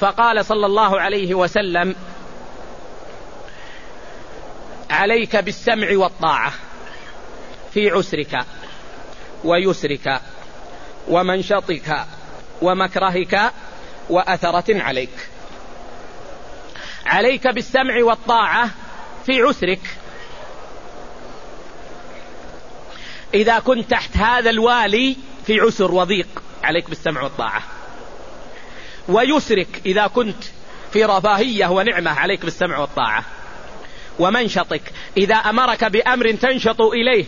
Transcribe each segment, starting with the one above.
فقال صلى الله عليه وسلم: عليك بالسمع والطاعة في عسرك ويسرك ومنشطك ومكرهك وأثرة عليك. عليك بالسمع والطاعة في عسرك، إذا كنت تحت هذا الوالي في عسر وضيق عليك بالسمع والطاعة. ويسرك، إذا كنت في رفاهية ونعمة عليك بالسمع والطاعة. ومنشطك، إذا أمرك بأمر تنشط إليه،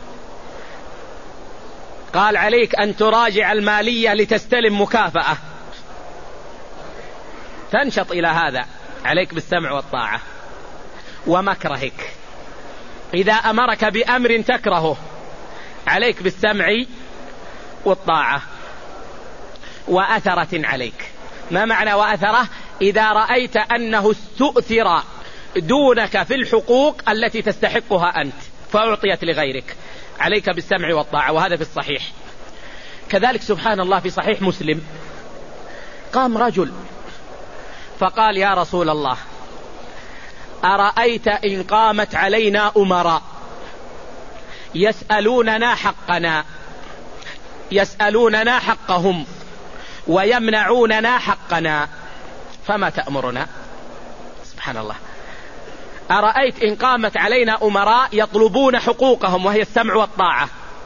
قال عليك أن تراجع المالية لتستلم مكافأة، تنشط إلى هذا، عليك بالسمع والطاعة. ومكرهك، إذا أمرك بأمر تكرهه عليك بالسمع والطاعة. وأثرة عليك، ما معنى وأثرة؟ إذا رأيت أنه استؤثر دونك في الحقوق التي تستحقها أنت فأعطيت لغيرك، عليك بالسمع والطاعة. وهذا في الصحيح. كذلك سبحان الله في صحيح مسلم، قام رجل فقال: يا رسول الله، أرأيت إن قامت علينا أمراء يسألوننا حقنا، يسألوننا حقهم ويمنعوننا حقنا، فما تأمرنا؟ سبحان الله. أرأيت إن قامت علينا أمراء يطلبون حقوقهم وهي السمع والطاعة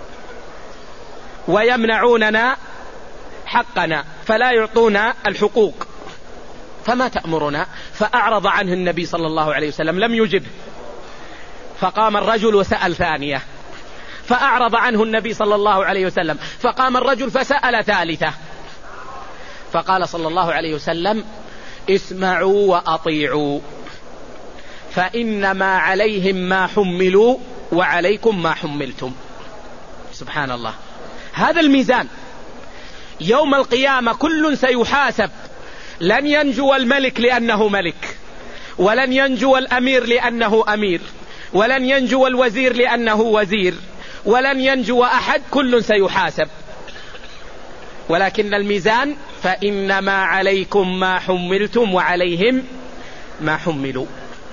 ويمنعوننا حقنا فلا يعطونا الحقوق، فما تأمرنا؟ فأعرض عنه النبي صلى الله عليه وسلم، لم يجبه. فقام الرجل وسأل ثانية، فأعرض عنه النبي صلى الله عليه وسلم. فقام الرجل فسأل ثالثة، فقال صلى الله عليه وسلم: اسمعوا وأطيعوا، فإنما عليهم ما حملوا وعليكم ما حملتم. سبحان الله. هذا الميزان يوم القيامة، كل سيحاسب. لن ينجو الملك لأنه ملك، ولن ينجو الأمير لأنه أمير، ولن ينجو الوزير لأنه وزير، ولن ينجو أحد، كل سيحاسب. ولكن الميزان: فإنما عليكم ما حملتم وعليهم ما حملوا.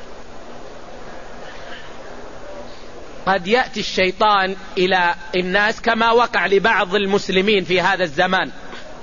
قد يأتي الشيطان إلى الناس كما وقع لبعض المسلمين في هذا الزمان،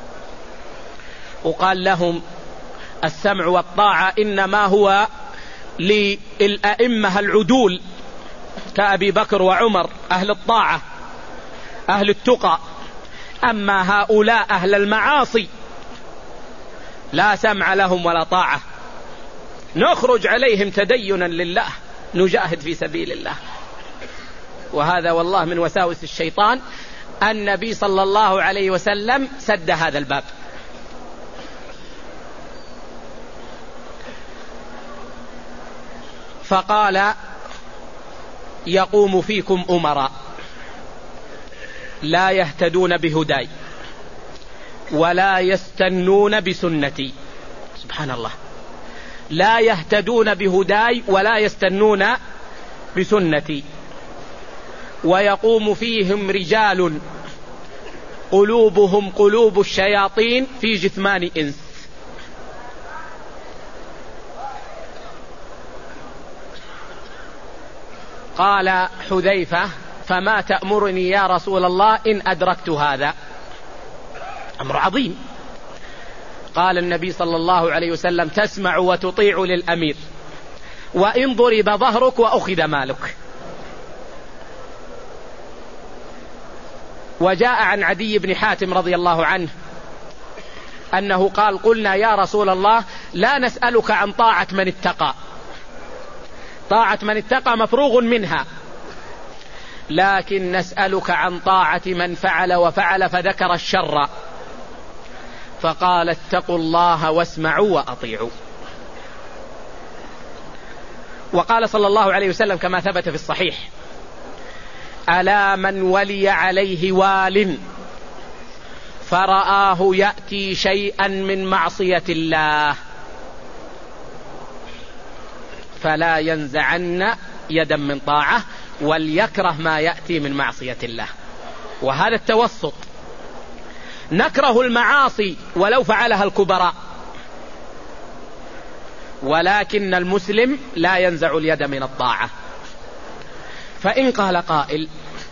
وقال لهم: السمع والطاعة إنما هو للأئمة العدول كأبي بكر وعمر، أهل الطاعة أهل التقى، أما هؤلاء أهل المعاصي لا سمع لهم ولا طاعة، نخرج عليهم تدينا لله، نجاهد في سبيل الله. وهذا والله من وساوس الشيطان. النبي صلى الله عليه وسلم سد هذا الباب. فقال: يقوم فيكم أمراء لا يهتدون بهداي ولا يستنون بسنتي. سبحان الله. لا يهتدون بهداي ولا يستنون بسنتي. ويقوم فيهم رجال قلوبهم قلوب الشياطين في جثمان إنس. قال حذيفة: فما تأمرني يا رسول الله إن أدركت هذا؟ أمر عظيم. قال النبي صلى الله عليه وسلم: تسمع وتطيع للأمير، وإن ضرب ظهرك وأخذ مالك. وجاء عن عدي بن حاتم رضي الله عنه أنه قال: قلنا يا رسول الله لا نسألك عن طاعة من اتقى، طاعة من اتقى مفروغ منها، لكن نسألك عن طاعة من فعل وفعل، فذكر الشر، فقال: اتقوا الله واسمعوا وأطيعوا. وقال صلى الله عليه وسلم كما ثبت في الصحيح: ألا من ولي عليه وال فرآه يأتي شيئا من معصية الله فلا ينزعن يدا من طاعة وليكره ما يأتي من معصية الله. وهذا التوسط. نكره المعاصي ولو فعلها الكبراء، ولكن المسلم لا ينزع اليد من الطاعة. فإن قال قائل: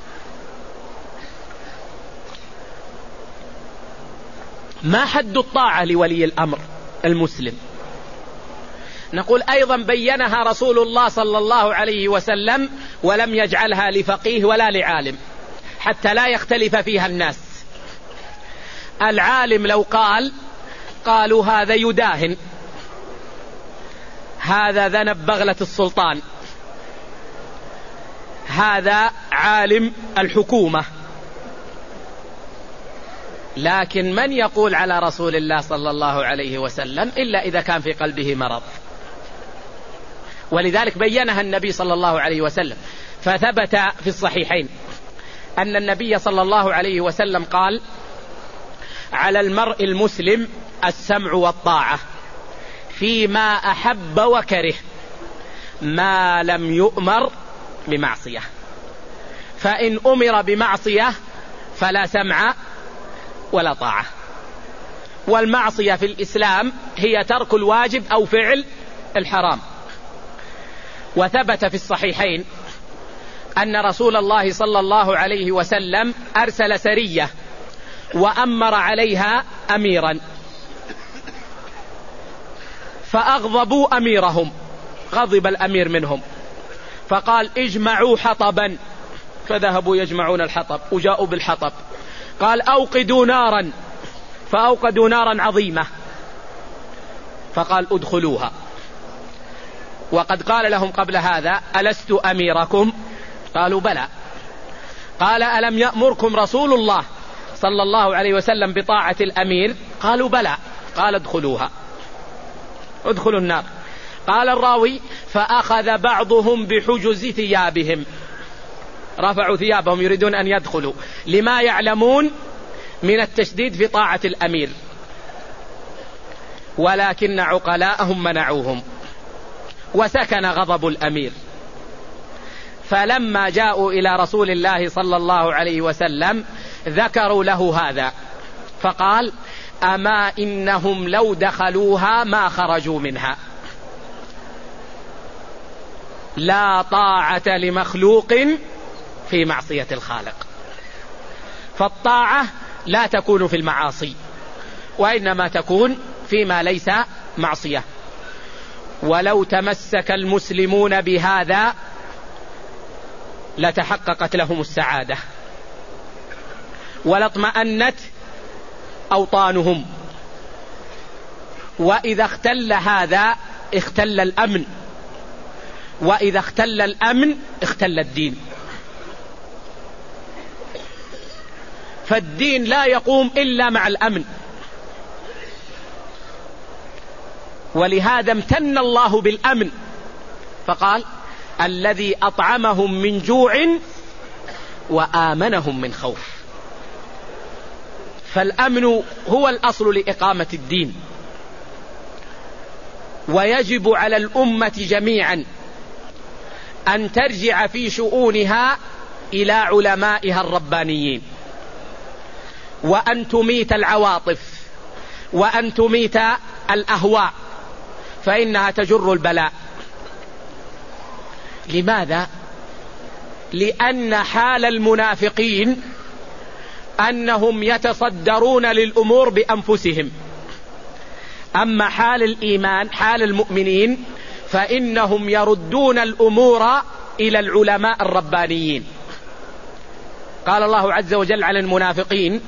ما حد الطاعة لولي الأمر المسلم؟ نقول أيضا بينها رسول الله صلى الله عليه وسلم، ولم يجعلها لفقيه ولا لعالم حتى لا يختلف فيها الناس. العالم لو قالوا هذا يداهن، هذا ذنب بغلة السلطان، هذا عالم الحكومة، لكن من يقول على رسول الله صلى الله عليه وسلم إلا إذا كان في قلبه مرض؟ ولذلك بينها النبي صلى الله عليه وسلم. فثبت في الصحيحين أن النبي صلى الله عليه وسلم قال: على المرء المسلم السمع والطاعة فيما أحب وكره ما لم يؤمر بمعصية، فإن أمر بمعصية فلا سمع ولا طاعة. والمعصية في الإسلام هي ترك الواجب أو فعل الحرام. وثبت في الصحيحين أن رسول الله صلى الله عليه وسلم أرسل سرية وأمر عليها أميرا، فأغضبوا أميرهم، غضب الأمير منهم، فقال: اجمعوا حطبا، فذهبوا يجمعون الحطب وجاءوا بالحطب. قال: أوقدوا نارا، فأوقدوا نارا عظيمة، فقال: ادخلوها. وقد قال لهم قبل هذا: ألست أميركم؟ قالوا: بلى. قال: ألم يأمركم رسول الله صلى الله عليه وسلم بطاعة الأمير؟ قالوا: بلى. قال: ادخلوها، ادخلوا النار. قال الراوي: فأخذ بعضهم بحجز ثيابهم، رفعوا ثيابهم يريدون أن يدخلوا لما يعلمون من التشديد في طاعة الأمير، ولكن عقلاءهم منعوهم، وسكن غضب الأمير. فلما جاءوا إلى رسول الله صلى الله عليه وسلم ذكروا له هذا، فقال: أما إنهم لو دخلوها ما خرجوا منها. لا طاعة لمخلوق في معصية الخالق. فالطاعة لا تكون في المعاصي، وإنما تكون فيما ليس معصية. ولو تمسك المسلمون بهذا لتحققت لهم السعادة ولاطمأنت أوطانهم. وإذا اختل هذا اختل الأمن، وإذا اختل الأمن اختل الدين. فالدين لا يقوم إلا مع الأمن. ولهذا امتن الله بالأمن فقال: الذي أطعمهم من جوع وآمنهم من خوف. فالأمن هو الأصل لإقامة الدين. ويجب على الأمة جميعا أن ترجع في شؤونها إلى علمائها الربانيين، وأن تميت العواطف، وأن تميت الأهواء، فإنها تجر البلاء. لماذا؟ لأن حال المنافقين أنهم يتصدرون للأمور بأنفسهم، أما حال الإيمان، حال المؤمنين، فإنهم يردون الأمور إلى العلماء الربانيين. قال الله عز وجل عن المنافقين: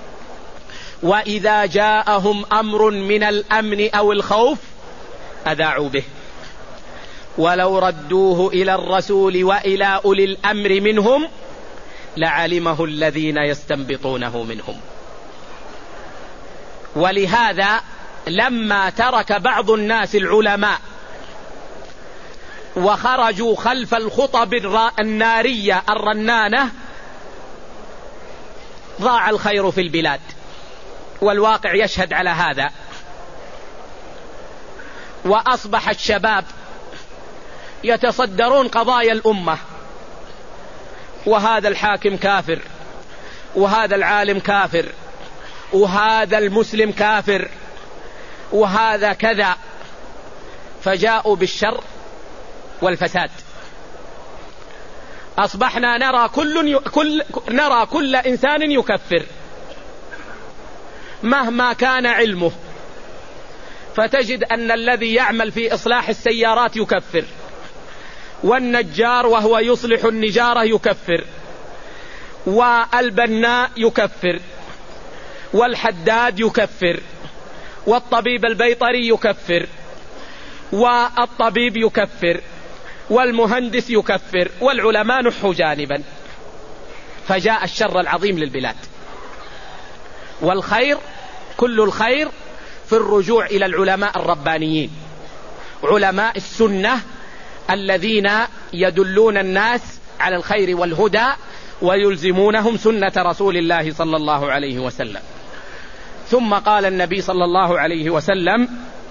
وإذا جاءهم أمر من الأمن أو الخوف أذاعوا به ولو ردوه إلى الرسول وإلى أولي الأمر منهم لعلمه الذين يستنبطونه منهم. ولهذا لما ترك بعض الناس العلماء وخرجوا خلف الخطب النارية الرنانة ضاع الخير في البلاد، والواقع يشهد على هذا. وأصبح الشباب يتصدرون قضايا الأمة، وهذا الحاكم كافر، وهذا العالم كافر، وهذا المسلم كافر، وهذا كذا. فجاءوا بالشر والفساد. أصبحنا نرى كل إنسان يكفر مهما كان علمه، فتجد أن الذي يعمل في إصلاح السيارات يكفر، والنجار وهو يصلح النجارة يكفر، والبناء يكفر، والحداد يكفر، والطبيب البيطري يكفر، والطبيب يكفر، والمهندس يكفر، والعلماء نحوا جانبا. فجاء الشر العظيم للبلاد. والخير كل الخير في الرجوع إلى العلماء الربانيين، علماء السنة الذين يدلون الناس على الخير والهدى ويلزمونهم سنة رسول الله صلى الله عليه وسلم. ثم قال النبي صلى الله عليه وسلم: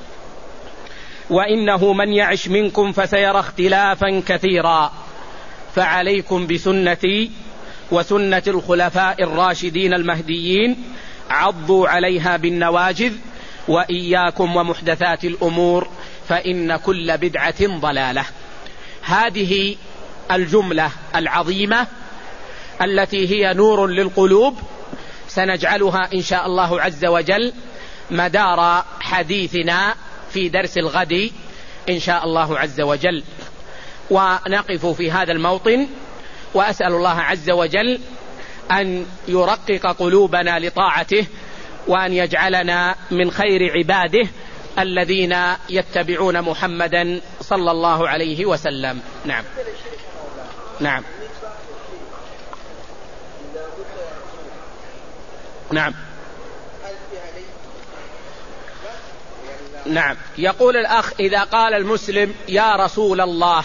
وإنه من يعش منكم فسيرى اختلافا كثيرا، فعليكم بسنتي وسنة الخلفاء الراشدين المهديين، عضوا عليها بالنواجذ، وإياكم ومحدثات الأمور، فإن كل بدعة ضلالة. هذه الجملة العظيمة التي هي نور للقلوب سنجعلها إن شاء الله عز وجل مدار حديثنا في درس الغد إن شاء الله عز وجل. ونقف في هذا الموطن، وأسأل الله عز وجل أن يرقق قلوبنا لطاعته، وأن يجعلنا من خير عباده الذين يتبعون محمدا صلى الله عليه وسلم. نعم نعم نعم نعم. يقول الأخ: إذا قال المسلم يا رسول الله،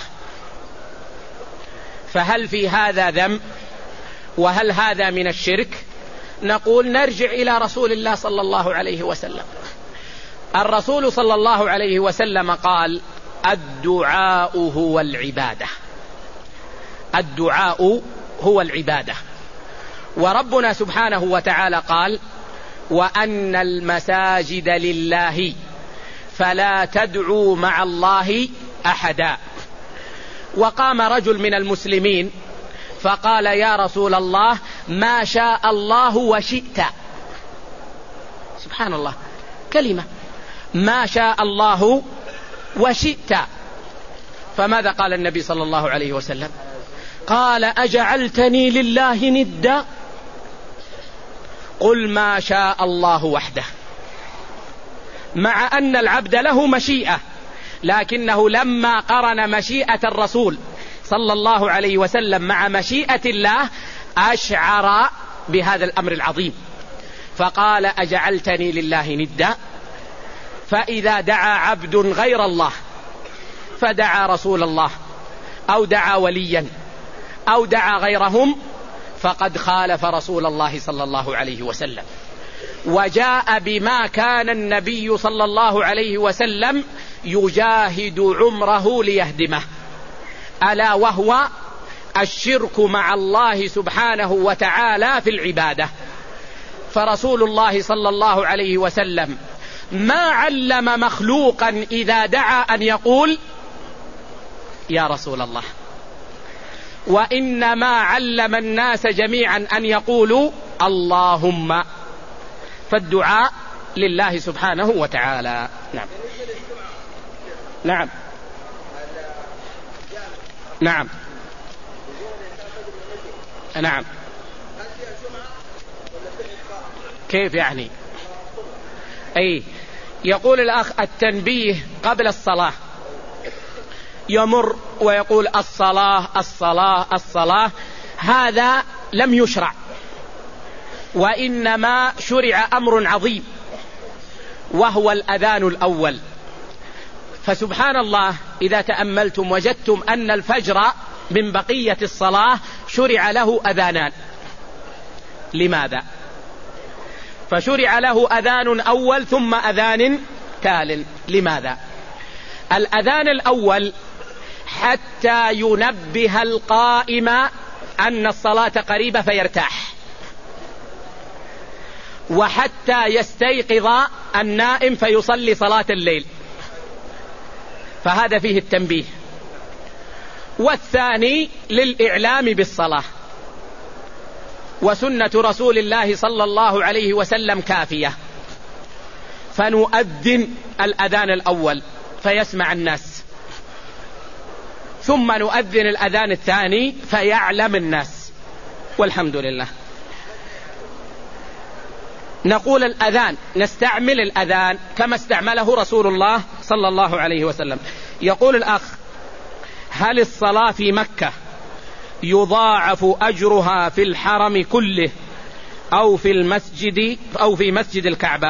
فهل في هذا ذنب؟ وهل هذا من الشرك؟ نقول نرجع إلى رسول الله صلى الله عليه وسلم. الرسول صلى الله عليه وسلم قال: الدعاء هو العبادة. الدعاء هو العبادة. وربنا سبحانه وتعالى قال: وأن المساجد لله فلا تدعوا مع الله أحدا. وقام رجل من المسلمين فقال: يا رسول الله، ما شاء الله وشئت. سبحان الله، كلمة ما شاء الله وشئت. فماذا قال النبي صلى الله عليه وسلم؟ قال: أجعلتني لله ندا؟ قل ما شاء الله وحده. مع أن العبد له مشيئة، لكنه لما قرن مشيئة الرسول صلى الله عليه وسلم مع مشيئة الله أشعر بهذا الأمر العظيم، فقال: أجعلتني لله ندا. فإذا دعا عبد غير الله، فدعا رسول الله أو دعا وليا أو دعا غيرهم، فقد خالف رسول الله صلى الله عليه وسلم، وجاء بما كان النبي صلى الله عليه وسلم يجاهد عمره ليهدمه، ألا وهو الشرك مع الله سبحانه وتعالى في العبادة. فرسول الله صلى الله عليه وسلم ما علم مخلوقا إذا دعا أن يقول يا رسول الله، وإنما علم الناس جميعا أن يقولوا اللهم. فالدعاء لله سبحانه وتعالى. نعم نعم نعم نعم. كيف يعني؟ أي يقول الأخ: التنبيه قبل الصلاة، يمر ويقول الصلاة الصلاة الصلاة، هذا لم يشرع، وإنما شرع أمر عظيم وهو الأذان الأول. فسبحان الله، إذا تأملتم وجدتم أن الفجر من بقية الصلاة شرع له أذانان. لماذا؟ فشرع له أذان أول ثم أذان تال. لماذا؟ الأذان الأول حتى ينبه القائم أن الصلاة قريبة فيرتاح، وحتى يستيقظ النائم فيصلي صلاة الليل. فهذا فيه التنبيه. والثاني للإعلام بالصلاة، وسنة رسول الله صلى الله عليه وسلم كافية، فنؤذن الأذان الأول فيسمع الناس، ثم نؤذن الأذان الثاني فيعلم الناس، والحمد لله. نقول الأذان، نستعمل الأذان كما استعمله رسول الله صلى الله عليه وسلم. يقول الأخ: هل الصلاة في مكة يضاعف أجرها في الحرم كله أو في مسجد الكعبة؟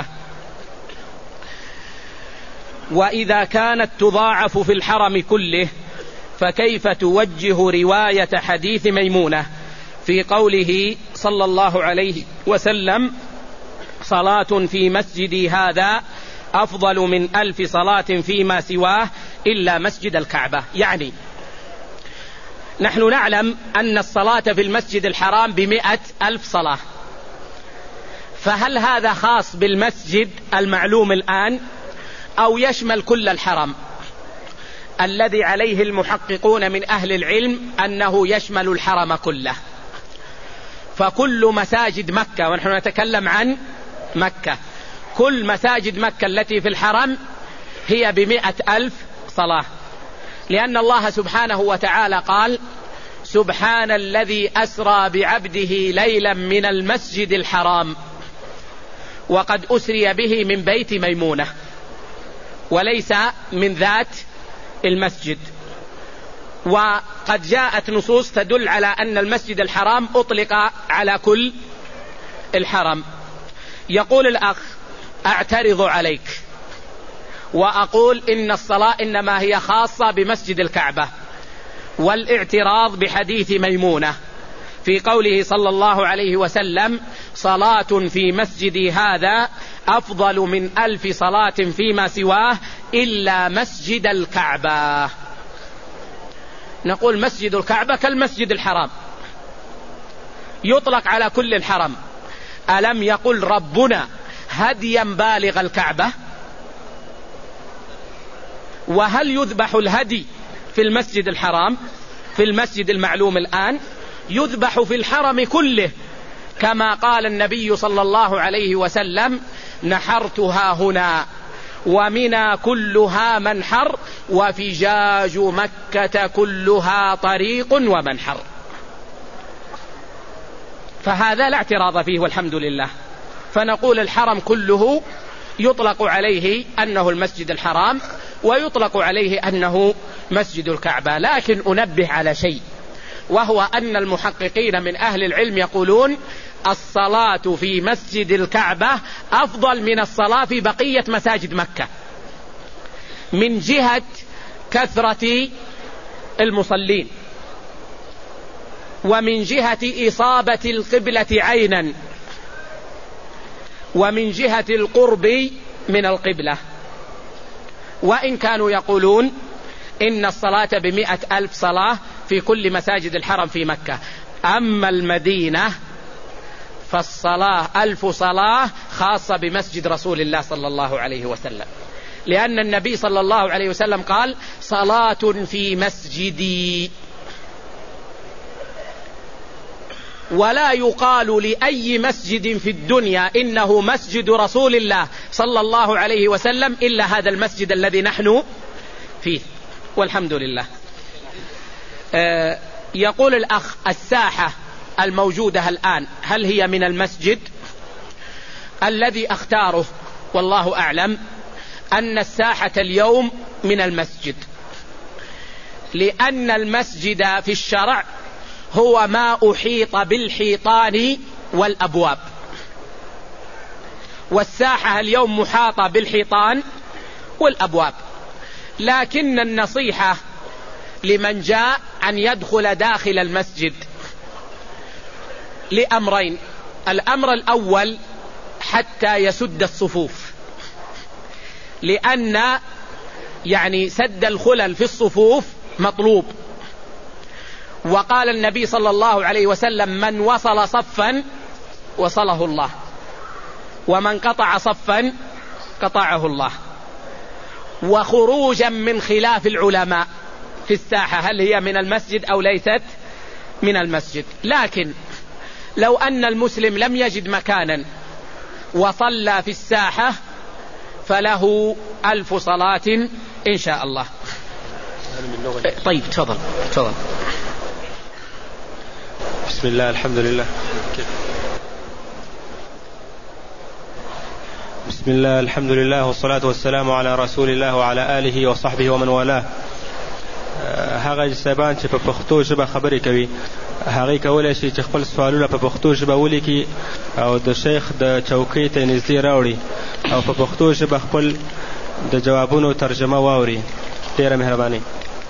وإذا كانت تضاعف في الحرم كله فكيف توجه رواية حديث ميمونة في قوله صلى الله عليه وسلم: صلاة في مسجدي هذا أفضل من 1000 صلاة فيما سواه إلا مسجد الكعبة؟ يعني نحن نعلم أن الصلاة في المسجد الحرام 100,000 صلاة، فهل هذا خاص بالمسجد المعلوم الآن أو يشمل كل الحرم؟ الذي عليه المحققون من أهل العلم أنه يشمل الحرم كله، فكل مساجد مكة، ونحن نتكلم عن مكة، كل مساجد مكة التي في الحرم هي 100,000 صلاة، لأن الله سبحانه وتعالى قال: سبحان الذي أسرى بعبده ليلا من المسجد الحرام، وقد أسري به من بيت ميمونة، وليس من ذات المسجد. وقد جاءت نصوص تدل على أن المسجد الحرام أطلق على كل الحرم. يقول الأخ: أعترض عليك وأقول إن الصلاة إنما هي خاصة بمسجد الكعبة، والاعتراض بحديث ميمونة في قوله صلى الله عليه وسلم: صلاة في مسجدي هذا أفضل من 1000 صلاة فيما سواه إلا مسجد الكعبة. نقول مسجد الكعبة كالمسجد الحرام، يطلق على كل الحرم. ألم يقل ربنا هديا بالغ الكعبة؟ وهل يذبح الهدي في المسجد الحرام في المسجد المعلوم الآن؟ يذبح في الحرم كله، كما قال النبي صلى الله عليه وسلم: نحرتها هنا ومنى كلها منحر وفجاج مكة كلها طريق ومنحر. فهذا لا اعتراض فيه والحمد لله. فنقول الحرم كله يطلق عليه أنه المسجد الحرام، ويطلق عليه أنه مسجد الكعبة. لكن أنبه على شيء، وهو أن المحققين من أهل العلم يقولون: الصلاة في مسجد الكعبة أفضل من الصلاة في بقية مساجد مكة، من جهة كثرة المصلين، ومن جهة إصابة القبلة عينا، ومن جهة القرب من القبلة. وإن كانوا يقولون إن الصلاة 100,000 صلاة في كل مساجد الحرم في مكة، أما المدينة فالصلاة 1000 صلاة خاصة بمسجد رسول الله صلى الله عليه وسلم، لأن النبي صلى الله عليه وسلم قال: صلاة في مسجدي. ولا يقال لأي مسجد في الدنيا إنه مسجد رسول الله صلى الله عليه وسلم إلا هذا المسجد الذي نحن فيه، والحمد لله. يقول الأخ: الساحة الموجودة الآن هل هي من المسجد؟ الذي أختاره والله أعلم أن الساحة اليوم من المسجد، لأن المسجد في الشرع هو ما أحيط بالحيطان والأبواب، والساحة اليوم محاطة بالحيطان والأبواب. لكن النصيحة لمن جاء أن يدخل داخل المسجد لأمرين: الأمر الأول حتى يسد الصفوف، لأن سد الخلل في الصفوف مطلوب. وقال النبي صلى الله عليه وسلم: من وصل صفا وصله الله، ومن قطع صفا قطعه الله. وخروجا من خلاف العلماء في الساحة هل هي من المسجد أو ليست من المسجد. لكن لو أن المسلم لم يجد مكانا وصلى في الساحة فله 1000 صلاة إن شاء الله. طيب تفضل. بسم الله الحمد لله. بسم الله الحمد لله والصلاة والسلام على رسول الله وعلى آله وصحبه ومن والاه. هغه سبان چې په پښتو ژبه خبرې کوي هغه کولای شي چې خپل سوالونه په پښتو ژبه ولیکي او د شیخ د چوکۍ ته نږدې راوړي او په پښتو ژبه خپل د جوابونو ترجمه واوري. ډیره مهرباني.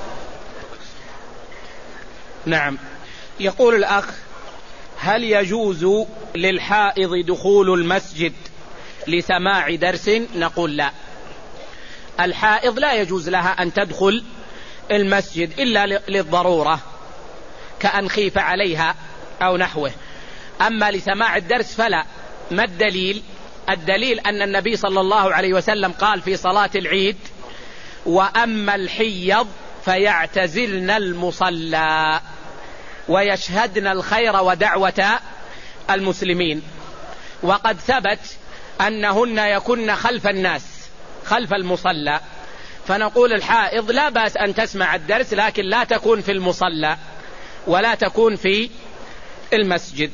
نعم. يقول الأخ: هل يجوز للحائض دخول المسجد لسماع درس؟ نقول لا، الحائض لا يجوز لها أن تدخل المسجد إلا للضرورة كأن خيف عليها أو نحوه. أما لسماع الدرس فلا. ما الدليل؟ الدليل أن النبي صلى الله عليه وسلم قال في صلاة العيد: وأما الحيض فيعتزلن المصلى ويشهدن الخير ودعوة المسلمين. وقد ثبت أنهن يكن خلف الناس خلف المصلى، فنقول الحائض لا بأس أن تسمع الدرس لكن لا تكون في المصلى ولا تكون في المسجد.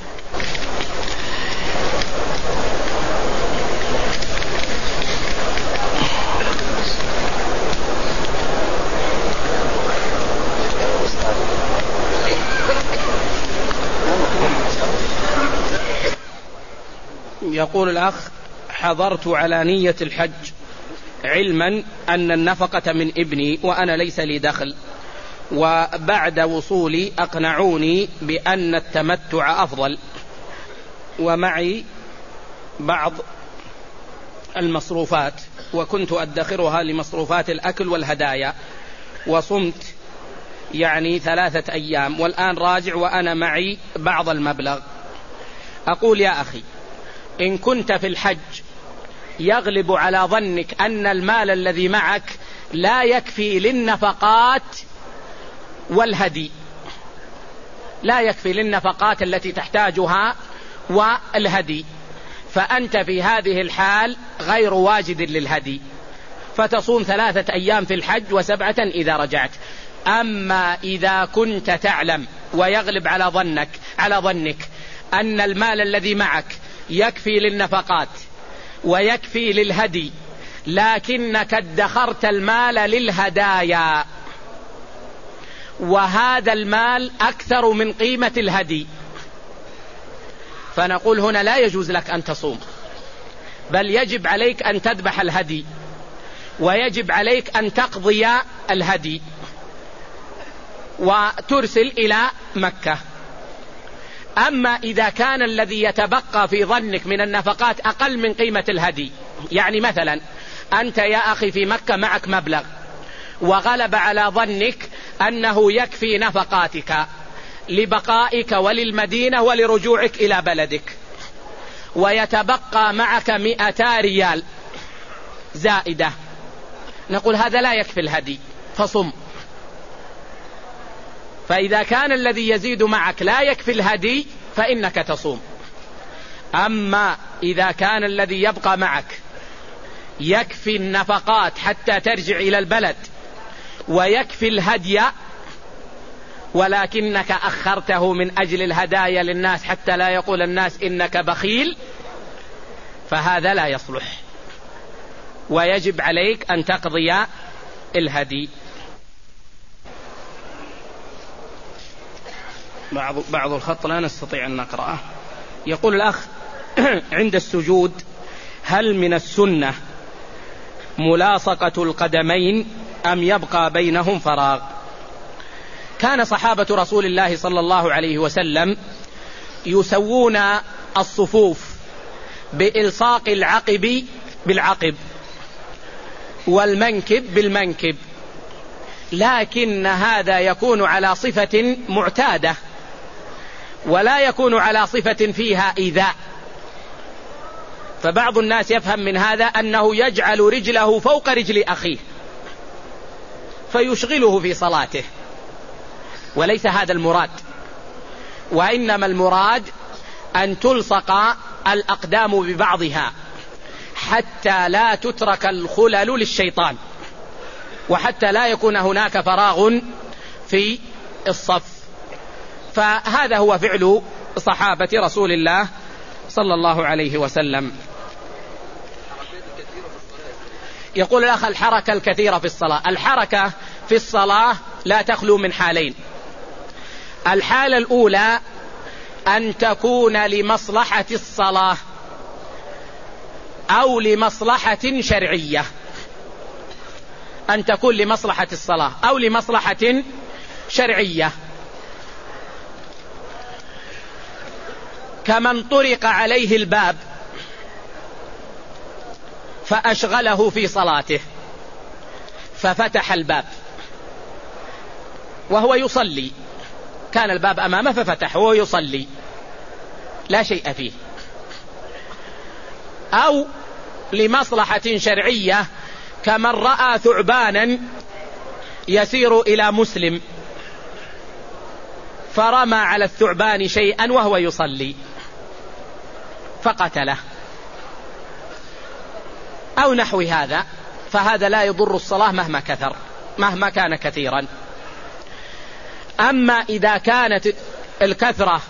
يقول الأخ: حضرت على نية الحج علما أن النفقة من ابني وأنا ليس لي دخل، وبعد وصولي أقنعوني بأن التمتع أفضل، ومعي بعض المصروفات وكنت أدخرها لمصروفات الأكل والهدايا، وصمت 3 أيام والآن راجع وأنا معي بعض المبلغ. أقول يا أخي: إن كنت في الحج يغلب على ظنك أن المال الذي معك لا يكفي للنفقات والهدي، لا يكفي للنفقات التي تحتاجها والهدي، فأنت في هذه الحال غير واجد للهدي، فتصوم 3 أيام في الحج و7 إذا رجعت. أما إذا كنت تعلم ويغلب على ظنك أن المال الذي معك يكفي للنفقات ويكفي للهدي لكنك ادخرت المال للهدايا وهذا المال أكثر من قيمة الهدي، فنقول هنا لا يجوز لك أن تصوم، بل يجب عليك أن تذبح الهدي ويجب عليك أن تقضي الهدي وترسل إلى مكة. أما إذا كان الذي يتبقى في ظنك من النفقات أقل من قيمة الهدي، مثلا أنت يا أخي في مكة معك مبلغ وغلب على ظنك أنه يكفي نفقاتك لبقائك وللمدينة ولرجوعك إلى بلدك، ويتبقى معك 200 ريال زائدة، نقول هذا لا يكفي الهدي فصم. فإذا كان الذي يزيد معك لا يكفي الهدي فإنك تصوم. أما إذا كان الذي يبقى معك يكفي النفقات حتى ترجع إلى البلد ويكفي الهدي ولكنك أخرته من أجل الهدايا للناس حتى لا يقول الناس إنك بخيل، فهذا لا يصلح، ويجب عليك أن تقضي الهدي. بعض الخط لا نستطيع أن نقرأه. يقول الأخ: عند السجود هل من السنة ملاصقة القدمين أم يبقى بينهم فراغ؟ كان صحابة رسول الله صلى الله عليه وسلم يسوون الصفوف بإلصاق العقب بالعقب والمنكب بالمنكب، لكن هذا يكون على صفة معتادة ولا يكون على صفة فيها إيذاء، فبعض الناس يفهم من هذا أنه يجعل رجله فوق رجل أخيه فيشغله في صلاته، وليس هذا المراد، وإنما المراد أن تلصق الأقدام ببعضها حتى لا تترك الخلل للشيطان، وحتى لا يكون هناك فراغ في الصف. فهذا هو فعل صحابة رسول الله صلى الله عليه وسلم. يقول الأخ: الحركة الكثيرة في الصلاة. الحركة في الصلاة لا تخلو من حالين. الحالة الأولى أن تكون لمصلحة الصلاة أو لمصلحة شرعية، أن تكون لمصلحة الصلاة أو لمصلحة شرعية، كمن طرق عليه الباب فأشغله في صلاته ففتح الباب وهو يصلي، كان الباب أمامه ففتح وهو يصلي لا شيء فيه. أو لمصلحة شرعية كمن رأى ثعبانا يسير إلى مسلم فرمى على الثعبان شيئا وهو يصلي فقتله أو نحو هذا، فهذا لا يضر الصلاة مهما كثر، مهما كان كثيرا. أما إذا كانت الكثرة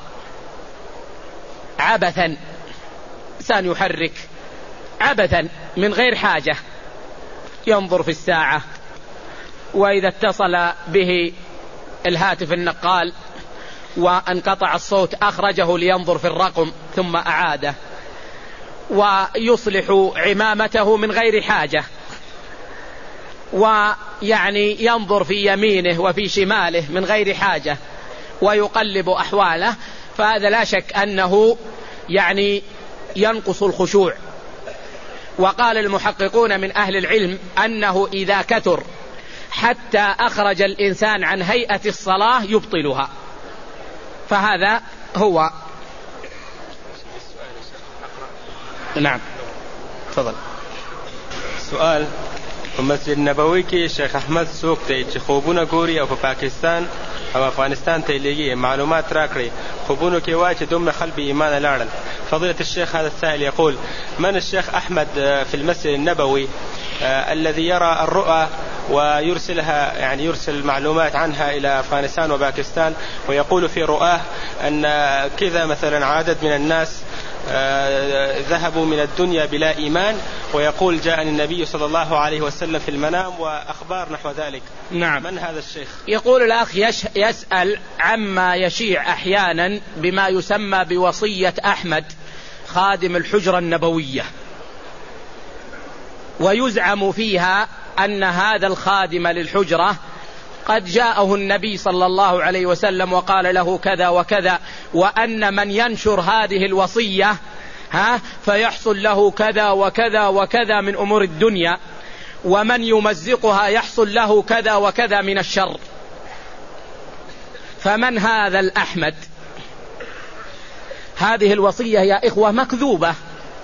عبثا، إنسان يحرك عبثا من غير حاجة، ينظر في الساعة، وإذا اتصل به الهاتف النقال وانقطع الصوت أخرجه لينظر في الرقم ثم أعاده، ويصلح عمامته من غير حاجة، ويعني ينظر في يمينه وفي شماله من غير حاجة ويقلب أحواله، فهذا لا شك أنه يعني ينقص الخشوع. وقال المحققون من أهل العلم أنه إذا كثر حتى أخرج الإنسان عن هيئة الصلاة يبطلها، فهذا هو. نعم تفضل. سؤال: په مسجد نبوي کې شیخ احمد څوک دی چې خوبونه ګوري او په پاکستان او افغانستان ته لېږي؟ معلومات راکړي. خوبونو کې وایي چې دومره خلک بې ایمانه لاړل. فضيلة الشيخ هذا السائل يقول: من الشيخ أحمد في المسجد النبوي الذي يرى الرؤى ويرسلها، يعني يرسل معلومات عنها إلى أفغانستان وباكستان، ويقول في رؤاه أن كذا مثلا عدد من الناس ذهبوا من الدنيا بلا إيمان، ويقول جاءني النبي صلى الله عليه وسلم في المنام وأخبار نحو ذلك. نعم. من هذا الشيخ؟ يقول الأخ يسأل عما يشيع أحيانا بما يسمى بوصية أحمد خادم الحجرة النبوية، ويزعم فيها أن هذا الخادم للحجرة قد جاءه النبي صلى الله عليه وسلم وقال له كذا وكذا، وأن من ينشر هذه الوصية فيحصل له كذا وكذا وكذا من أمور الدنيا، ومن يمزقها يحصل له كذا وكذا من الشر. فمن هذا الأحمد؟ هذه الوصية يا إخوة مكذوبة،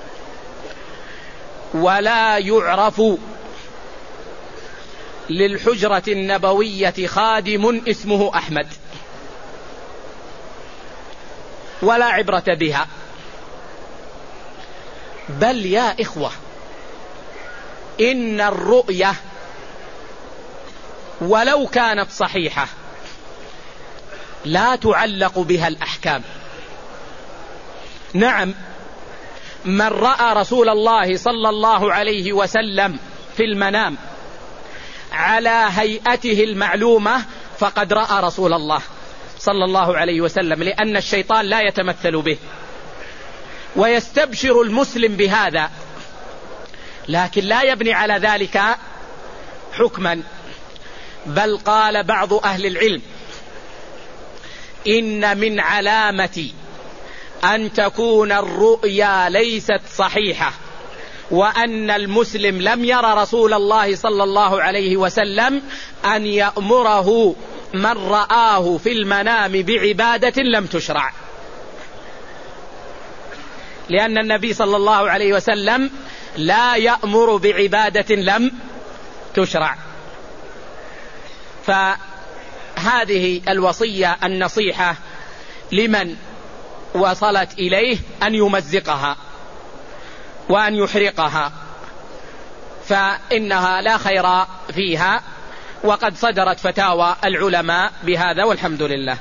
ولا يعرف للحجرة النبوية خادم اسمه أحمد، ولا عبرة بها. بل يا إخوة إن الرؤية ولو كانت صحيحة لا تعلق بها الأحكام. نعم، من رأى رسول الله صلى الله عليه وسلم في المنام على هيئته المعلومة فقد رأى رسول الله صلى الله عليه وسلم، لأن الشيطان لا يتمثل به، ويستبشر المسلم بهذا، لكن لا يبني على ذلك حكما. بل قال بعض أهل العلم: إن من علامة أن تكون الرؤيا ليست صحيحة وأن المسلم لم يرى رسول الله صلى الله عليه وسلم أن يأمره من رآه في المنام بعبادة لم تشرع. لأن النبي صلى الله عليه وسلم لا يأمر بعبادة لم تشرع. فهذه الوصية النصيحة لمن وصلت إليه أن يمزقها وأن يحرقها، فإنها لا خير فيها، وقد صدرت فتاوى العلماء بهذا والحمد لله.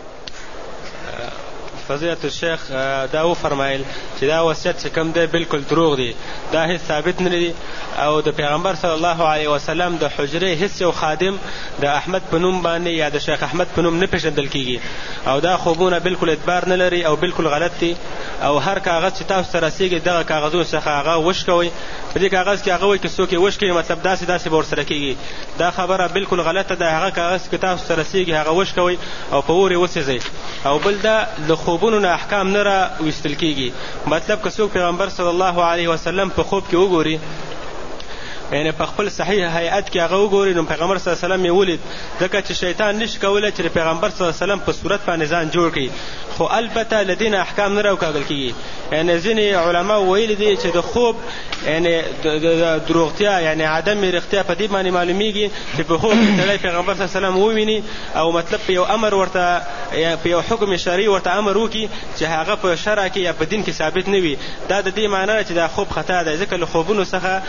فضيلة الشيخ دا فرمایل چې دا وصیت چې کوم دی بالکل دروغ دی، دا هیڅ ثابت نه دی، او د پیغمبر صلی الله علیه وسلم د حجره هیڅ یو خادم د احمد په نوم باندې یا د شیخ احمد په نوم نه پیژندل کیږي، او دا خوبونه بالکل اعتبار نه لري او بالکل غلط دي، او هر کاغذ چې تاسو سره رسیږي دغه کاغذونو څخه هغه وشکوي، په دې کاغذ کې هغه وایي چې څوک یې وشکوي مطلب داسې به ورسره کیږي، دا خبره بالکل غلطه ده. هغه کاغذ چې تاسو سره رسیږي هغه وشکوي او په اور یې وسوځئ. او بل دا د خوبونو نه احکام نه را ویستل کیږي، مطلب که څوک پیغمبر صلی الله علیه وسلم په خوب کې وګوري، یعنی په خپل صحیح هیئت کې هغه وګوري، نو پیغمبر صلی الله علیه وسلم یې ولید، ځکه چې شیطان نشي کولی چې پیغمبر صلی الله علیه وسلم په صورت باندې ځان جوړ کړي، خو البته لدین احکام نه راوکاږل کیږي. یعنی ځینې علما ویلي دي چې د خوب یعنی د دروغتیا یعنی عدم رښتیا په دې باندې معلومیږي چې په خوب کې سړی پیغمبر صلی الله علیه وسلم وویني او مطلب په یو امر ورته په یو حکم شرعي ورته امر وکړي چې هغه په شرع کې یا په دین کې ثابت نه وي، دا د دې معنی نه چې دا خوب خطا ده، ځکه له خوبونو څخه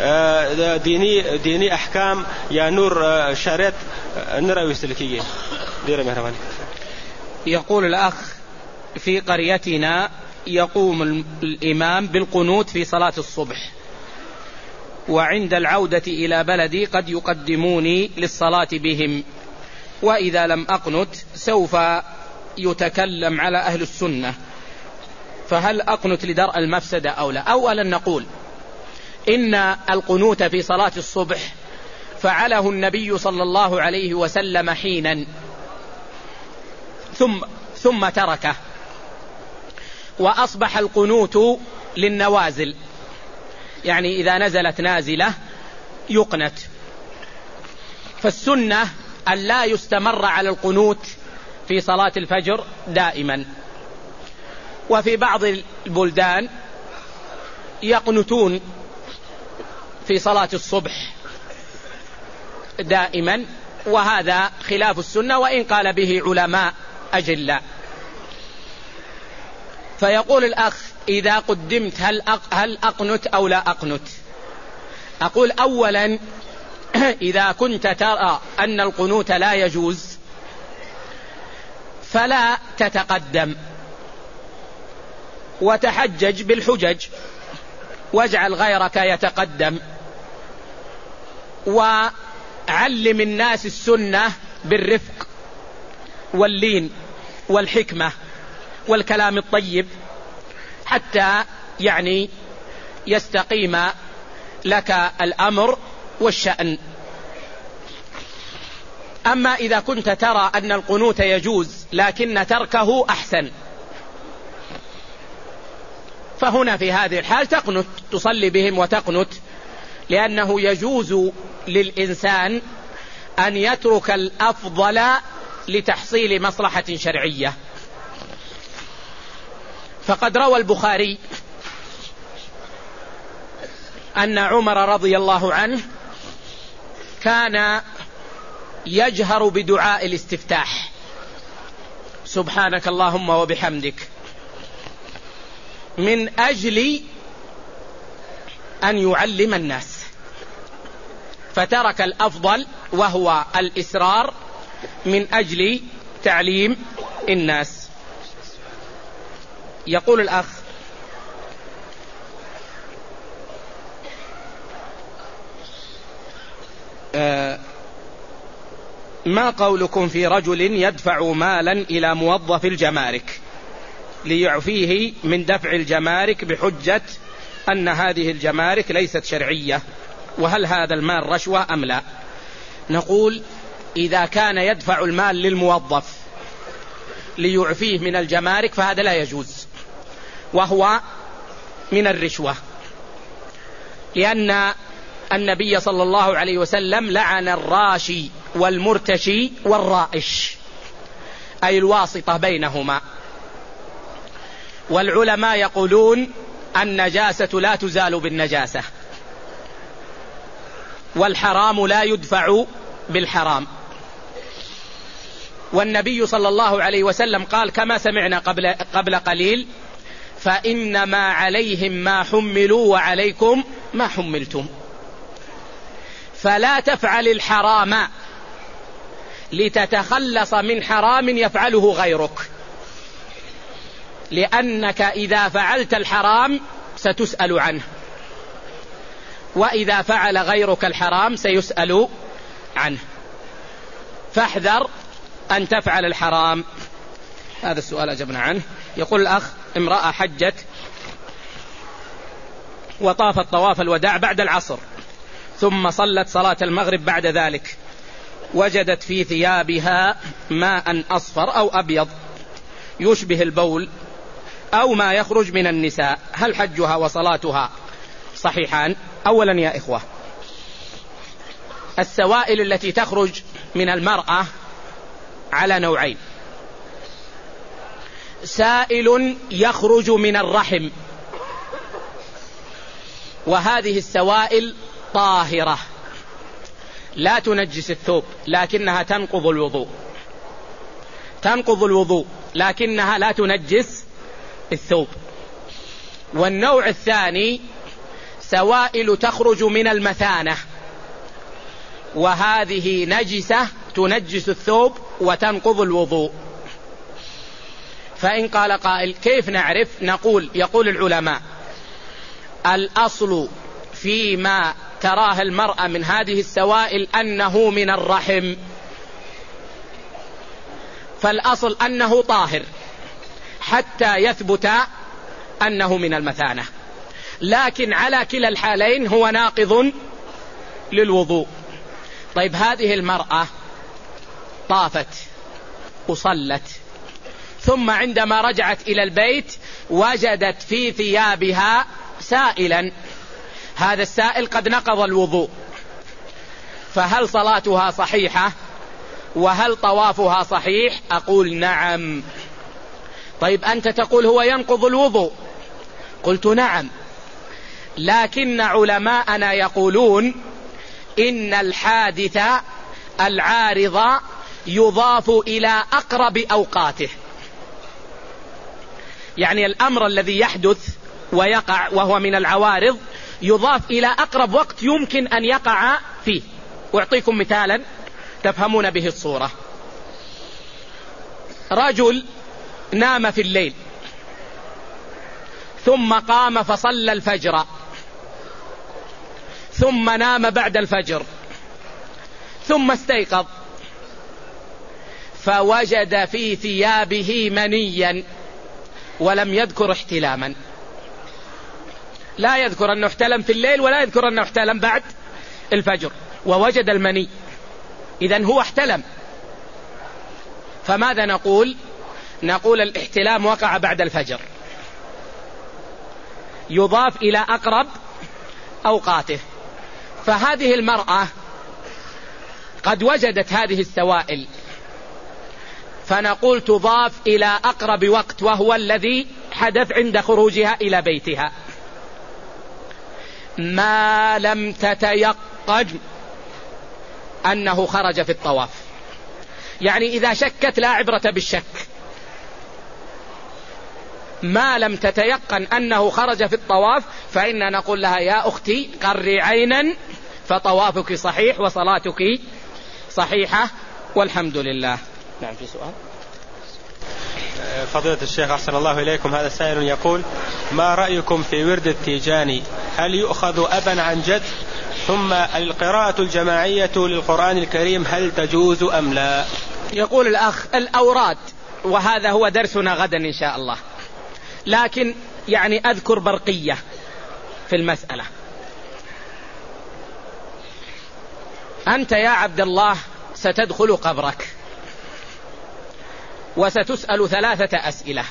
دینی احکام یا نور شریعت نه راویستل کیږي. ډیره مهرباني. يقول الأخ: في قريتنا يقوم الإمام بالقنوت في صلاة الصبح، وعند العودة إلى بلدي قد يقدموني للصلاة بهم، وإذا لم أقنت سوف يتكلم على أهل السنة، فهل أقنت لدرء المفسدة أو لا؟ أولا نقول إن القنوت في صلاة الصبح فعله النبي صلى الله عليه وسلم حينا ثم تركه، وأصبح القنوت للنوازل، يعني إذا نزلت نازلة يقنت، فالسنة أن لا يستمر على القنوت في صلاة الفجر دائما. وفي بعض البلدان يقنتون في صلاة الصبح دائما، وهذا خلاف السنة وإن قال به علماء أجلاء. فيقول الأخ: إذا قدمت هل أقنت أو لا أقنت؟ أقول أولا إذا كنت ترى أن القنوت لا يجوز فلا تتقدم، وتحجج بالحجج، واجعل غيرك يتقدم، وعلم الناس السنة بالرفق واللين والحكمة والكلام الطيب حتى يعني يستقيم لك الأمر والشأن. أما إذا كنت ترى أن القنوت يجوز لكن تركه أحسن، فهنا في هذه الحال تقنت، تصلي بهم وتقنت، لأنه يجوز للإنسان أن يترك الأفضل لتحصيل مصلحة شرعية. فقد روى البخاري أن عمر رضي الله عنه كان يجهر بدعاء الاستفتاح: سبحانك اللهم وبحمدك، من أجل أن يعلم الناس، فترك الأفضل وهو الإسرار من أجل تعليم الناس. يقول الأخ: ما قولكم في رجل يدفع مالا إلى موظف الجمارك ليعفيه من دفع الجمارك بحجة أن هذه الجمارك ليست شرعية، وهل هذا المال رشوة أم لا؟ نقول: إذا كان يدفع المال للموظف ليعفيه من الجمارك فهذا لا يجوز، وهو من الرشوة، لأن النبي صلى الله عليه وسلم لعن الراشي والمرتشي والرائش، أي الواسطة بينهما. والعلماء يقولون النجاسة لا تزال بالنجاسة، والحرام لا يدفع بالحرام. والنبي صلى الله عليه وسلم قال كما سمعنا قبل قليل: فإنما عليهم ما حملوا وعليكم ما حملتم. فلا تفعل الحرام لتتخلص من حرام يفعله غيرك، لأنك إذا فعلت الحرام ستسأل عنه، وإذا فعل غيرك الحرام سيسأل عنه. فاحذر أن تفعل الحرام. هذا السؤال أجبنا عنه. يقول الأخ: امرأة حجت وطافت طواف الوداع بعد العصر، ثم صلت صلاة المغرب بعد ذلك، وجدت في ثيابها ماء أصفر أو أبيض يشبه البول أو ما يخرج من النساء، هل حجها وصلاتها صحيحان؟ أولا يا إخوة، السوائل التي تخرج من المرأة على نوعين: سائل يخرج من الرحم، وهذه السوائل طاهرة لا تنجس الثوب لكنها تنقض الوضوء لكنها لا تنجس الثوب. والنوع الثاني سوائل تخرج من المثانة، وهذه نجسة تنجس الثوب وتنقض الوضوء. فإن قال قائل: كيف نعرف؟ نقول: يقول العلماء: الأصل فيما تراه المرأة من هذه السوائل أنه من الرحم، فالأصل أنه طاهر حتى يثبت أنه من المثانة، لكن على كلا الحالين هو ناقض للوضوء. طيب، هذه المرأة طافت وصلت، ثم عندما رجعت إلى البيت وجدت في ثيابها سائلا، هذا السائل قد نقض الوضوء، فهل صلاتها صحيحة وهل طوافها صحيح؟ أقول نعم. طيب، أنت تقول هو ينقض الوضوء، قلت نعم، لكن علماءنا يقولون إن الحادث العارض يضاف إلى أقرب أوقاته، يعني الأمر الذي يحدث ويقع وهو من العوارض يضاف إلى أقرب وقت يمكن أن يقع فيه. أعطيكم مثالا تفهمون به الصورة. رجل نام في الليل ثم قام فصلى الفجر، ثم نام بعد الفجر، ثم استيقظ فوجد في ثيابه منيا ولم يذكر احتلاما، لا يذكر أنه احتلم في الليل ولا يذكر أنه احتلم بعد الفجر، ووجد المني، إذن هو احتلم. فماذا نقول؟ نقول الاحتلام وقع بعد الفجر، يضاف إلى أقرب أوقاته. فهذه المرأة قد وجدت هذه السوائل، فنقول تضاف إلى أقرب وقت وهو الذي حدث عند خروجها إلى بيتها، ما لم تتيقن أنه خرج في الطواف. يعني إذا شكت لا عبرة بالشك، ما لم تتيقن أنه خرج في الطواف فإننا نقول لها: يا أختي قري عينا، فطوافك صحيح وصلاتك صحيحة والحمد لله. نعم، في سؤال. فضيلة الشيخ أحسن الله إليكم، هذا سائل يقول: ما رأيكم في ورد التيجاني؟ هل يؤخذ أبا عن جد؟ ثم القراءة الجماعية للقرآن الكريم هل تجوز أم لا؟ يقول الأخ: الأوراد، وهذا هو درسنا غدا إن شاء الله، لكن يعني أذكر برقية في المسألة. أنت يا عبد الله ستدخل قبرك وستسأل 3 أسئلة: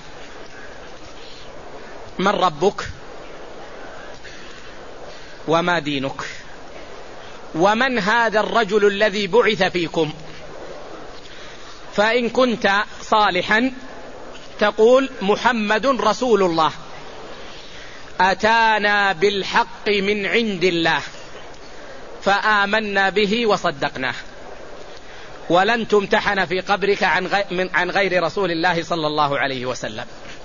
من ربك؟ وما دينك؟ ومن هذا الرجل الذي بعث فيكم؟ فإن كنت صالحا تقول محمد رسول الله أتانا بالحق من عند الله فآمنا به وصدقناه، ولن تمتحن في قبرك عن غير رسول الله صلى الله عليه وسلم.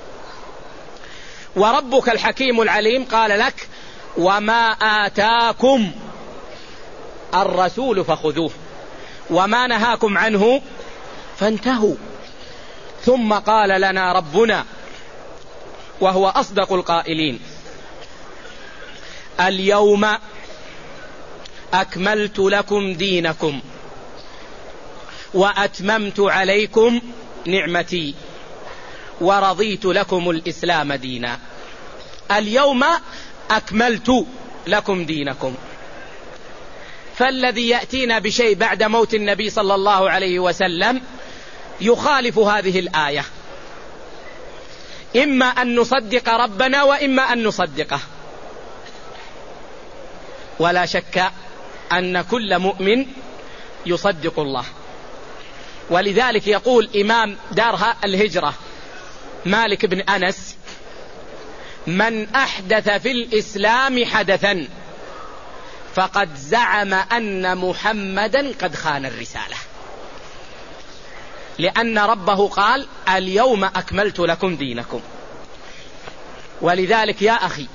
وربك الحكيم العليم قال لك وما آتاكم الرسول فخذوه وما نهاكم عنه فانتهوا. ثم قال لنا ربنا وهو أصدق القائلين اليوم أكملت لكم دينكم وأتممت عليكم نعمتي ورضيت لكم الإسلام دينا. اليوم أكملت لكم دينكم. فالذي يأتينا بشيء بعد موت النبي صلى الله عليه وسلم يخالف هذه الآية، إما أن نصدق ربنا وإما أن نصدقه. ولا شك أن كل مؤمن يصدق الله. ولذلك يقول إمام دار الهجرة مالك بن أنس من أحدث في الإسلام حدثا فقد زعم أن محمدا قد خان الرسالة، لأن ربه قال اليوم أكملت لكم دينكم. ولذلك يا أخي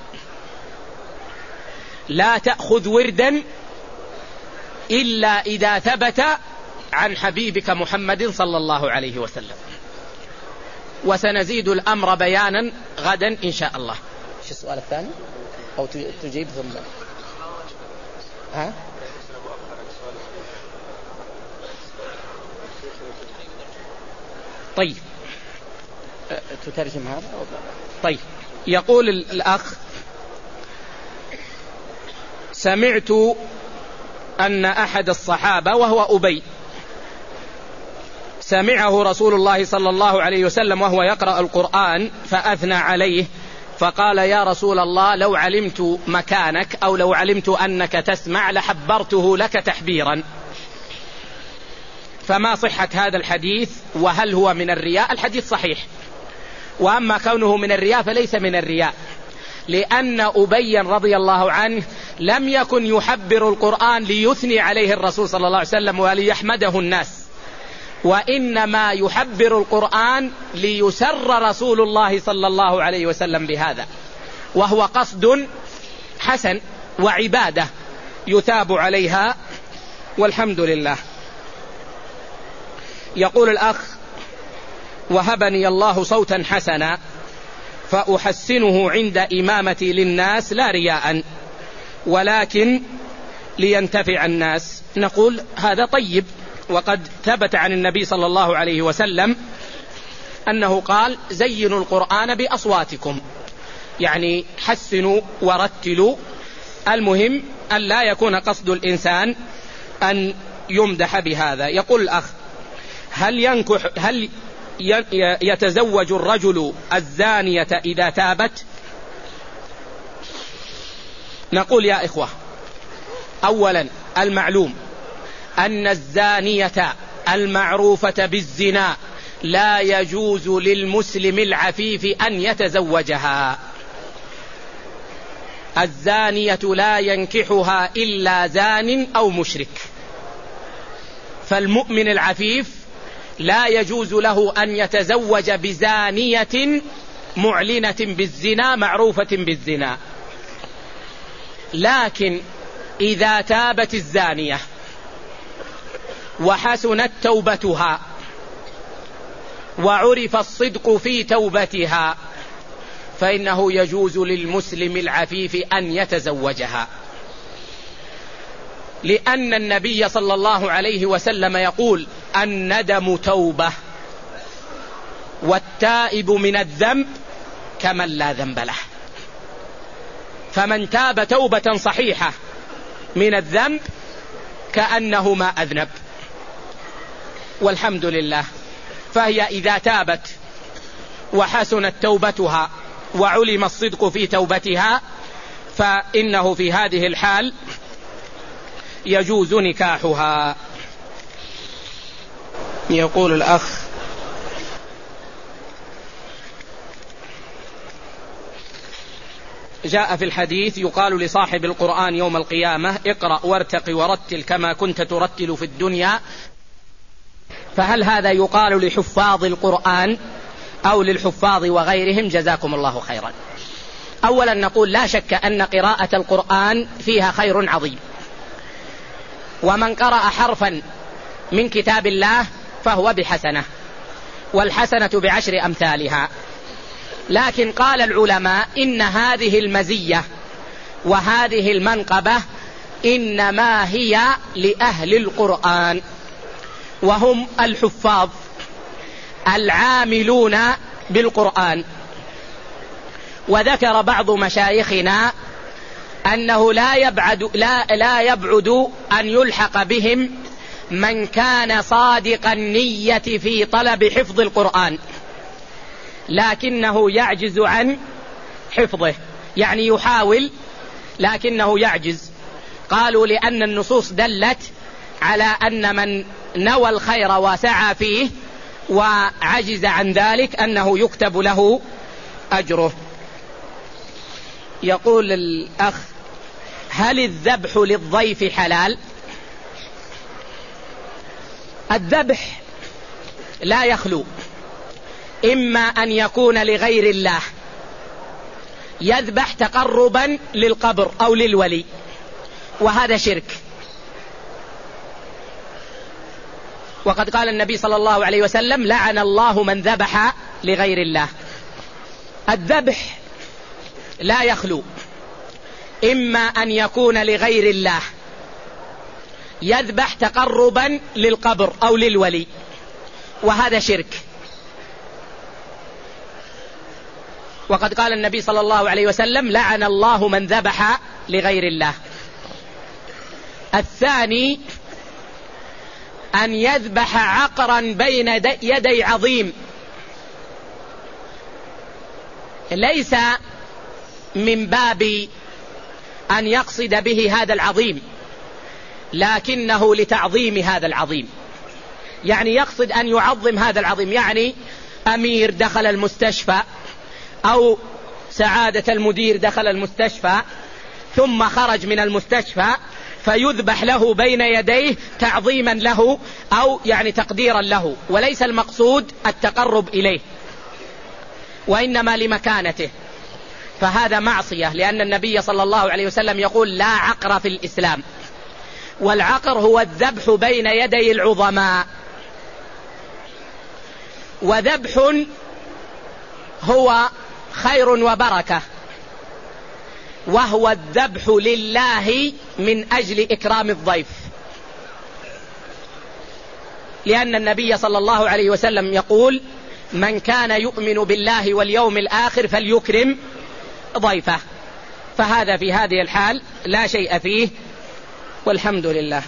لا تأخذ وردا إلا إذا ثبت عن حبيبك محمد صلى الله عليه وسلم. وسنزيد الأمر بيانا غدا إن شاء الله. شو السؤال الثاني أو تجيب ثم طيب تترجم هذا. طيب يقول الأخ سمعت أن أحد الصحابة وهو أبي سمعه رسول الله صلى الله عليه وسلم وهو يقرأ القرآن فأثنى عليه فقال يا رسول الله لو علمت مكانك أو لو علمت أنك تسمع لحبرته لك تحبيرا. فما صحة هذا الحديث وهل هو من الرياء؟ الحديث صحيح، وأما كونه من الرياء فليس من الرياء، لأن أبي رضي الله عنه لم يكن يحبر القرآن ليثني عليه الرسول صلى الله عليه وسلم وليحمده الناس، وإنما يحبر القرآن ليسر رسول الله صلى الله عليه وسلم بهذا، وهو قصد حسن وعبادة يثاب عليها والحمد لله. يقول الأخ وهبني الله صوتا حسنا فأحسنه عند إمامتي للناس لا رياء ولكن لينتفع الناس. نقول هذا طيب، وقد ثبت عن النبي صلى الله عليه وسلم أنه قال زينوا القرآن بأصواتكم، يعني حسنوا ورتلوا. المهم أن لا يكون قصد الإنسان أن يمدح بهذا. يقول الأخ هل يتزوج الرجل الزانية إذا تابت؟ نقول يا إخوة أولا المعلوم أن الزانية المعروفة بالزنا لا يجوز للمسلم العفيف أن يتزوجها. الزانية لا ينكحها إلا زان أو مشرك، فالمؤمن العفيف لا يجوز له أن يتزوج بزانية معلنة بالزنا معروفة بالزنا. لكن إذا تابت الزانية وحسنت توبتها وعرف الصدق في توبتها فإنه يجوز للمسلم العفيف أن يتزوجها، لأن النبي صلى الله عليه وسلم يقول الندم توبة والتائب من الذنب كمن لا ذنب له. فمن تاب توبة صحيحة من الذنب كأنه ما أذنب، والحمد لله. فهي إذا تابت وحسنت توبتها وعلم الصدق في توبتها فإنه في هذه الحال يجوز نكاحها. يقول الأخ جاء في الحديث يقال لصاحب القرآن يوم القيامة اقرأ وارتق ورتل كما كنت ترتل في الدنيا. فهل هذا يقال لحفاظ القرآن أو للحفاظ وغيرهم؟ جزاكم الله خيرا. أولا نقول لا شك أن قراءة القرآن فيها خير عظيم، ومن قرأ حرفا من كتاب الله فهو بحسنة، والحسنة بعشر أمثالها. لكن قال العلماء إن هذه المزية وهذه المنقبة إنما هي لأهل القرآن، وهم الحفاظ العاملون بالقرآن. وذكر بعض مشايخنا أنه لا يبعد أن يلحق بهم من كان صادق النية في طلب حفظ القرآن لكنه يعجز عن حفظه، يعني يحاول لكنه يعجز. قالوا لأن النصوص دلت على أن من نوى الخير وسعى فيه وعجز عن ذلك أنه يكتب له أجره. يقول الأخ: هل الذبح للضيف حلال؟ الذبح لا يخلو إما أن يكون لغير الله، يذبح تقربا للقبر أو للولي، وهذا شرك. وقد قال النبي صلى الله عليه وسلم: لعن الله من ذبح لغير الله. الذبح لا يخلو إما أن يكون لغير الله، يذبح تقربا للقبر أو للولي، وهذا شرك. وقد قال النبي صلى الله عليه وسلم: لعن الله من ذبح لغير الله. الثاني أن يذبح عقرا بين يدي عظيم، ليس من باب أن يقصد به هذا العظيم، لكنه لتعظيم هذا العظيم، يعني يقصد أن يعظم هذا العظيم. يعني أمير دخل المستشفى أو سعادة المدير دخل المستشفى ثم خرج من المستشفى، فيذبح له بين يديه تعظيما له أو يعني تقديرا له، وليس المقصود التقرب إليه وإنما لمكانته، فهذا معصية. لأن النبي صلى الله عليه وسلم يقول: لا عقر في الإسلام. والعقر هو الذبح بين يدي العظماء. وذبح هو خير وبركة، وهو الذبح لله من أجل إكرام الضيف، لأن النبي صلى الله عليه وسلم يقول: من كان يؤمن بالله واليوم الآخر فليكرم ضيفه. فهذا في هذه الحال لا شيء فيه، والحمد لله.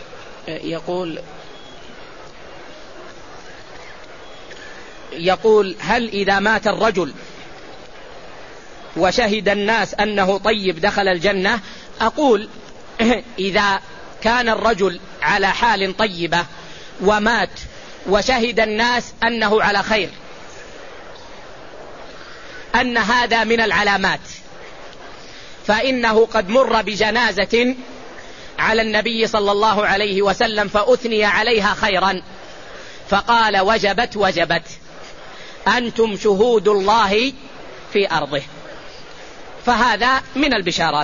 يقول: هل إذا مات الرجل وشهد الناس أنه طيب دخل الجنة؟ أقول: إذا كان الرجل على حال طيبة ومات وشهد الناس أنه على خير، أن هذا من العلامات، فإنه قد مر بجنازة على النبي صلى الله عليه وسلم فأثني عليها خيرا، فقال: وجبت وجبت، أنتم شهود الله في أرضه. فهذا من البشارات.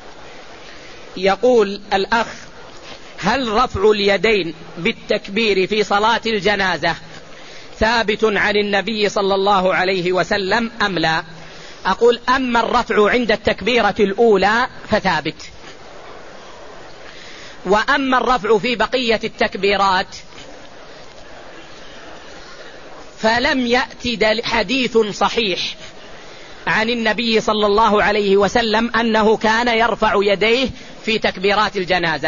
يقول الأخ: هل رفع اليدين بالتكبير في صلاة الجنازة ثابت عن النبي صلى الله عليه وسلم أم لا؟ أقول: أما الرفع عند التكبيرة الأولى فثابت، وأما الرفع في بقية التكبيرات فلم يأتي حديث صحيح عن النبي صلى الله عليه وسلم أنه كان يرفع يديه في تكبيرات الجنازة.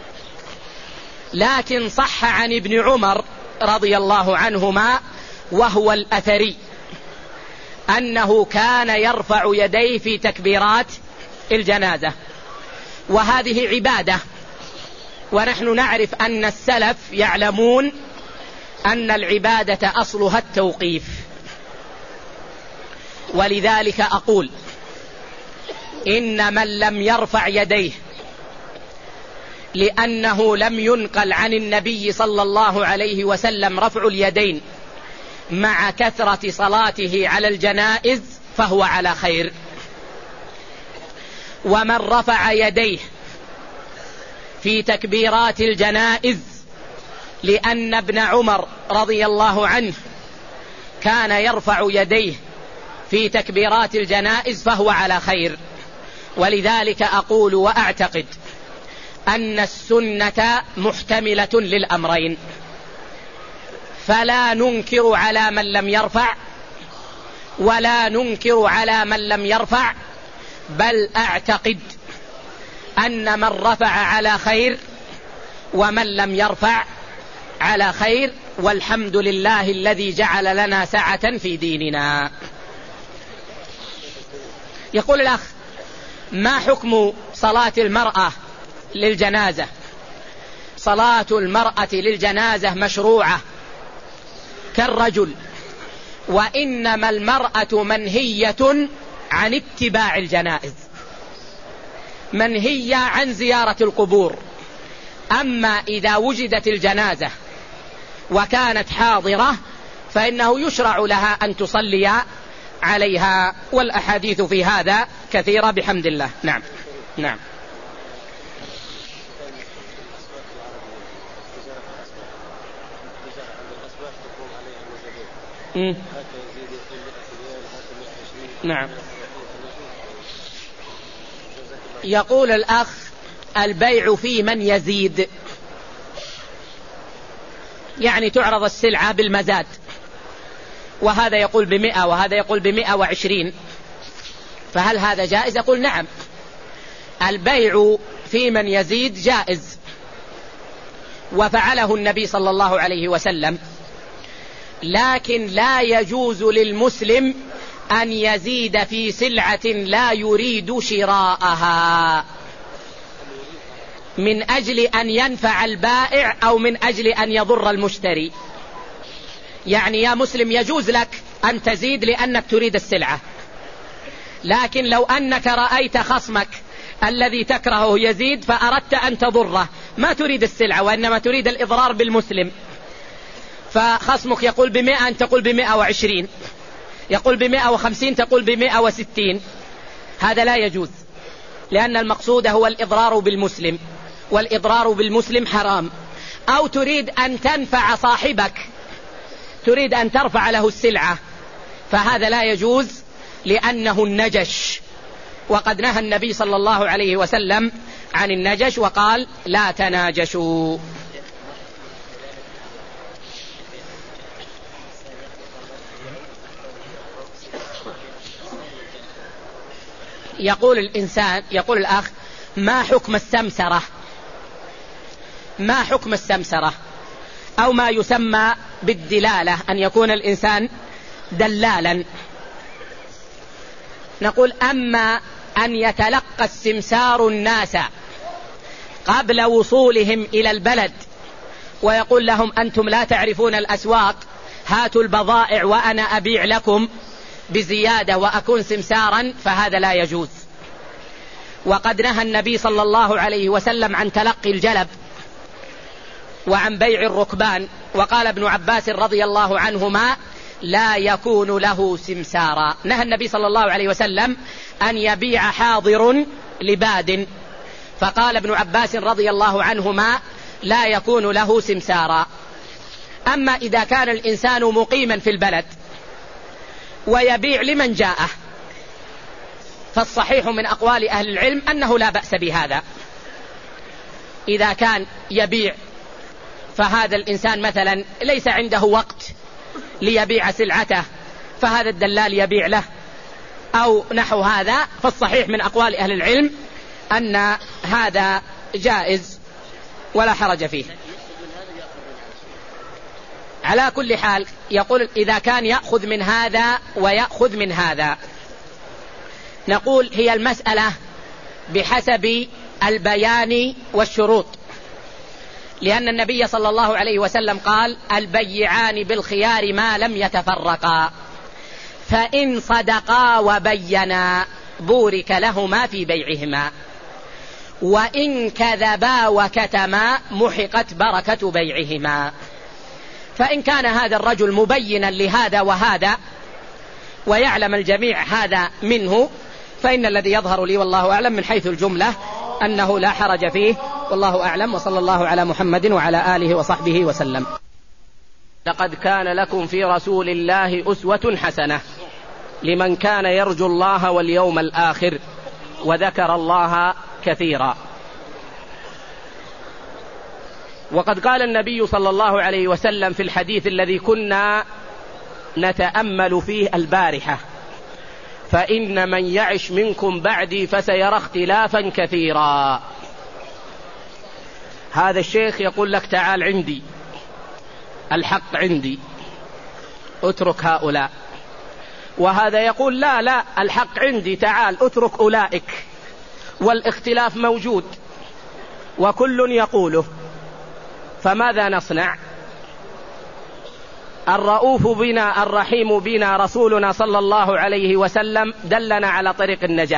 لكن صح عن ابن عمر رضي الله عنهما وهو الأثري أنه كان يرفع يديه في تكبيرات الجنازة، وهذه عبادة، ونحن نعرف أن السلف يعلمون أن العبادة أصلها التوقيف. ولذلك أقول: إن من لم يرفع يديه لأنه لم ينقل عن النبي صلى الله عليه وسلم رفع اليدين مع كثرة صلاته على الجنائز فهو على خير. ومن رفع يديه في تكبيرات الجنائز لأن ابن عمر رضي الله عنه كان يرفع يديه في تكبيرات الجنائز فهو على خير. ولذلك أقول وأعتقد أن السنة محتملة للأمرين، فلا ننكر على من لم يرفع ولا ننكر على من لم يرفع، بل أعتقد أن من رفع على خير ومن لم يرفع على خير، والحمد لله الذي جعل لنا سعة في ديننا. يقول الأخ: ما حكم صلاة المرأة للجنازة؟ صلاة المرأة للجنازة مشروعة كالرجل، وإنما المرأة منهية عن اتباع الجنائز، منهية عن زيارة القبور. أما إذا وجدت الجنازة وكانت حاضرة فإنه يشرع لها أن تصلي عليها، والأحاديث في هذا كثيرة بحمد الله. نعم نعم. نعم. يقول الأخ: البيع في من يزيد، يعني تعرض السلعة بالمزاد، وهذا يقول 100 وهذا يقول 120، فهل هذا جائز؟ يقول نعم، البيع في من يزيد جائز، وفعله النبي صلى الله عليه وسلم، لكن لا يجوز للمسلم أن يزيد في سلعة لا يريد شراءها من أجل أن ينفع البائع أو من أجل أن يضر المشتري. يعني يا مسلم يجوز لك أن تزيد لأنك تريد السلعة، لكن لو أنك رأيت خصمك الذي تكرهه يزيد فأردت أن تضره، ما تريد السلعة وإنما تريد الإضرار بالمسلم، فخصمك يقول 100 أن تقول 120، يقول 150 تقول 160، هذا لا يجوز، لأن المقصود هو الإضرار بالمسلم، والإضرار بالمسلم حرام. أو تريد أن تنفع صاحبك، تريد أن ترفع له السلعة، فهذا لا يجوز لأنه النجش، وقد نهى النبي صلى الله عليه وسلم عن النجش وقال: لا تناجشوا. يقول الأخ: ما حكم السمسرة؟ ما حكم السمسرة أو ما يسمى بالدلالة، أن يكون الإنسان دلالا؟ نقول: أما أن يتلقى السمسار الناس قبل وصولهم إلى البلد ويقول لهم: أنتم لا تعرفون الأسواق، هاتوا البضائع وأنا أبيع لكم بزيادة وأكون سمسارا، فهذا لا يجوز. وقد نهى النبي صلى الله عليه وسلم عن تلقي الجلب وعن بيع الركبان، وقال ابن عباس رضي الله عنهما: لا يكون له سمسارا. نهى النبي صلى الله عليه وسلم أن يبيع حاضر لباد، فقال ابن عباس رضي الله عنهما: لا يكون له سمسارا. أما إذا كان الإنسان مقيما في البلد ويبيع لمن جاءه، فالصحيح من أقوال أهل العلم أنه لا بأس بهذا. إذا كان يبيع فهذا الإنسان مثلا ليس عنده وقت ليبيع سلعته، فهذا الدلال يبيع له أو نحو هذا، فالصحيح من أقوال أهل العلم أن هذا جائز ولا حرج فيه. على كل حال يقول: إذا كان يأخذ من هذا ويأخذ من هذا، نقول هي المسألة بحسب البيان والشروط، لأن النبي صلى الله عليه وسلم قال: البيعان بالخيار ما لم يتفرقا، فإن صدقا وبينا بورك لهما في بيعهما، وإن كذبا وكتما محقت بركة بيعهما. فإن كان هذا الرجل مبينا لهذا وهذا ويعلم الجميع هذا منه، فإن الذي يظهر لي والله أعلم من حيث الجملة أنه لا حرج فيه، والله أعلم. وصلى الله على محمد وعلى آله وصحبه وسلم. لقد كان لكم في رسول الله أسوة حسنة لمن كان يرجو الله واليوم الآخر وذكر الله كثيرا. وقد قال النبي صلى الله عليه وسلم في الحديث الذي كنا نتأمل فيه البارحة: فإن من يعش منكم بعدي فسيرى اختلافا كثيرا. هذا الشيخ يقول لك تعال عندي، الحق عندي، اترك هؤلاء. وهذا يقول لا الحق عندي، تعال اترك أولئك. والاختلاف موجود وكل يقوله، فماذا نصنع؟ الرؤوف بنا الرحيم بنا رسولنا صلى الله عليه وسلم دلنا على طريق النجاة،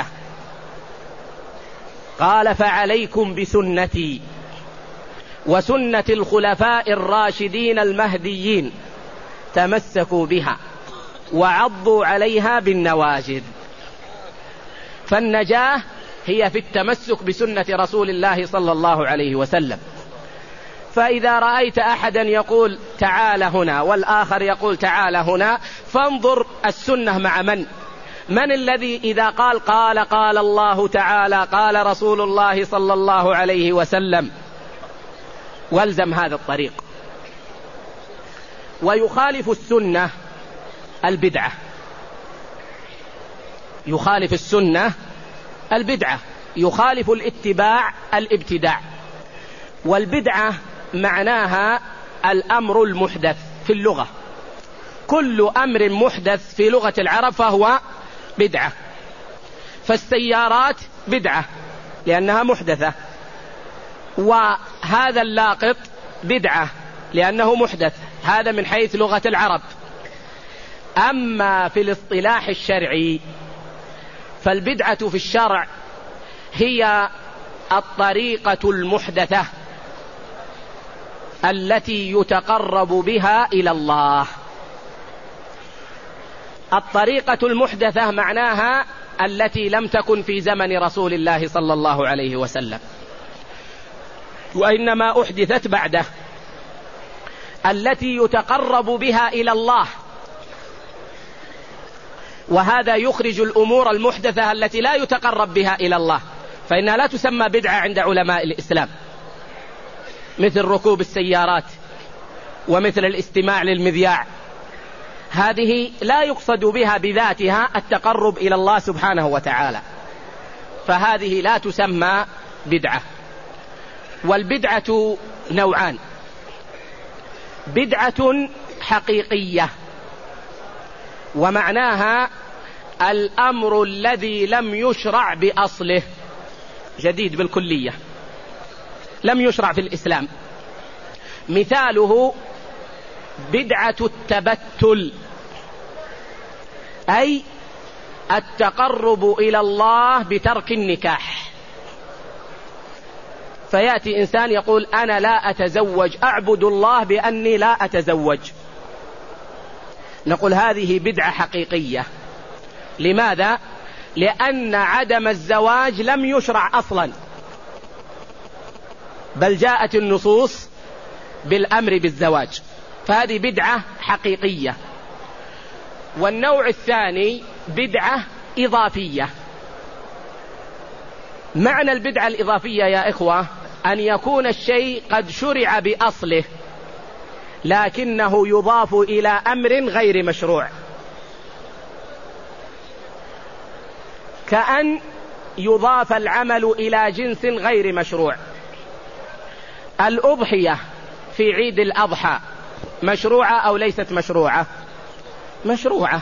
قال: فعليكم بسنتي وسنة الخلفاء الراشدين المهديين، تمسكوا بها وعضوا عليها بالنواجذ. فالنجاة هي في التمسك بسنة رسول الله صلى الله عليه وسلم. فإذا رأيت أحدا يقول تعال هنا والآخر يقول تعال هنا، فانظر السنة مع من الذي إذا قال الله تعالى قال رسول الله صلى الله عليه وسلم، والزم هذا الطريق. ويخالف السنة البدعة، يخالف السنة البدعة، يخالف الاتباع الابتداع. والبدعة معناها الأمر المحدث في اللغة، كل أمر محدث في لغة العرب فهو بدعة. فالسيارات بدعة لأنها محدثة، وهذا اللاقط بدعة لأنه محدث، هذا من حيث لغة العرب. أما في الاصطلاح الشرعي فالبدعة في الشرع هي الطريقة المحدثة التي يتقرب بها إلى الله. الطريقة المحدثة معناها التي لم تكن في زمن رسول الله صلى الله عليه وسلم، وإنما أحدثت بعده، التي يتقرب بها إلى الله. وهذا يخرج الأمور المحدثة التي لا يتقرب بها إلى الله، فإنها لا تسمى بدعة عند علماء الإسلام، مثل ركوب السيارات ومثل الاستماع للمذياع. هذه لا يقصد بها بذاتها التقرب إلى الله سبحانه وتعالى، فهذه لا تسمى بدعة. والبدعة نوعان: بدعة حقيقية، ومعناها الأمر الذي لم يشرع بأصله، جديد بالكلية، لم يشرع في الإسلام. مثاله بدعة التبتل، أي التقرب إلى الله بترك النكاح. فيأتي إنسان يقول أنا لا أتزوج، أعبد الله بأني لا أتزوج، نقول هذه بدعة حقيقية. لماذا؟ لأن عدم الزواج لم يشرع أصلا، بل جاءت النصوص بالأمر بالزواج، فهذه بدعة حقيقية. والنوع الثاني بدعة إضافية. معنى البدعة الإضافية يا إخوة أن يكون الشيء قد شرع بأصله لكنه يضاف إلى أمر غير مشروع، كأن يضاف العمل إلى جنس غير مشروع. الأضحية في عيد الأضحى مشروعة أو ليست مشروعة؟ مشروعة،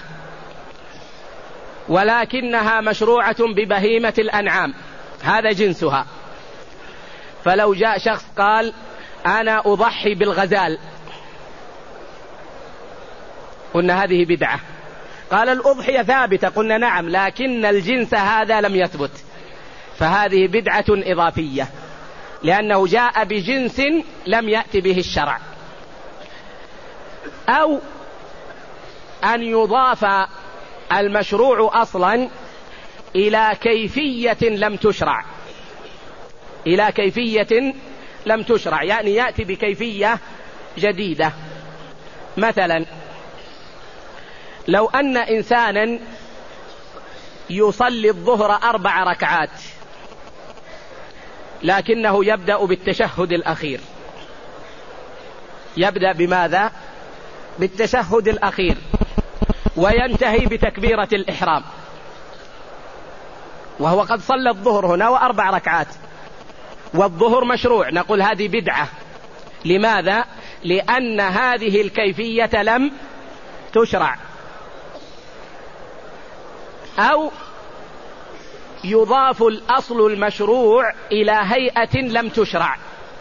ولكنها مشروعة ببهيمة الأنعام، هذا جنسها. فلو جاء شخص قال أنا أضحي بالغزال، قلنا هذه بدعة، قال الأضحية ثابتة، قلنا نعم، لكن الجنس هذا لم يثبت، فهذه بدعة إضافية لأنه جاء بجنس لم يأتي به الشرع. أو أن يضاف المشروع أصلا إلى كيفية لم تشرع، إلى كيفية لم تشرع، يعني يأتي بكيفية جديدة. مثلا لو أن إنسانا يصلي الظهر 4 ركعات لكنه يبدأ بالتشهد الأخير، يبدأ بماذا؟ بالتشهد الأخير، وينتهي بتكبيرة الإحرام، وهو قد صلى الظهر هنا و4 ركعات، والظهر مشروع، نقول هذه بدعة. لماذا؟ لأن هذه الكيفية لم تشرع. أو يضاف الأصل المشروع إلى هيئة لم تشرع،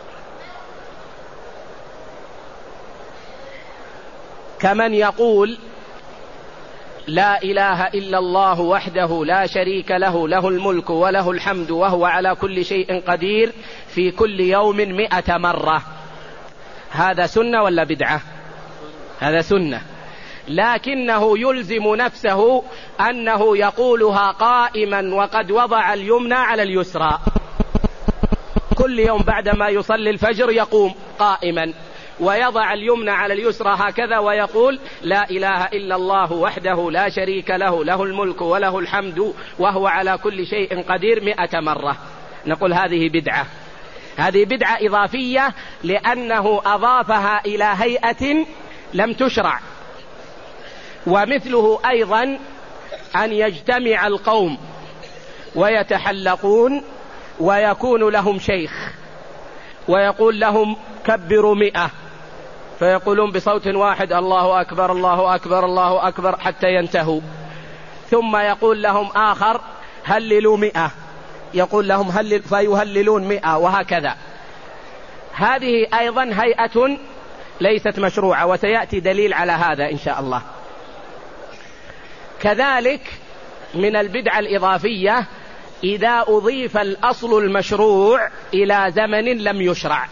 كمن يقول لا إله إلا الله وحده لا شريك له، له الملك وله الحمد وهو على كل شيء قدير، في كل يوم 100 مرة. هذا سنة ولا بدعة؟ هذا سنة، لكنه يلزم نفسه أنه يقولها قائما وقد وضع اليمنى على اليسرى، كل يوم بعدما يصلي الفجر يقوم قائما ويضع اليمنى على اليسرى هكذا ويقول لا إله إلا الله وحده لا شريك له، له الملك وله الحمد وهو على كل شيء قدير 100 مرة. نقول هذه بدعة، هذه بدعة إضافية لأنه أضافها إلى هيئة لم تشرع. ومثله أيضا أن يجتمع القوم ويتحلقون ويكون لهم شيخ ويقول لهم كبروا 100، فيقولون بصوت واحد الله أكبر الله أكبر الله أكبر حتى ينتهوا، ثم يقول لهم آخر هللوا 100، يقول لهم هلل، فيهللون 100، وهكذا. هذه أيضا هيئة ليست مشروعة، وسيأتي دليل على هذا إن شاء الله. كذلك من البدعة الإضافية إذا أضيف الأصل المشروع إلى زمن لم يشرع.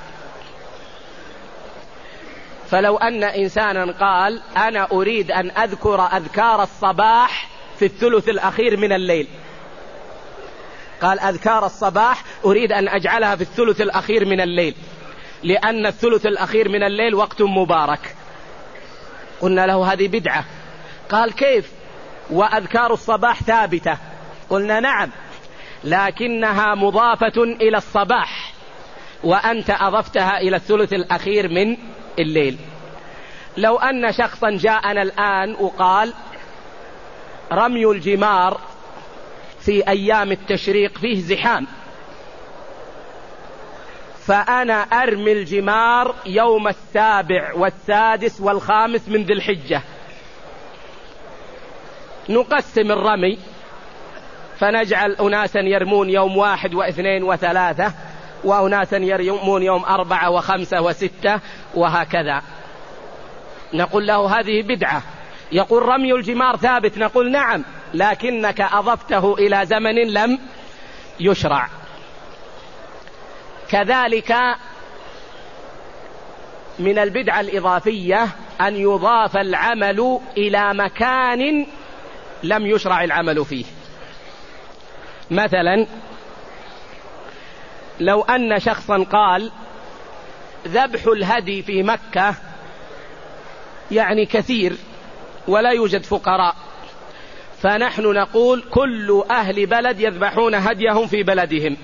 فلو أن إنسانا قال أنا أريد أن أذكر أذكار الصباح في الثلث الأخير من الليل، قال أذكار الصباح أريد أن أجعلها في الثلث الأخير من الليل لأن الثلث الأخير من الليل وقت مبارك، قلنا له هذه بدعة. قال كيف وأذكار الصباح ثابتة؟ قلنا نعم، لكنها مضافة إلى الصباح وأنت أضفتها إلى الثلث الأخير من الليل. لو أن شخصا جاءنا الآن وقال رمي الجمار في أيام التشريق فيه زحام، فأنا أرمي الجمار يوم 7 و6 و5 من ذي الحجة، نقسم الرمي فنجعل أناسا يرمون يوم 1 و2 و3، وأناسا يرمون يوم 4 و5 و6، وهكذا. نقول له هذه بدعة. يقول رمي الجمار ثابت، نقول نعم، لكنك أضفته إلى زمن لم يشرع. كذلك من البدعة الإضافية أن يضاف العمل إلى مكان لم يشرع العمل فيه. مثلا لو أن شخصا قال ذبح الهدي في مكة يعني كثير ولا يوجد فقراء، فنحن نقول كل أهل بلد يذبحون هديهم في بلدهم،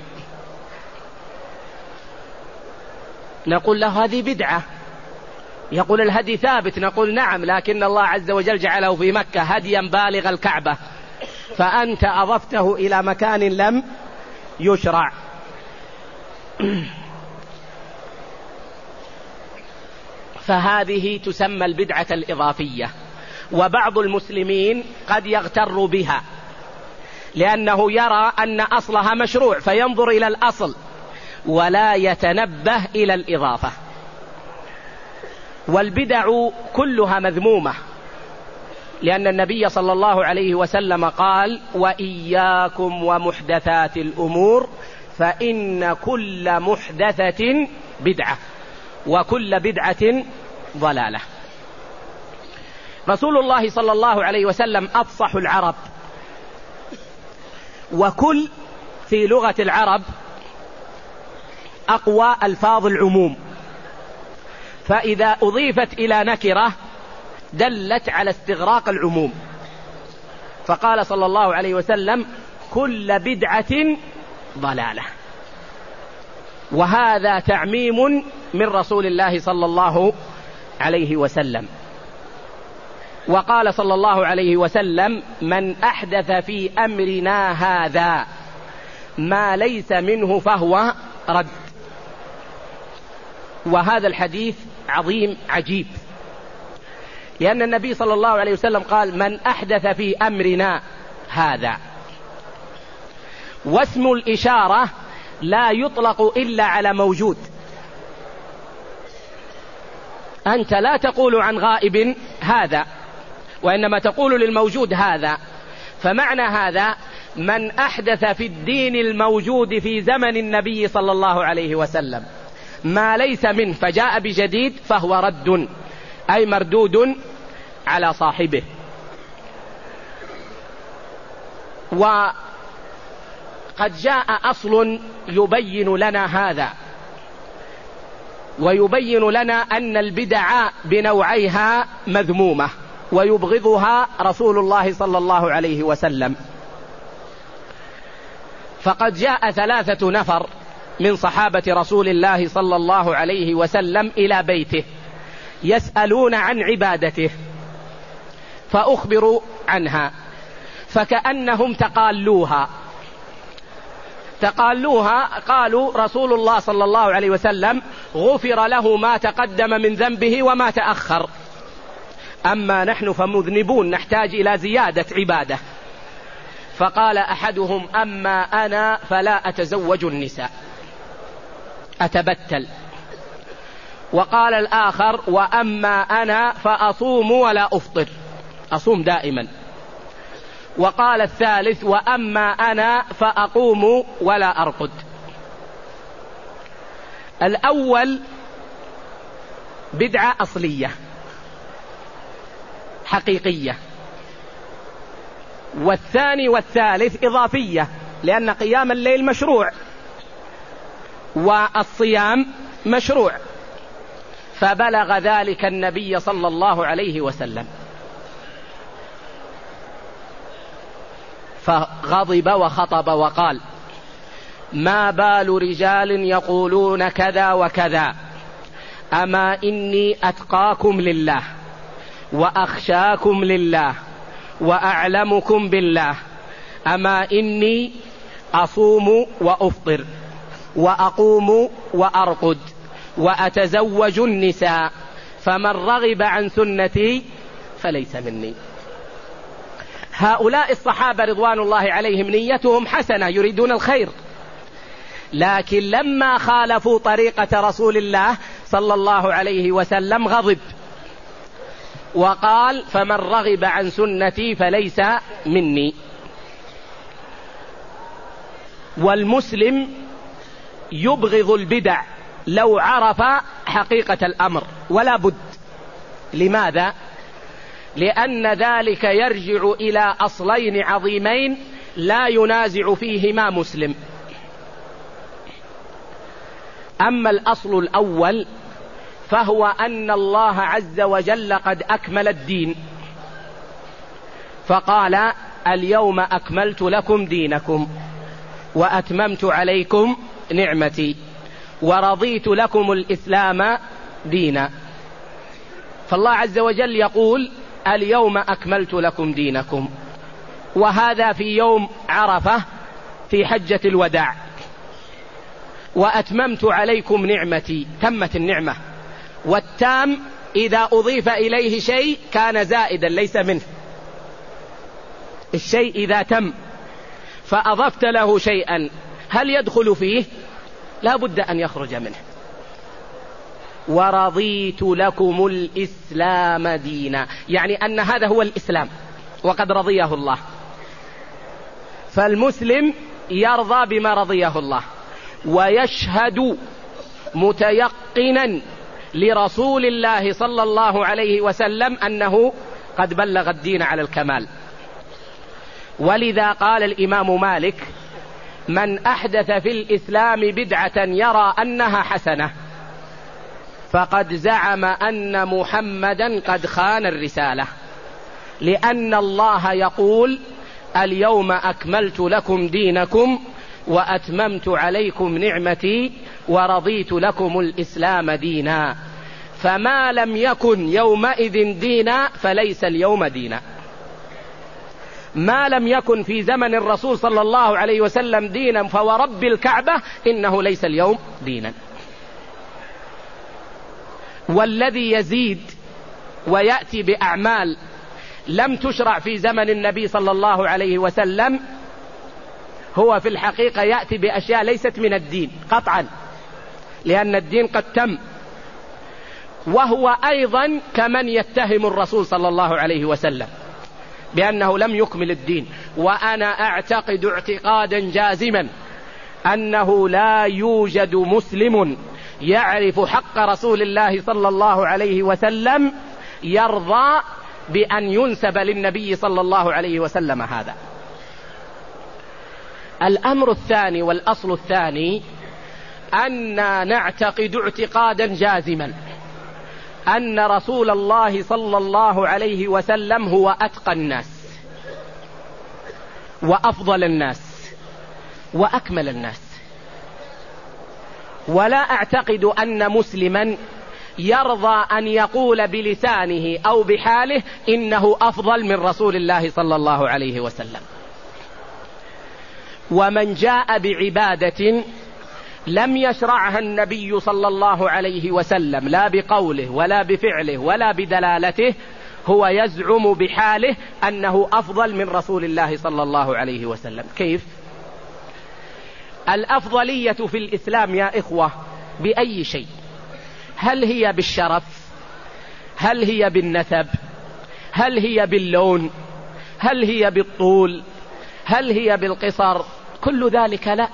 نقول له هذه بدعة. يقول الهدي ثابت، نقول نعم، لكن الله عز وجل جعله في مكة هديا بالغ الكعبة، فأنت أضفته إلى مكان لم يشرع. فهذه تسمى البدعة الإضافية. وبعض المسلمين قد يغتر بها لأنه يرى أن أصلها مشروع فينظر إلى الأصل ولا يتنبه إلى الإضافة. والبدع كلها مذمومة لأن النبي صلى الله عليه وسلم قال: وإياكم ومحدثات الأمور فإن كل محدثة بدعة وكل بدعة ضلالة. رسول الله صلى الله عليه وسلم أفصح العرب، وكل في لغة العرب أقوى ألفاظ العموم، فإذا أضيفت إلى نكرة دلت على استغراق العموم، فقال صلى الله عليه وسلم: كل بدعة ضلالة. وهذا تعميم من رسول الله صلى الله عليه وسلم. وقال صلى الله عليه وسلم: من أحدث في أمرنا هذا ما ليس منه فهو رد. وهذا الحديث عظيم عجيب، لأن النبي صلى الله عليه وسلم قال: من أحدث في أمرنا هذا، واسم الإشارة لا يطلق إلا على موجود. أنت لا تقول عن غائب هذا، وإنما تقول للموجود هذا. فمعنى هذا: من أحدث في الدين الموجود في زمن النبي صلى الله عليه وسلم ما ليس منه فجاء بجديد فهو رد، أي مردود على صاحبه. وقد جاء أصل يبين لنا هذا، ويبين لنا أن البدع بنوعيها مذمومة ويبغضها رسول الله صلى الله عليه وسلم. فقد جاء 3 نفر من صحابة رسول الله صلى الله عليه وسلم إلى بيته يسألون عن عبادته، فأخبروا عنها، فكأنهم تقالوها. قالوا: رسول الله صلى الله عليه وسلم غفر له ما تقدم من ذنبه وما تأخر، أما نحن فمذنبون نحتاج إلى زيادة عبادة. فقال أحدهم: أما أنا فلا أتزوج النساء، أتبتل. وقال الآخر: وأما أنا فأصوم ولا أفطر، أصوم دائما. وقال الثالث: وأما أنا فأقوم ولا أرقد. الأول بدعة أصلية حقيقية، والثاني والثالث إضافية، لأن قيام الليل مشروع والصيام مشروع. فبلغ ذلك النبي صلى الله عليه وسلم، فغضب وخطب وقال: ما بال رجال يقولون كذا وكذا، أما إني أتقاكم لله وأخشاكم لله وأعلمكم بالله، أما إني أصوم وأفطر وأقوم وأرقد وأتزوج النساء، فمن رغب عن سنتي فليس مني. هؤلاء الصحابة رضوان الله عليهم نيتهم حسنة، يريدون الخير، لكن لما خالفوا طريقة رسول الله صلى الله عليه وسلم غضب وقال: فمن رغب عن سنتي فليس مني. والمسلم يبغض البدع لو عرف حقيقة الأمر، ولا بد. لماذا؟ لأن ذلك يرجع إلى أصلين عظيمين لا ينازع فيهما مسلم. أما الأصل الأول فهو أن الله عز وجل قد أكمل الدين، فقال: اليوم أكملت لكم دينكم وأتممت عليكم نعمتي ورضيت لكم الإسلام دينا. فالله عز وجل يقول: اليوم أكملت لكم دينكم، وهذا في يوم عرفة في حجة الوداع. وأتممت عليكم نعمتي، تمت النعمة، والتام إذا أضيف إليه شيء كان زائدا ليس منه. الشيء إذا تم فأضفت له شيئا هل يدخل فيه؟ لا بد أن يخرج منه. ورضيت لكم الإسلام دينا، يعني أن هذا هو الإسلام وقد رضيه الله. فالمسلم يرضى بما رضيه الله ويشهد متيقنا لرسول الله صلى الله عليه وسلم أنه قد بلغ الدين على الكمال. ولذا قال الإمام مالك: من أحدث في الإسلام بدعة يرى أنها حسنة فقد زعم أن محمدا قد خان الرسالة، لأن الله يقول: اليوم أكملت لكم دينكم وأتممت عليكم نعمتي ورضيت لكم الإسلام دينا. فما لم يكن يومئذ دينا فليس اليوم دينا. ما لم يكن في زمن الرسول صلى الله عليه وسلم دينا فورب الكعبة إنه ليس اليوم دينا. والذي يزيد ويأتي بأعمال لم تشرع في زمن النبي صلى الله عليه وسلم هو في الحقيقة يأتي بأشياء ليست من الدين قطعا، لأن الدين قد تم. وهو أيضا كمن يتهم الرسول صلى الله عليه وسلم بأنه لم يكمل الدين. وأنا أعتقد اعتقادا جازما أنه لا يوجد مسلم يعرف حق رسول الله صلى الله عليه وسلم يرضى بأن ينسب للنبي صلى الله عليه وسلم هذا. الأمر الثاني والأصل الثاني أننا نعتقد اعتقادا جازما أن رسول الله صلى الله عليه وسلم هو أتقى الناس وأفضل الناس وأكمل الناس. ولا أعتقد أن مسلما يرضى أن يقول بلسانه أو بحاله إنه أفضل من رسول الله صلى الله عليه وسلم. ومن جاء بعبادة لم يشرعها النبي صلى الله عليه وسلم لا بقوله ولا بفعله ولا بدلالته هو يزعم بحاله أنه أفضل من رسول الله صلى الله عليه وسلم. كيف؟ الأفضلية في الإسلام يا إخوة بأي شيء؟ هل هي بالشرف؟ هل هي بالنسب؟ هل هي باللون؟ هل هي بالطول؟ هل هي بالقصر؟ كل ذلك لا.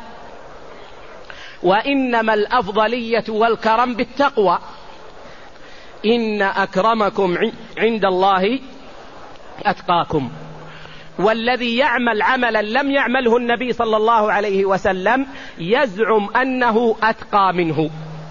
وإنما الأفضلية والكرم بالتقوى. إن أكرمكم عند الله أتقاكم. والذي يعمل عملا لم يعمله النبي صلى الله عليه وسلم يزعم أنه أتقى منه،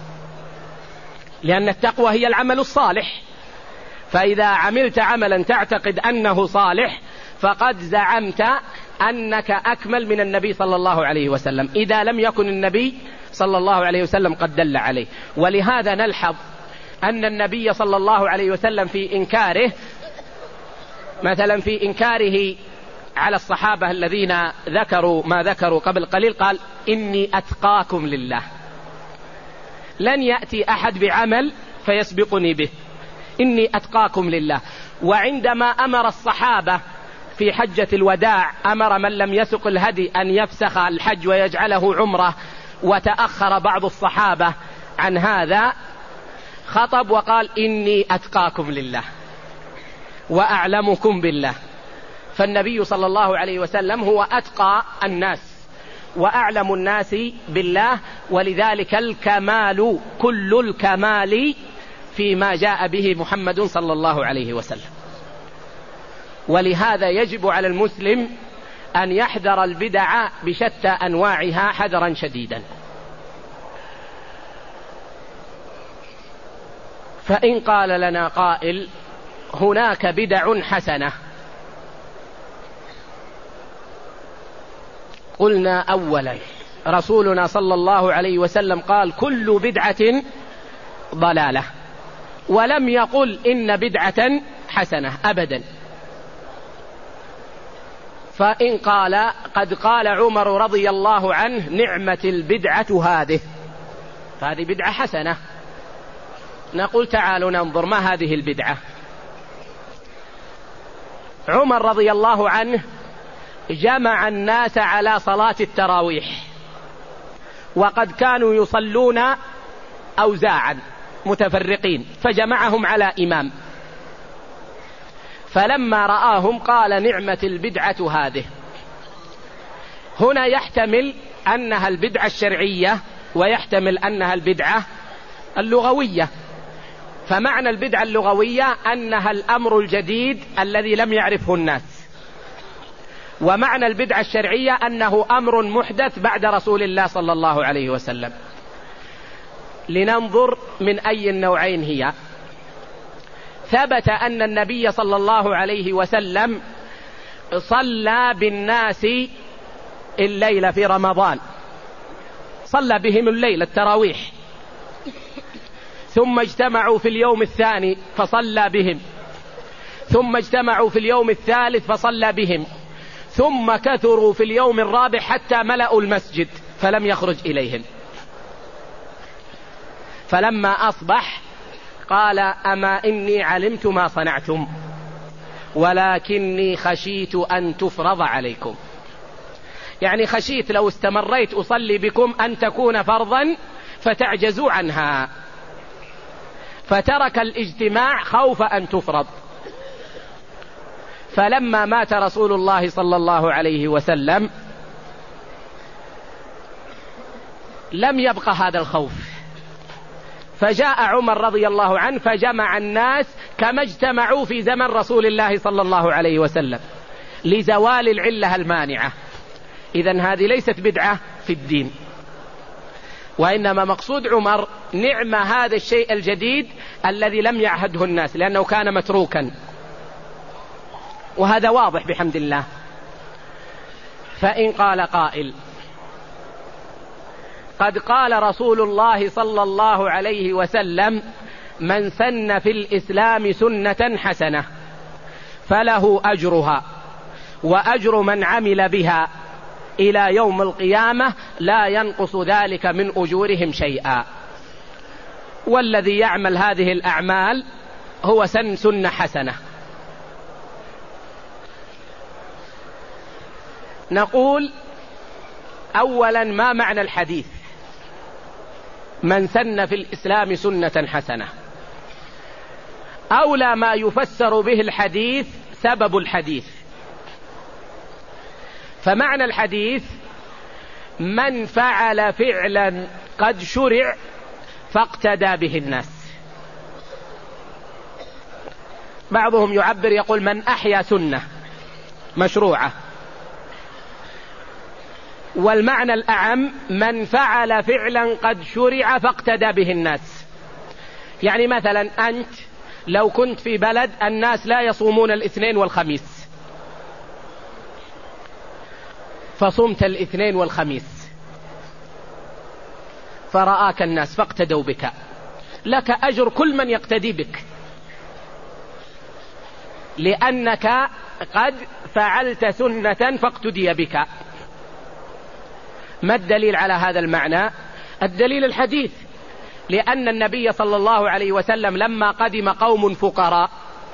لأن التقوى هي العمل الصالح. فإذا عملت عملا تعتقد أنه صالح فقد زعمت أنك أكمل من النبي صلى الله عليه وسلم إذا لم يكن النبي صلى الله عليه وسلم قد دل عليه. ولهذا نلحظ أن النبي صلى الله عليه وسلم في إنكاره، مثلا في إنكاره على الصحابة الذين ذكروا ما ذكروا قبل قليل قال: إني أتقاكم لله. لن يأتي أحد بعمل فيسبقني به، إني أتقاكم لله. وعندما أمر الصحابة في حجة الوداع أمر من لم يسق الهدي أن يفسخ الحج ويجعله عمرة، وتأخر بعض الصحابة عن هذا، خطب وقال: إني أتقاكم لله وأعلمكم بالله. فالنبي صلى الله عليه وسلم هو أتقى الناس وأعلم الناس بالله. ولذلك الكمال كل الكمال فيما جاء به محمد صلى الله عليه وسلم. ولهذا يجب على المسلم أن يحذر البدع بشتى أنواعها حذرا شديدا. فإن قال لنا قائل: هناك بدع حسنة، قلنا: أولا رسولنا صلى الله عليه وسلم قال: كل بدعة ضلالة، ولم يقل إن بدعة حسنة أبدا. فإن قال: قد قال عمر رضي الله عنه: نعمة البدعة هذه، فهذه بدعة حسنة. نقول: تعالوا ننظر ما هذه البدعة. عمر رضي الله عنه جمع الناس على صلاة التراويح، وقد كانوا يصلون أوزاعا، متفرقين فجمعهم على إمام، فلما رآهم قال نعمة البدعة هذه. هنا يحتمل أنها البدعة الشرعية ويحتمل أنها البدعة اللغوية. فمعنى البدعة اللغوية أنها الأمر الجديد الذي لم يعرفه الناس، ومعنى البدعة الشرعية أنه أمر محدث بعد رسول الله صلى الله عليه وسلم. لننظر من أي النوعين هي. ثبت أن النبي صلى الله عليه وسلم صلى بالناس الليلة في رمضان، صلى بهم الليل التراويح، ثم اجتمعوا في اليوم الثاني فصلى بهم، ثم اجتمعوا في اليوم الثالث فصلى بهم، ثم كثروا في اليوم الرابع حتى ملأوا المسجد فلم يخرج إليهم. فلما أصبح قال أما إني علمت ما صنعتم ولكني خشيت أن تفرض عليكم، يعني خشيت لو استمريت أصلي بكم أن تكون فرضا فتعجزوا عنها، فترك الاجتماع خوف أن تفرض. فلما مات رسول الله صلى الله عليه وسلم لم يبق هذا الخوف، فجاء عمر رضي الله عنه فجمع الناس كما اجتمعوا في زمن رسول الله صلى الله عليه وسلم لزوال العلة المانعة. إذن هذه ليست بدعة في الدين، وإنما مقصود عمر نعم هذا الشيء الجديد الذي لم يعهده الناس لأنه كان متروكا، وهذا واضح بحمد الله. فإن قال قائل قد قال رسول الله صلى الله عليه وسلم من سن في الإسلام سنة حسنة فله أجرها وأجر من عمل بها إلى يوم القيامة لا ينقص ذلك من أجورهم شيئا، والذي يعمل هذه الأعمال هو سنة حسنة. نقول أولا ما معنى الحديث من سن في الإسلام سنة حسنة؟ أولى ما يفسر به الحديث سبب الحديث. فمعنى الحديث من فعل فعلا قد شرع فاقتدى به الناس. بعضهم يعبر يقول من أحيا سنة مشروعة، والمعنى الأعم من فعل فعلا قد شرع فاقتدى به الناس. يعني مثلا أنت لو كنت في بلد الناس لا يصومون الاثنين والخميس فصمت الاثنين والخميس فرآك الناس فاقتدوا بك، لك أجر كل من يقتدي بك، لأنك قد فعلت سنة فاقتدي بك. ما الدليل على هذا المعنى؟ الدليل الحديث، لأن النبي صلى الله عليه وسلم لما قدم قوم فقراء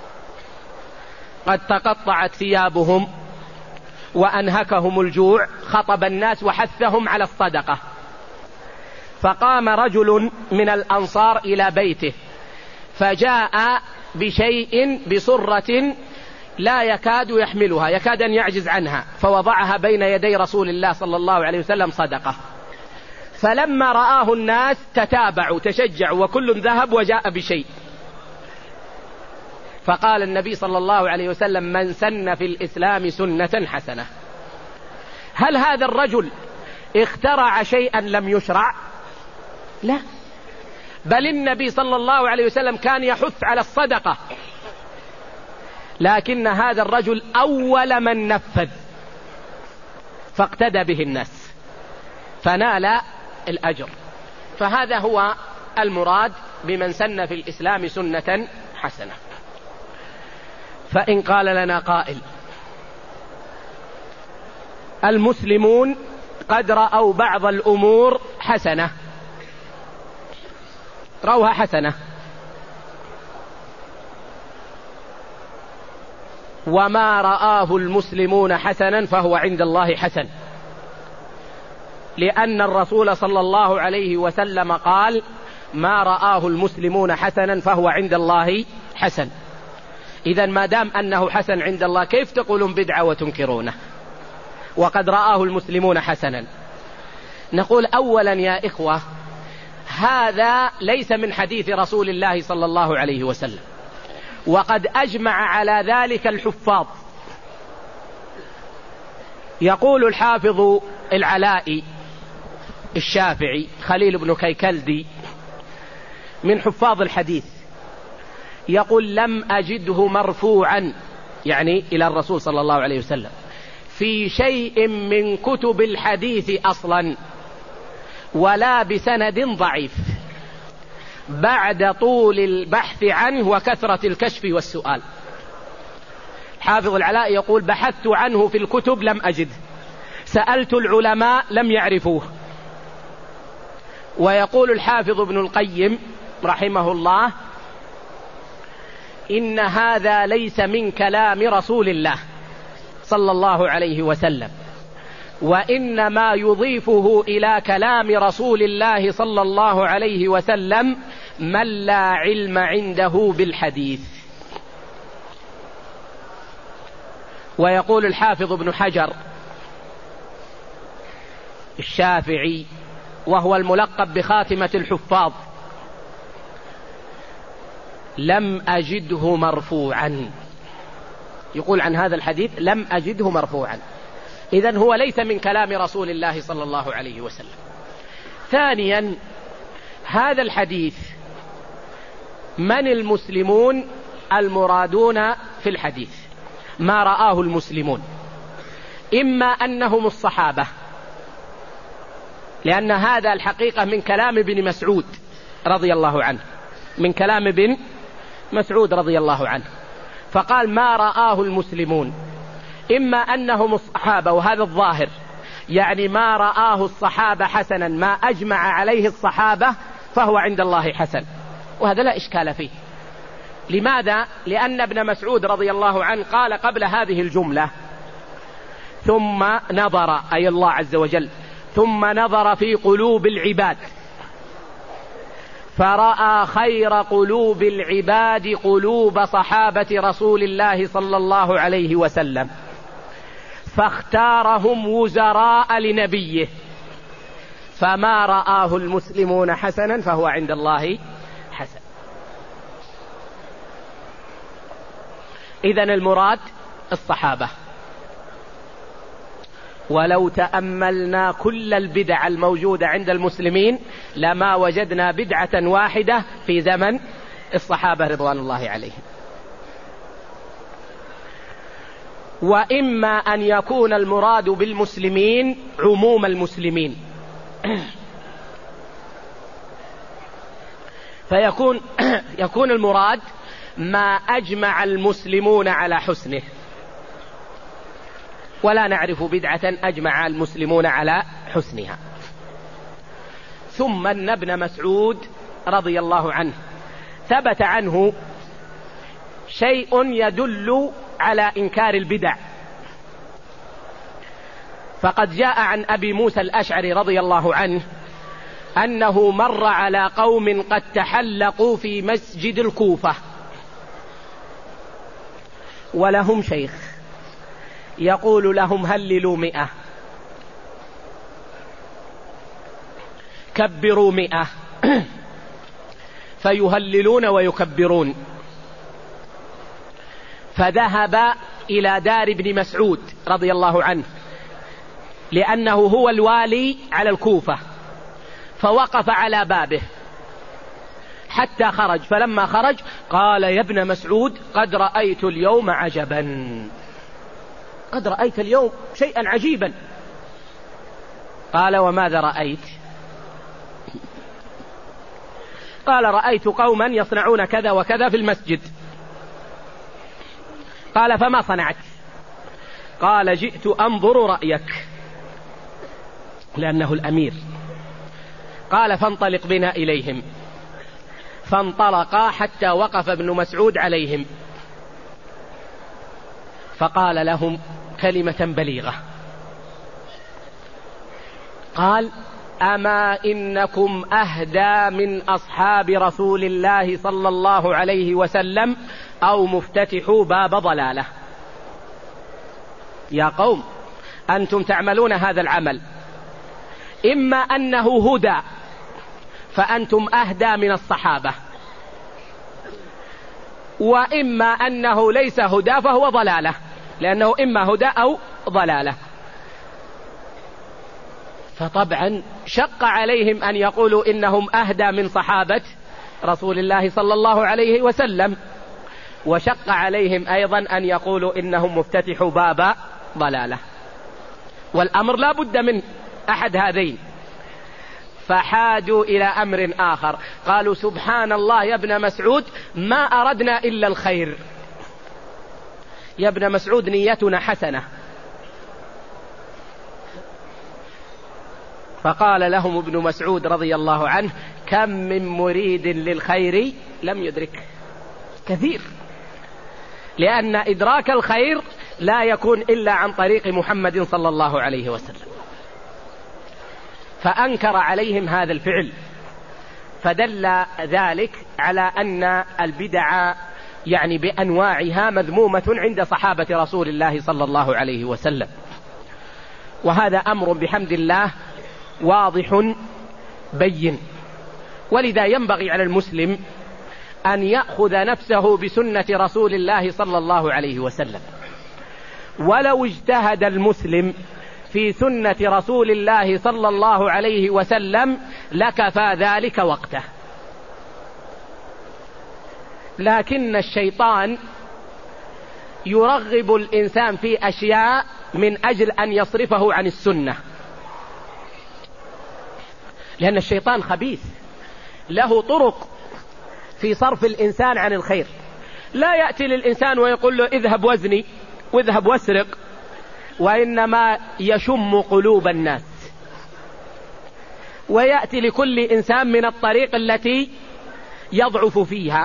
قد تقطعت ثيابهم وأنهكهم الجوع خطب الناس وحثهم على الصدقة، فقام رجل من الأنصار إلى بيته فجاء بشيء بصرة لا يكاد يحملها، يكاد أن يعجز عنها، فوضعها بين يدي رسول الله صلى الله عليه وسلم صدقة. فلما رآه الناس تتابعوا تشجعوا وكل ذهب وجاء بشيء، فقال النبي صلى الله عليه وسلم من سن في الإسلام سنة حسنة. هل هذا الرجل اخترع شيئا لم يشرع؟ لا، بل النبي صلى الله عليه وسلم كان يحث على الصدقة، لكن هذا الرجل أول من نفذ فاقتدى به الناس فنال الأجر. فهذا هو المراد بمن سن في الإسلام سنة حسنة. فإن قال لنا قائل المسلمون قد رأوا بعض الأمور حسنة، رأوها حسنة، وما رآه المسلمون حسنا فهو عند الله حسن، لأن الرسول صلى الله عليه وسلم قال ما رآه المسلمون حسنا فهو عند الله حسن. إذن ما دام أنه حسن عند الله كيف تقولون بدعة وتنكرونه وقد رآه المسلمون حسنا؟ نقول أولا يا إخوة، هذا ليس من حديث رسول الله صلى الله عليه وسلم، وقد أجمع على ذلك الحفاظ. يقول الحافظ العلاء الشافعي خليل بن كيكلدي من حفاظ الحديث، يقول: لم أجده مرفوعا، يعني إلى الرسول صلى الله عليه وسلم، في شيء من كتب الحديث أصلا، ولا بسند ضعيف، بعد طول البحث عنه وكثرة الكشف والسؤال. حافظ العلاء يقول: بحثت عنه في الكتب لم أجده، سألت العلماء لم يعرفوه. ويقول الحافظ ابن القيم رحمه الله: إن هذا ليس من كلام رسول الله صلى الله عليه وسلم، وإنما يضيفه إلى كلام رسول الله صلى الله عليه وسلم من لا علم عنده بالحديث. ويقول الحافظ ابن حجر الشافعي وهو الملقب بخاتمة الحفاظ: لم أجده مرفوعا. يقول عن هذا الحديث: لم أجده مرفوعا. إذن هو ليس من كلام رسول الله صلى الله عليه وسلم. ثانيا، هذا الحديث من المسلمون المرادون في الحديث؟ ما رآه المسلمون إما أنهم الصحابة، لأن هذا الحقيقة من كلام ابن مسعود رضي الله عنه، من كلام ابن مسعود رضي الله عنه، فقال: ما رآه المسلمون، إما أنهم الصحابة، وهذا الظاهر، يعني ما رآه الصحابة حسنا، ما أجمع عليه الصحابة فهو عند الله حسن، وهذا لا إشكال فيه. لماذا؟ لأن ابن مسعود رضي الله عنه قال قبل هذه الجملة: ثم نظر، أي الله عز وجل، ثم نظر في قلوب العباد فرأى خير قلوب العباد قلوب صحابة رسول الله صلى الله عليه وسلم، فاختارهم وزراء لنبيه، فما رآه المسلمون حسنا فهو عند الله حسن. إذن المراد الصحابة. ولو تأملنا كل البدع الموجودة عند المسلمين لما وجدنا بدعة واحدة في زمن الصحابة رضوان الله عليهم. وإما أن يكون المراد بالمسلمين عموم المسلمين، فيكون المراد ما أجمع المسلمون على حسنه، ولا نعرف بدعة أجمع المسلمون على حسنها. ثم أن ابن مسعود رضي الله عنه ثبت عنه شيء يدل على إنكار البدع، فقد جاء عن أبي موسى الأشعري رضي الله عنه أنه مر على قوم قد تحلقوا في مسجد الكوفة، ولهم شيخ يقول لهم: هللوا 100، كبروا 100، فيهللون ويكبرون. فذهب إلى دار ابن مسعود رضي الله عنه، لأنه هو الوالي على الكوفة، فوقف على بابه حتى خرج، فلما خرج قال: يا ابن مسعود، قد رأيت اليوم عجبا، قد رأيت اليوم شيئا عجيبا. قال: وماذا رأيت؟ قال: رأيت قوما يصنعون كذا وكذا في المسجد. قال: فما صنعت؟ قال: جئت أنظر رأيك، لأنه الأمير. قال: فانطلق بنا إليهم. فانطلقا حتى وقف ابن مسعود عليهم، فقال لهم كلمة بليغة، قال: أما إنكم أهدى من أصحاب رسول الله صلى الله عليه وسلم أو مفتتحوا باب ضلالة. يا قوم أنتم تعملون هذا العمل، إما أنه هدى فأنتم أهدى من الصحابة، وإما أنه ليس هدى فهو ضلالة، لأنه إما هدى أو ضلالة. فطبعا شق عليهم أن يقولوا إنهم أهدى من صحابة رسول الله صلى الله عليه وسلم، وشق عليهم أيضا أن يقولوا إنهم مفتتحوا باب ضلالة، والأمر لا بد من أحد هذين. فحادوا إلى أمر آخر، قالوا سبحان الله يا ابن مسعود ما أردنا إلا الخير، يا ابن مسعود نيتنا حسنة. فقال لهم ابن مسعود رضي الله عنه كم من مريد للخير لم يدرك، كثير، لأن إدراك الخير لا يكون إلا عن طريق محمد صلى الله عليه وسلم. فأنكر عليهم هذا الفعل، فدل ذلك على أن البدع يعني بأنواعها مذمومة عند صحابة رسول الله صلى الله عليه وسلم، وهذا أمر بحمد الله واضح بين. ولذا ينبغي على المسلم أن يأخذ نفسه بسنة رسول الله صلى الله عليه وسلم، ولو اجتهد المسلم في سنة رسول الله صلى الله عليه وسلم لكفى ذلك وقته. لكن الشيطان يرغب الإنسان في أشياء من أجل أن يصرفه عن السنة، لأن الشيطان خبيث له طرق في صرف الإنسان عن الخير. لا يأتي للإنسان ويقول له اذهب وزني واذهب واسرق، وإنما يشم قلوب الناس، ويأتي لكل إنسان من الطريق التي يضعف فيها.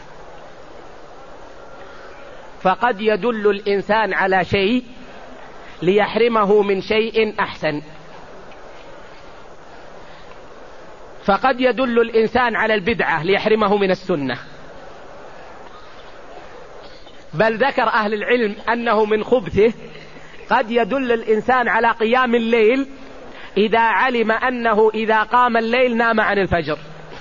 فقد يدل الإنسان على شيء ليحرمه من شيء أحسن، فقد يدل الإنسان على البدعة ليحرمه من السنة. بل ذكر أهل العلم أنه من خبثه قد يدل الإنسان على قيام الليل إذا علم أنه إذا قام الليل نام عن الفجر،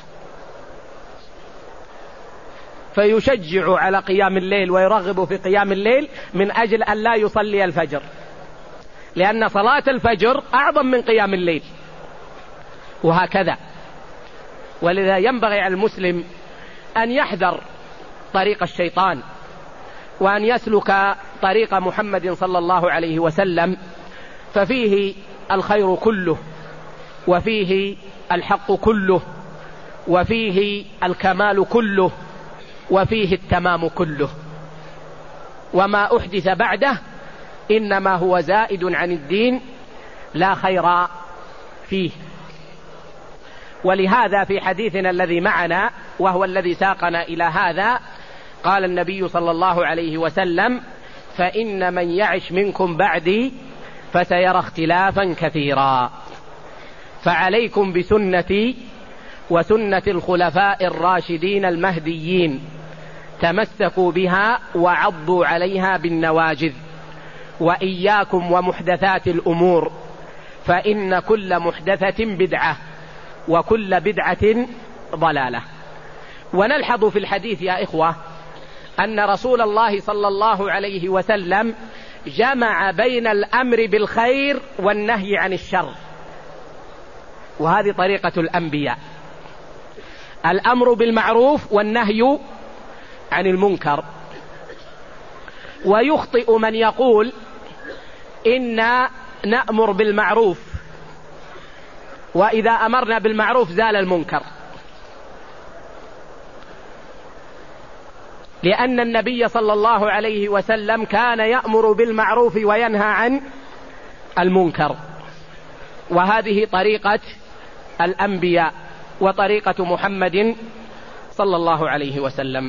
فيشجع على قيام الليل ويرغب في قيام الليل من أجل أن لا يصلي الفجر، لأن صلاة الفجر أعظم من قيام الليل، وهكذا. ولذا ينبغي على المسلم أن يحذر طريق الشيطان، وأن يسلك طريق محمد صلى الله عليه وسلم، ففيه الخير كله، وفيه الحق كله، وفيه الكمال كله، وفيه التمام كله. وما أحدث بعده إنما هو زائد عن الدين لا خير فيه. ولهذا في حديثنا الذي معنا وهو الذي ساقنا إلى هذا قال النبي صلى الله عليه وسلم فإن من يعش منكم بعدي فسيرى اختلافا كثيرا، فعليكم بسنتي وسنة الخلفاء الراشدين المهديين، تمسكوا بها وعضوا عليها بالنواجذ، وإياكم ومحدثات الأمور، فإن كل محدثة بدعة وكل بدعة ضلالة. ونلحظ في الحديث يا إخوة أن رسول الله صلى الله عليه وسلم جمع بين الأمر بالخير والنهي عن الشر، وهذه طريقة الأنبياء، الأمر بالمعروف والنهي عن المنكر. ويخطئ من يقول إنا نأمر بالمعروف، وإذا أمرنا بالمعروف زال المنكر، لأن النبي صلى الله عليه وسلم كان يأمر بالمعروف وينهى عن المنكر، وهذه طريقة الأنبياء وطريقة محمد صلى الله عليه وسلم.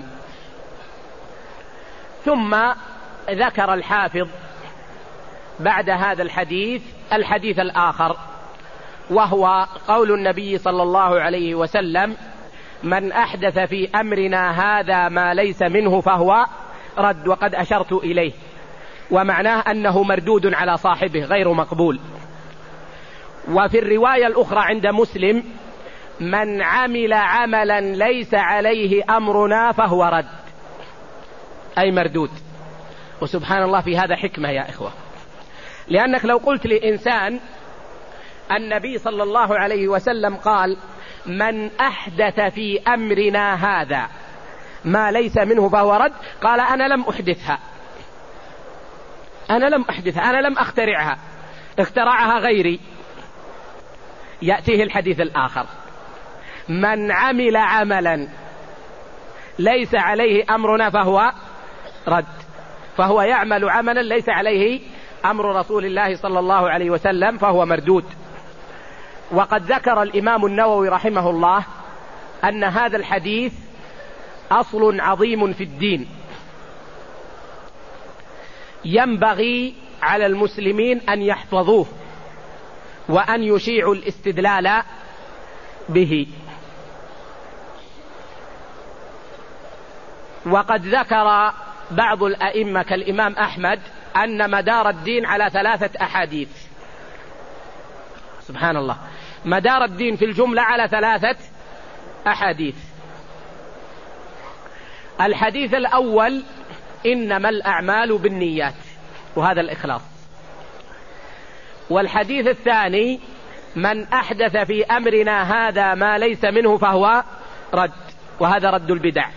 ثم ذكر الحافظ بعد هذا الحديث الحديث الآخر، وهو قول النبي صلى الله عليه وسلم: من أحدث في أمرنا هذا ما ليس منه فهو رد. وقد أشرت إليه، ومعناه أنه مردود على صاحبه غير مقبول. وفي الرواية الأخرى عند مسلم: من عمل عملا ليس عليه أمرنا فهو رد، أي مردود. وسبحان الله في هذا حكمة يا إخوة، لأنك لو قلت لإنسان النبي صلى الله عليه وسلم قال: من أحدث في أمرنا هذا ما ليس منه فهو رد، قال: أنا لم أحدثها، أنا لم أخترعها، اخترعها غيري. يأتيه الحديث الآخر: من عمل عملا ليس عليه أمرنا فهو رد، فهو يعمل عملا ليس عليه أمر رسول الله صلى الله عليه وسلم فهو مردود. وقد ذكر الإمام النووي رحمه الله أن هذا الحديث أصل عظيم في الدين، ينبغي على المسلمين أن يحفظوه وأن يشيعوا الاستدلال به. وقد ذكر بعض الأئمة كالإمام أحمد أن مدار الدين على 3 أحاديث. سبحان الله، مدار الدين في الجملة على 3 أحاديث. الحديث الأول: إنما الأعمال بالنيات، وهذا الإخلاص. والحديث الثاني: من أحدث في أمرنا هذا ما ليس منه فهو رد، وهذا رد البدع.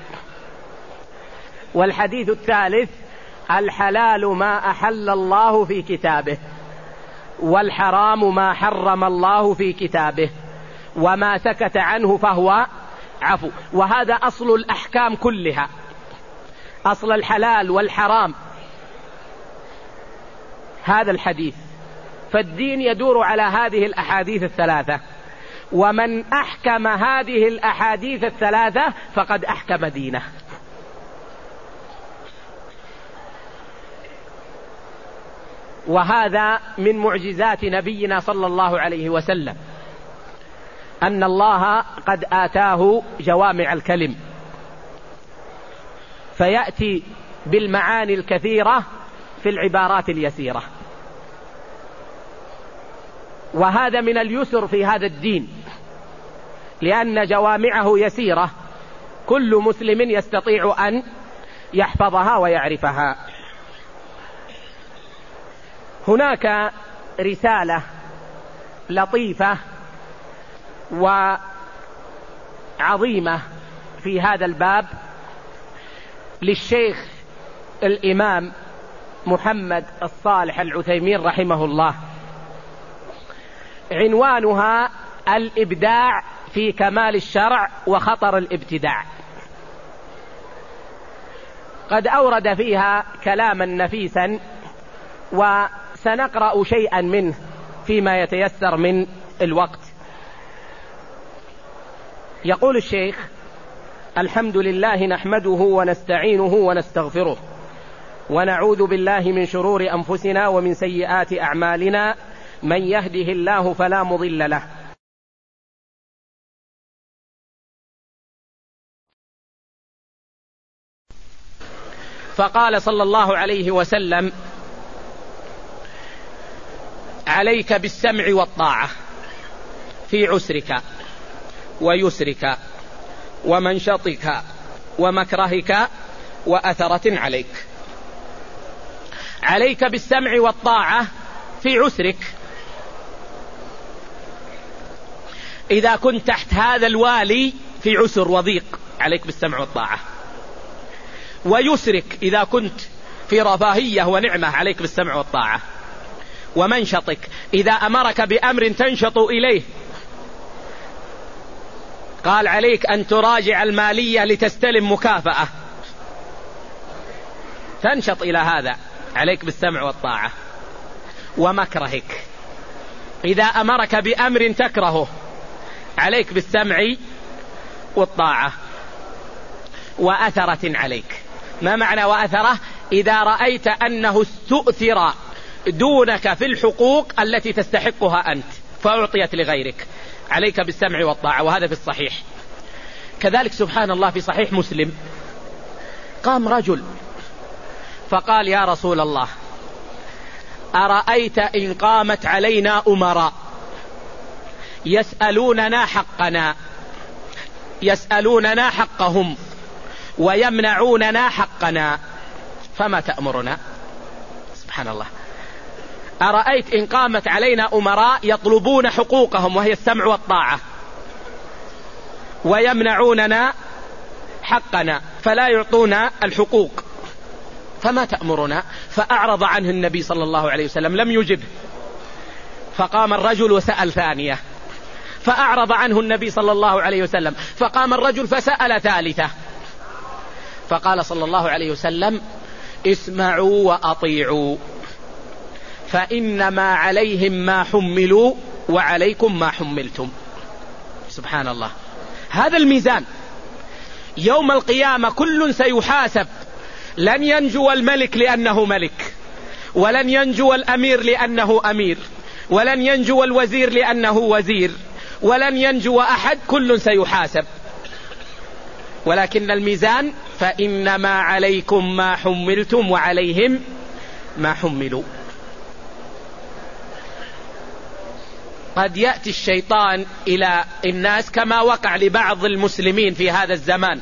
والحديث الثالث: الحلال ما أحل الله في كتابه، والحرام ما حرم الله في كتابه، وما سكت عنه فهو عفو. وهذا أصل الأحكام كلها، أصل الحلال والحرام هذا الحديث. فالدين يدور على هذه الأحاديث ال3، ومن أحكم هذه الأحاديث ال3 فقد أحكم دينه. وهذا من معجزات نبينا صلى الله عليه وسلم، أن الله قد آتاه جوامع الكلم، فيأتي بالمعاني الكثيرة في العبارات اليسيرة. وهذا من اليسر في هذا الدين، لأن جوامعه يسيرة، كل مسلم يستطيع أن يحفظها ويعرفها. هناك رسالة لطيفة وعظيمة في هذا الباب للشيخ الإمام محمد الصالح العثيمين رحمه الله، عنوانها: الإبداع في كمال الشرع وخطر الابتداع. قد أورد فيها كلاما نفيسا، وسنقرأ شيئا منه فيما يتيسر من الوقت. يقول الشيخ: الحمد لله نحمده ونستعينه ونستغفره، ونعوذ بالله من شرور أنفسنا ومن سيئات أعمالنا، من يهده الله فلا مضل له. فقال صلى الله عليه وسلم: عليك بالسمع والطاعة في عسرك ويسرك ومنشطك ومكرهك وأثرة عليك. عليك بالسمع والطاعة في عسرك، إذا كنت تحت هذا الوالي في عسر وضيق عليك بالسمع والطاعة. ويسرك، إذا كنت في رفاهية ونعمة عليك بالسمع والطاعة. ومنشطك، إذا أمرك بأمر تنشط إليه، قال عليك أن تراجع المالية لتستلم مكافأة، تنشط إلى هذا، عليك بالسمع والطاعة. ومكرهك، إذا أمرك بأمر تكرهه عليك بالسمع والطاعة. وأثرة عليك، ما معنى وأثرة؟ إذا رأيت أنه استؤثر دونك في الحقوق التي تستحقها أنت، فأعطيت لغيرك، عليك بالسمع والطاعة، وهذا في الصحيح. كذلك سبحان الله في صحيح مسلم قام رجل فقال: يا رسول الله، أرأيت إن قامت علينا أمراء يسألوننا حقهم ويمنعوننا حقنا، فما تأمرنا؟ سبحان الله. أرأيت إن قامت علينا أمراء يطلبون حقوقهم وهي السمع والطاعة، ويمنعوننا حقنا فلا يعطونا الحقوق، فما تأمرنا؟ فأعرض عنه النبي صلى الله عليه وسلم، لم يجبه. فقام الرجل وسأل ثانية، فأعرض عنه النبي صلى الله عليه وسلم، فقام الرجل فسأل ثالثة، فقال صلى الله عليه وسلم: اسمعوا وأطيعوا، فإنما عليهم ما حملوا وعليكم ما حملتم. سبحان الله. هذا الميزان يوم القيامة كل سيحاسب. لن ينجو الملك لأنه ملك، ولن ينجو الأمير لأنه أمير، ولن ينجو الوزير لأنه وزير، ولن ينجو أحد، كل سيحاسب. ولكن الميزان: فإنما عليكم ما حملتم وعليهم ما حملوا. قد يأتي الشيطان إلى الناس كما وقع لبعض المسلمين في هذا الزمان،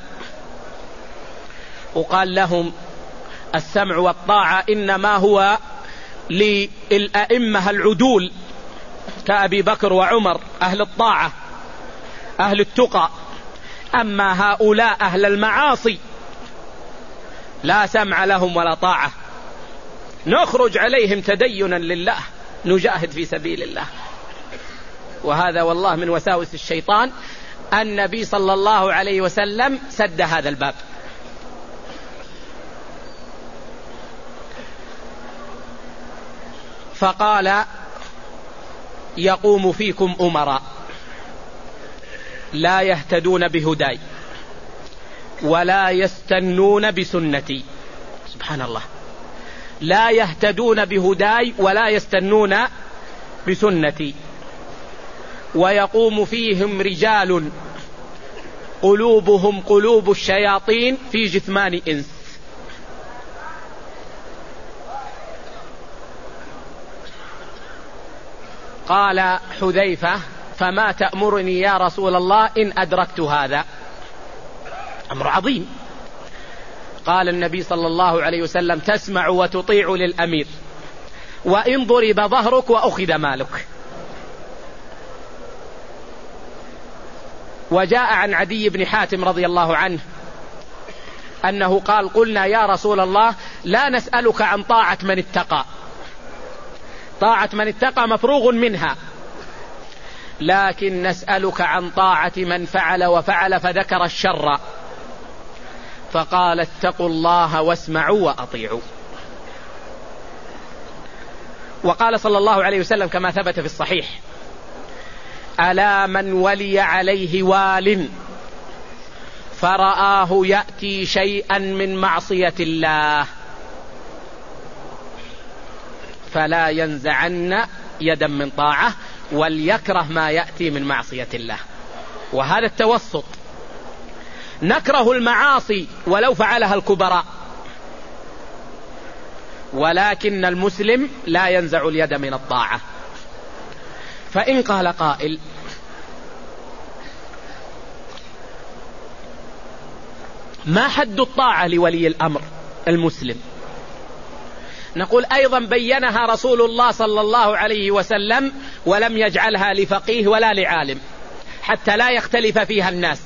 وقال لهم: السمع والطاعة إنما هو للأئمة العدول كأبي بكر وعمر، أهل الطاعة أهل التقى، أما هؤلاء أهل المعاصي لا سمع لهم ولا طاعة، نخرج عليهم تدينا لله، نجاهد في سبيل الله. وهذا والله من وساوس الشيطان. النبي صلى الله عليه وسلم سد هذا الباب. فقال: يقوم فيكم أمراء لا يهتدون بهداي ولا يستنون بسنتي. سبحان الله. لا يهتدون بهداي ولا يستنون بسنتي. ويقوم فيهم رجال قلوبهم قلوب الشياطين في جثمان إنس. قال حذيفة: فما تأمرني يا رسول الله إن أدركت هذا؟ أمر عظيم. قال النبي صلى الله عليه وسلم: تسمع وتطيع للأمير، وإن ضرب ظهرك وأخذ مالك. وجاء عن عدي بن حاتم رضي الله عنه أنه قال: قلنا يا رسول الله لا نسألك عن طاعة من اتقى، طاعة من اتقى مفروغ منها، لكن نسألك عن طاعة من فعل وفعل، فذكر الشر، فقال: اتقوا الله واسمعوا وأطيعوا. وقال صلى الله عليه وسلم كما ثبت في الصحيح: ألا من ولي عليه وال فرآه يأتي شيئا من معصية الله فلا ينزعن يدا من طاعة وليكره ما يأتي من معصية الله. وهذا التوسط. نكره المعاصي ولو فعلها الكبراء، ولكن المسلم لا ينزع اليد من الطاعة. فإن قال قائل: ما حد الطاعة لولي الأمر المسلم؟ نقول أيضا بينها رسول الله صلى الله عليه وسلم، ولم يجعلها لفقيه ولا لعالم حتى لا يختلف فيها الناس.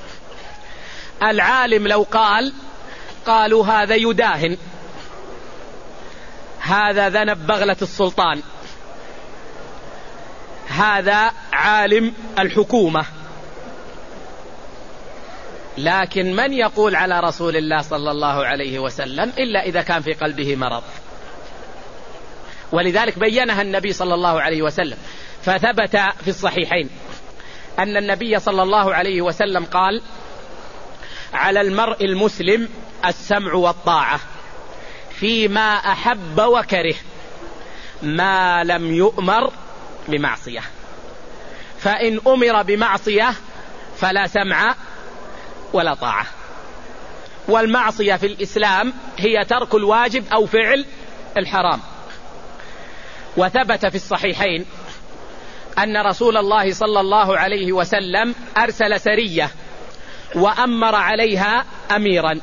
العالم لو قالوا هذا يداهن، هذا ذنب بغلة السلطان، هذا عالم الحكومة. لكن من يقول على رسول الله صلى الله عليه وسلم إلا إذا كان في قلبه مرض؟ ولذلك بينها النبي صلى الله عليه وسلم. فثبت في الصحيحين أن النبي صلى الله عليه وسلم قال: على المرء المسلم السمع والطاعة فيما أحب وكره ما لم يؤمر بمعصية. فإن أمر بمعصية فلا سمع ولا طاعة. والمعصية في الإسلام هي ترك الواجب أو فعل الحرام. وثبت في الصحيحين أن رسول الله صلى الله عليه وسلم أرسل سرية وأمر عليها أميرا،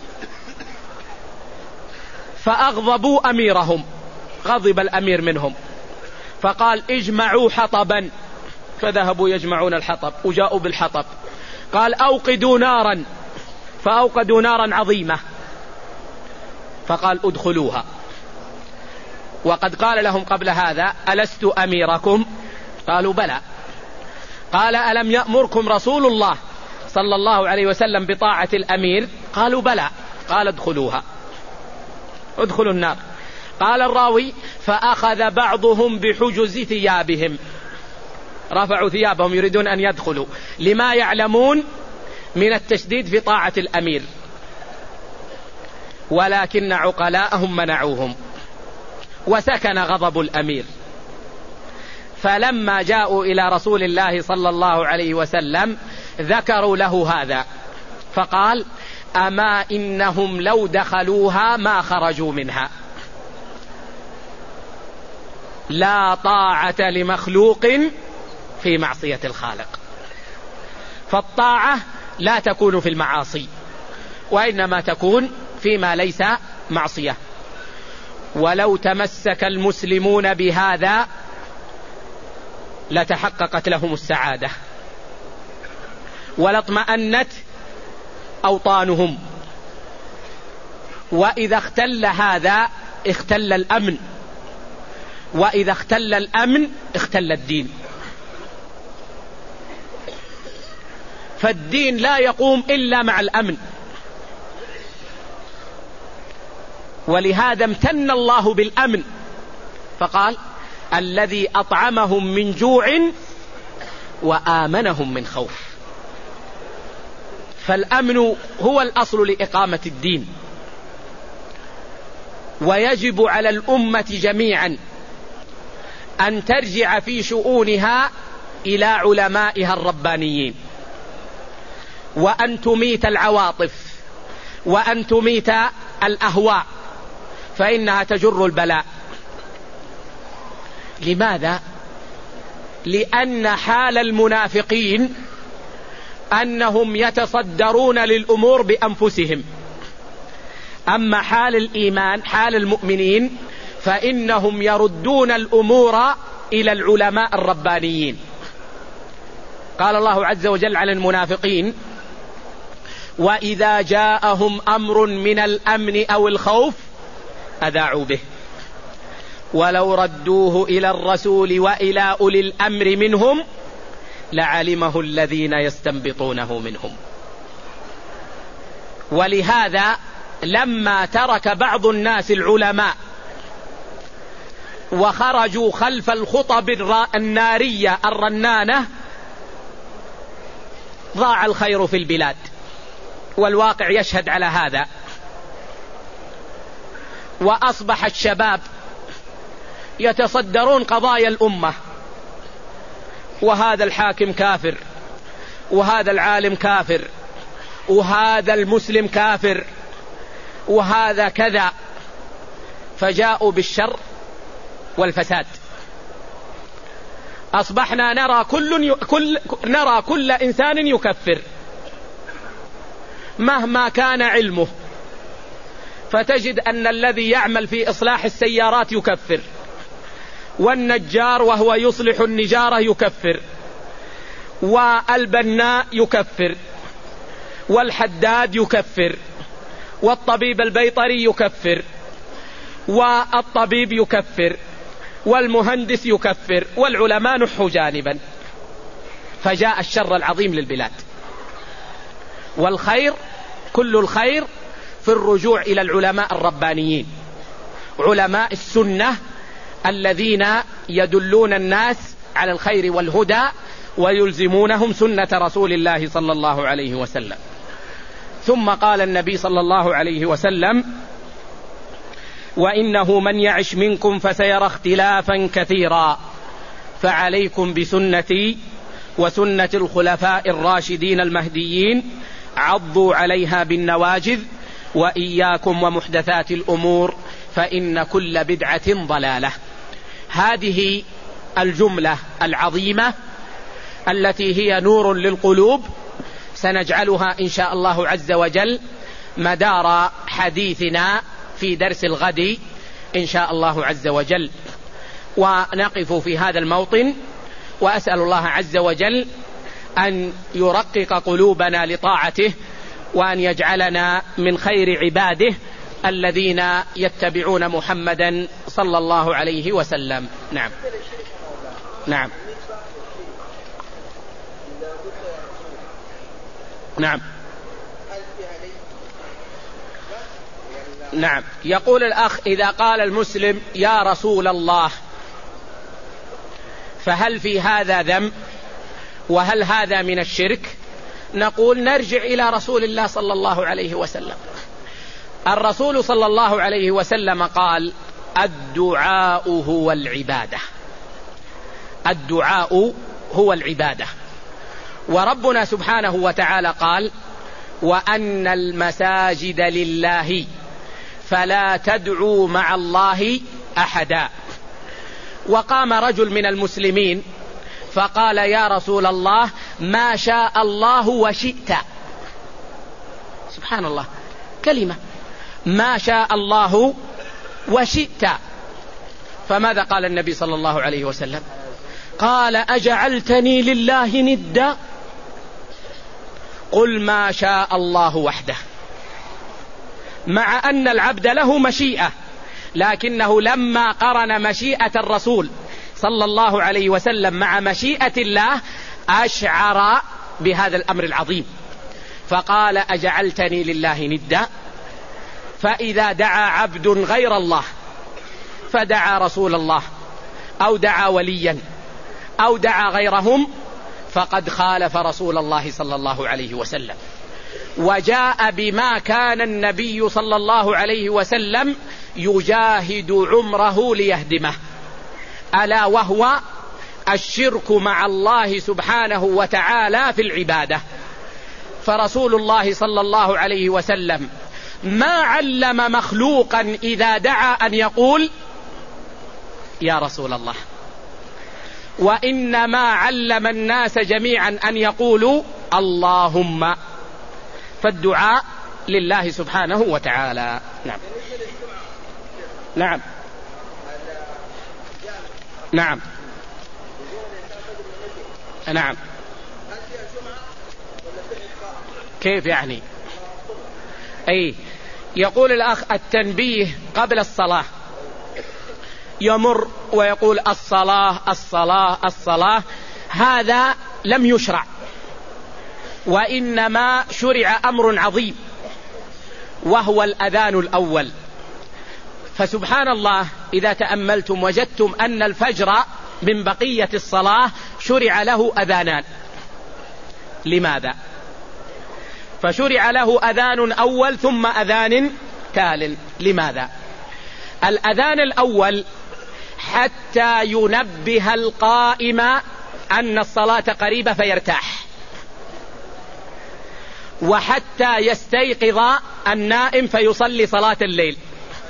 فأغضبوا أميرهم، غضب الأمير منهم، فقال اجمعوا حطبا، فذهبوا يجمعون الحطب وجاءوا بالحطب. قال أوقدوا نارا، فأوقدوا نارا عظيمة، فقال ادخلوها. وقد قال لهم قبل هذا ألست أميركم؟ قالوا بلى. قال ألم يأمركم رسول الله صلى الله عليه وسلم بطاعة الأمير؟ قالوا بلى. قال ادخلوها، ادخلوا النار. قال الراوي فأخذ بعضهم بحجز ثيابهم، رفعوا ثيابهم يريدون أن يدخلوا لما يعلمون من التشديد في طاعة الأمير، ولكن عقلاءهم منعوهم وسكن غضب الأمير. فلما جاءوا إلى رسول الله صلى الله عليه وسلم ذكروا له هذا، فقال أما إنهم لو دخلوها ما خرجوا منها. لا طاعة لمخلوق في معصية الخالق. فالطاعة لا تكون في المعاصي، وإنما تكون فيما ليس معصية. ولو تمسك المسلمون بهذا لتحققت لهم السعادة ولاطمأنت أوطانهم. وإذا اختل هذا اختل الأمن، وإذا اختل الأمن اختل الدين. فالدين لا يقوم إلا مع الأمن. ولهذا امتن الله بالأمن فقال الذي أطعمهم من جوع وآمنهم من خوف. فالأمن هو الأصل لإقامة الدين. ويجب على الأمة جميعا أن ترجع في شؤونها إلى علمائها الربانيين، وأن تميت العواطف، وأن تميت الأهواء، فإنها تجر البلاء. لماذا؟ لأن حال المنافقين أنهم يتصدرون للأمور بأنفسهم، أما حال الإيمان حال المؤمنين فإنهم يردون الأمور إلى العلماء الربانيين. قال الله عز وجل عن المنافقين وإذا جاءهم أمر من الأمن أو الخوف أذاعوا به ولو ردوه إلى الرسول وإلى أولي الأمر منهم لعلمه الذين يستنبطونه منهم. ولهذا لما ترك بعض الناس العلماء وخرجوا خلف الخطب النارية الرنانة ضاع الخير في البلاد، والواقع يشهد على هذا. وأصبح الشباب يتصدرون قضايا الأمة، وهذا الحاكم كافر، وهذا العالم كافر، وهذا المسلم كافر، وهذا كذا، فجاءوا بالشر والفساد. أصبحنا نرى كل إنسان يكفر مهما كان علمه، فتجد أن الذي يعمل في إصلاح السيارات يكفر، والنجار وهو يصلح النجارة يكفر، والبناء يكفر، والحداد يكفر، والطبيب البيطري يكفر، والطبيب يكفر، والمهندس يكفر، والعلماء نحوا جانبا. فجاء الشر العظيم للبلاد. والخير كل الخير في الرجوع إلى العلماء الربانيين، علماء السنة الذين يدلون الناس على الخير والهدى ويلزمونهم سنة رسول الله صلى الله عليه وسلم. ثم قال النبي صلى الله عليه وسلم وإنه من يعش منكم فسيرى اختلافا كثيرا فعليكم بسنتي وسنة الخلفاء الراشدين المهديين عضوا عليها بالنواجذ، وإياكم ومحدثات الأمور فإن كل بدعة ضلالة. هذه الجملة العظيمة التي هي نور للقلوب سنجعلها إن شاء الله عز وجل مدار حديثنا في درس الغد إن شاء الله عز وجل، ونقف في هذا الموطن، وأسأل الله عز وجل أن يرقق قلوبنا لطاعته، وأن يجعلنا من خير عباده الذين يتبعون محمدا صلى الله عليه وسلم. نعم نعم نعم نعم. يقول الأخ: إذا قال المسلم يا رسول الله فهل في هذا ذنب؟ وهل هذا من الشرك؟ نقول نرجع إلى رسول الله صلى الله عليه وسلم. الرسول صلى الله عليه وسلم قال: الدعاء هو العبادة. الدعاء هو العبادة. وربنا سبحانه وتعالى قال: وأن المساجد لله فلا تدعوا مع الله أحدا. وقام رجل من المسلمين فقال: يا رسول الله ما شاء الله وشئت. سبحان الله، كلمة ما شاء الله وشئت. فماذا قال النبي صلى الله عليه وسلم؟ قال: أجعلتني لله ندا؟ قل ما شاء الله وحده. مع أن العبد له مشيئة، لكنه لما قرن مشيئة الرسول صلى الله عليه وسلم مع مشيئة الله أشعر بهذا الأمر العظيم، فقال: أجعلتني لله ندا؟ فإذا دعا عبد غير الله، فدعا رسول الله أو دعا وليا أو دعا غيرهم، فقد خالف رسول الله صلى الله عليه وسلم، وجاء بما كان النبي صلى الله عليه وسلم يجاهد عمره ليهدمه، ألا وهو الشرك مع الله سبحانه وتعالى في العبادة. فرسول الله صلى الله عليه وسلم ما علم مخلوقا إذا دعا أن يقول يا رسول الله، وإنما علم الناس جميعا أن يقولوا اللهم. فالدعاء لله سبحانه وتعالى. نعم نعم نعم نعم. كيف يعني؟ أي يقول الأخ: التنبيه قبل الصلاة، يمر ويقول الصلاة الصلاة الصلاة، هذا لم يشرع، وإنما شرع أمر عظيم وهو الأذان الأول. فسبحان الله، إذا تأملتم وجدتم أن الفجر من بقية الصلاة شرع له أذانان. لماذا؟ فشرع له أذان أول ثم أذان تال. لماذا؟ الأذان الأول حتى ينبه القائم أن الصلاة قريبة فيرتاح، وحتى يستيقظ النائم فيصلي صلاة الليل،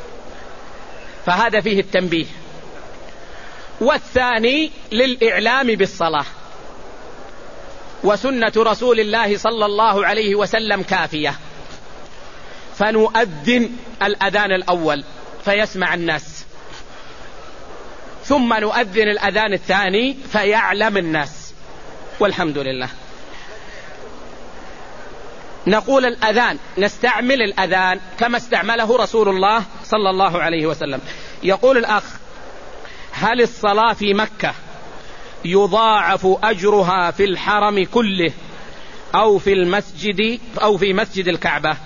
فهذا فيه التنبيه. والثاني للإعلام بالصلاة، وسنة رسول الله صلى الله عليه وسلم كافية، فنؤذن الأذان الأول فيسمع الناس، ثم نؤذن الأذان الثاني فيعلم الناس، والحمد لله. نقول الأذان، نستعمل الأذان كما استعمله رسول الله صلى الله عليه وسلم. يقول الأخ: هل الصلاة في مكة يضاعف أجرها في الحرم كله أو في المسجد أو في مسجد الكعبة؟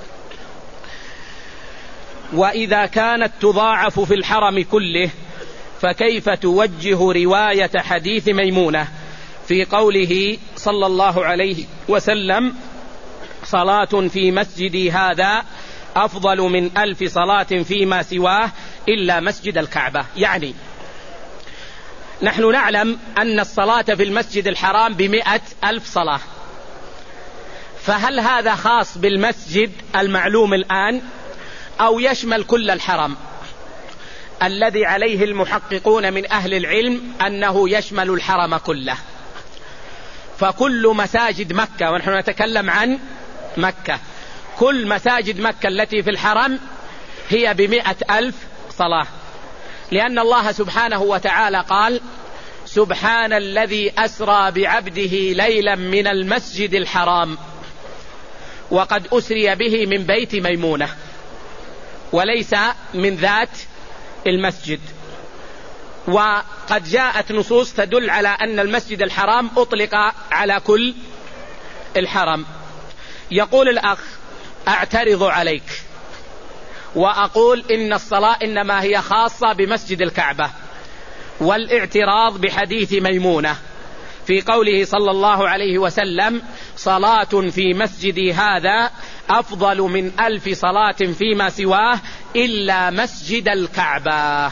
وإذا كانت تضاعف في الحرم كله فكيف توجه رواية حديث ميمونة في قوله صلى الله عليه وسلم: صلاة في مسجدي هذا أفضل من 1000 صلاة فيما سواه إلا مسجد الكعبة؟ يعني نحن نعلم أن الصلاة في المسجد الحرام ب100,000 صلاة، فهل هذا خاص بالمسجد المعلوم الآن أو يشمل كل الحرم؟ الذي عليه المحققون من أهل العلم أنه يشمل الحرم كله، فكل مساجد مكة، ونحن نتكلم عن مكة، كل مساجد مكة التي في الحرم هي ب100,000 صلاة، لأن الله سبحانه وتعالى قال: سبحان الذي أسرى بعبده ليلا من المسجد الحرام، وقد أسري به من بيت ميمونة، وليس من ذات المسجد. وقد جاءت نصوص تدل على أن المسجد الحرام أطلق على كل الحرم. يقول الأخ: أعترض عليك وأقول إن الصلاة إنما هي خاصة بمسجد الكعبة، والاعتراض بحديث ميمونة في قوله صلى الله عليه وسلم: صلاة في مسجدي هذا أفضل من 1000 صلاة فيما سواه إلا مسجد الكعبة.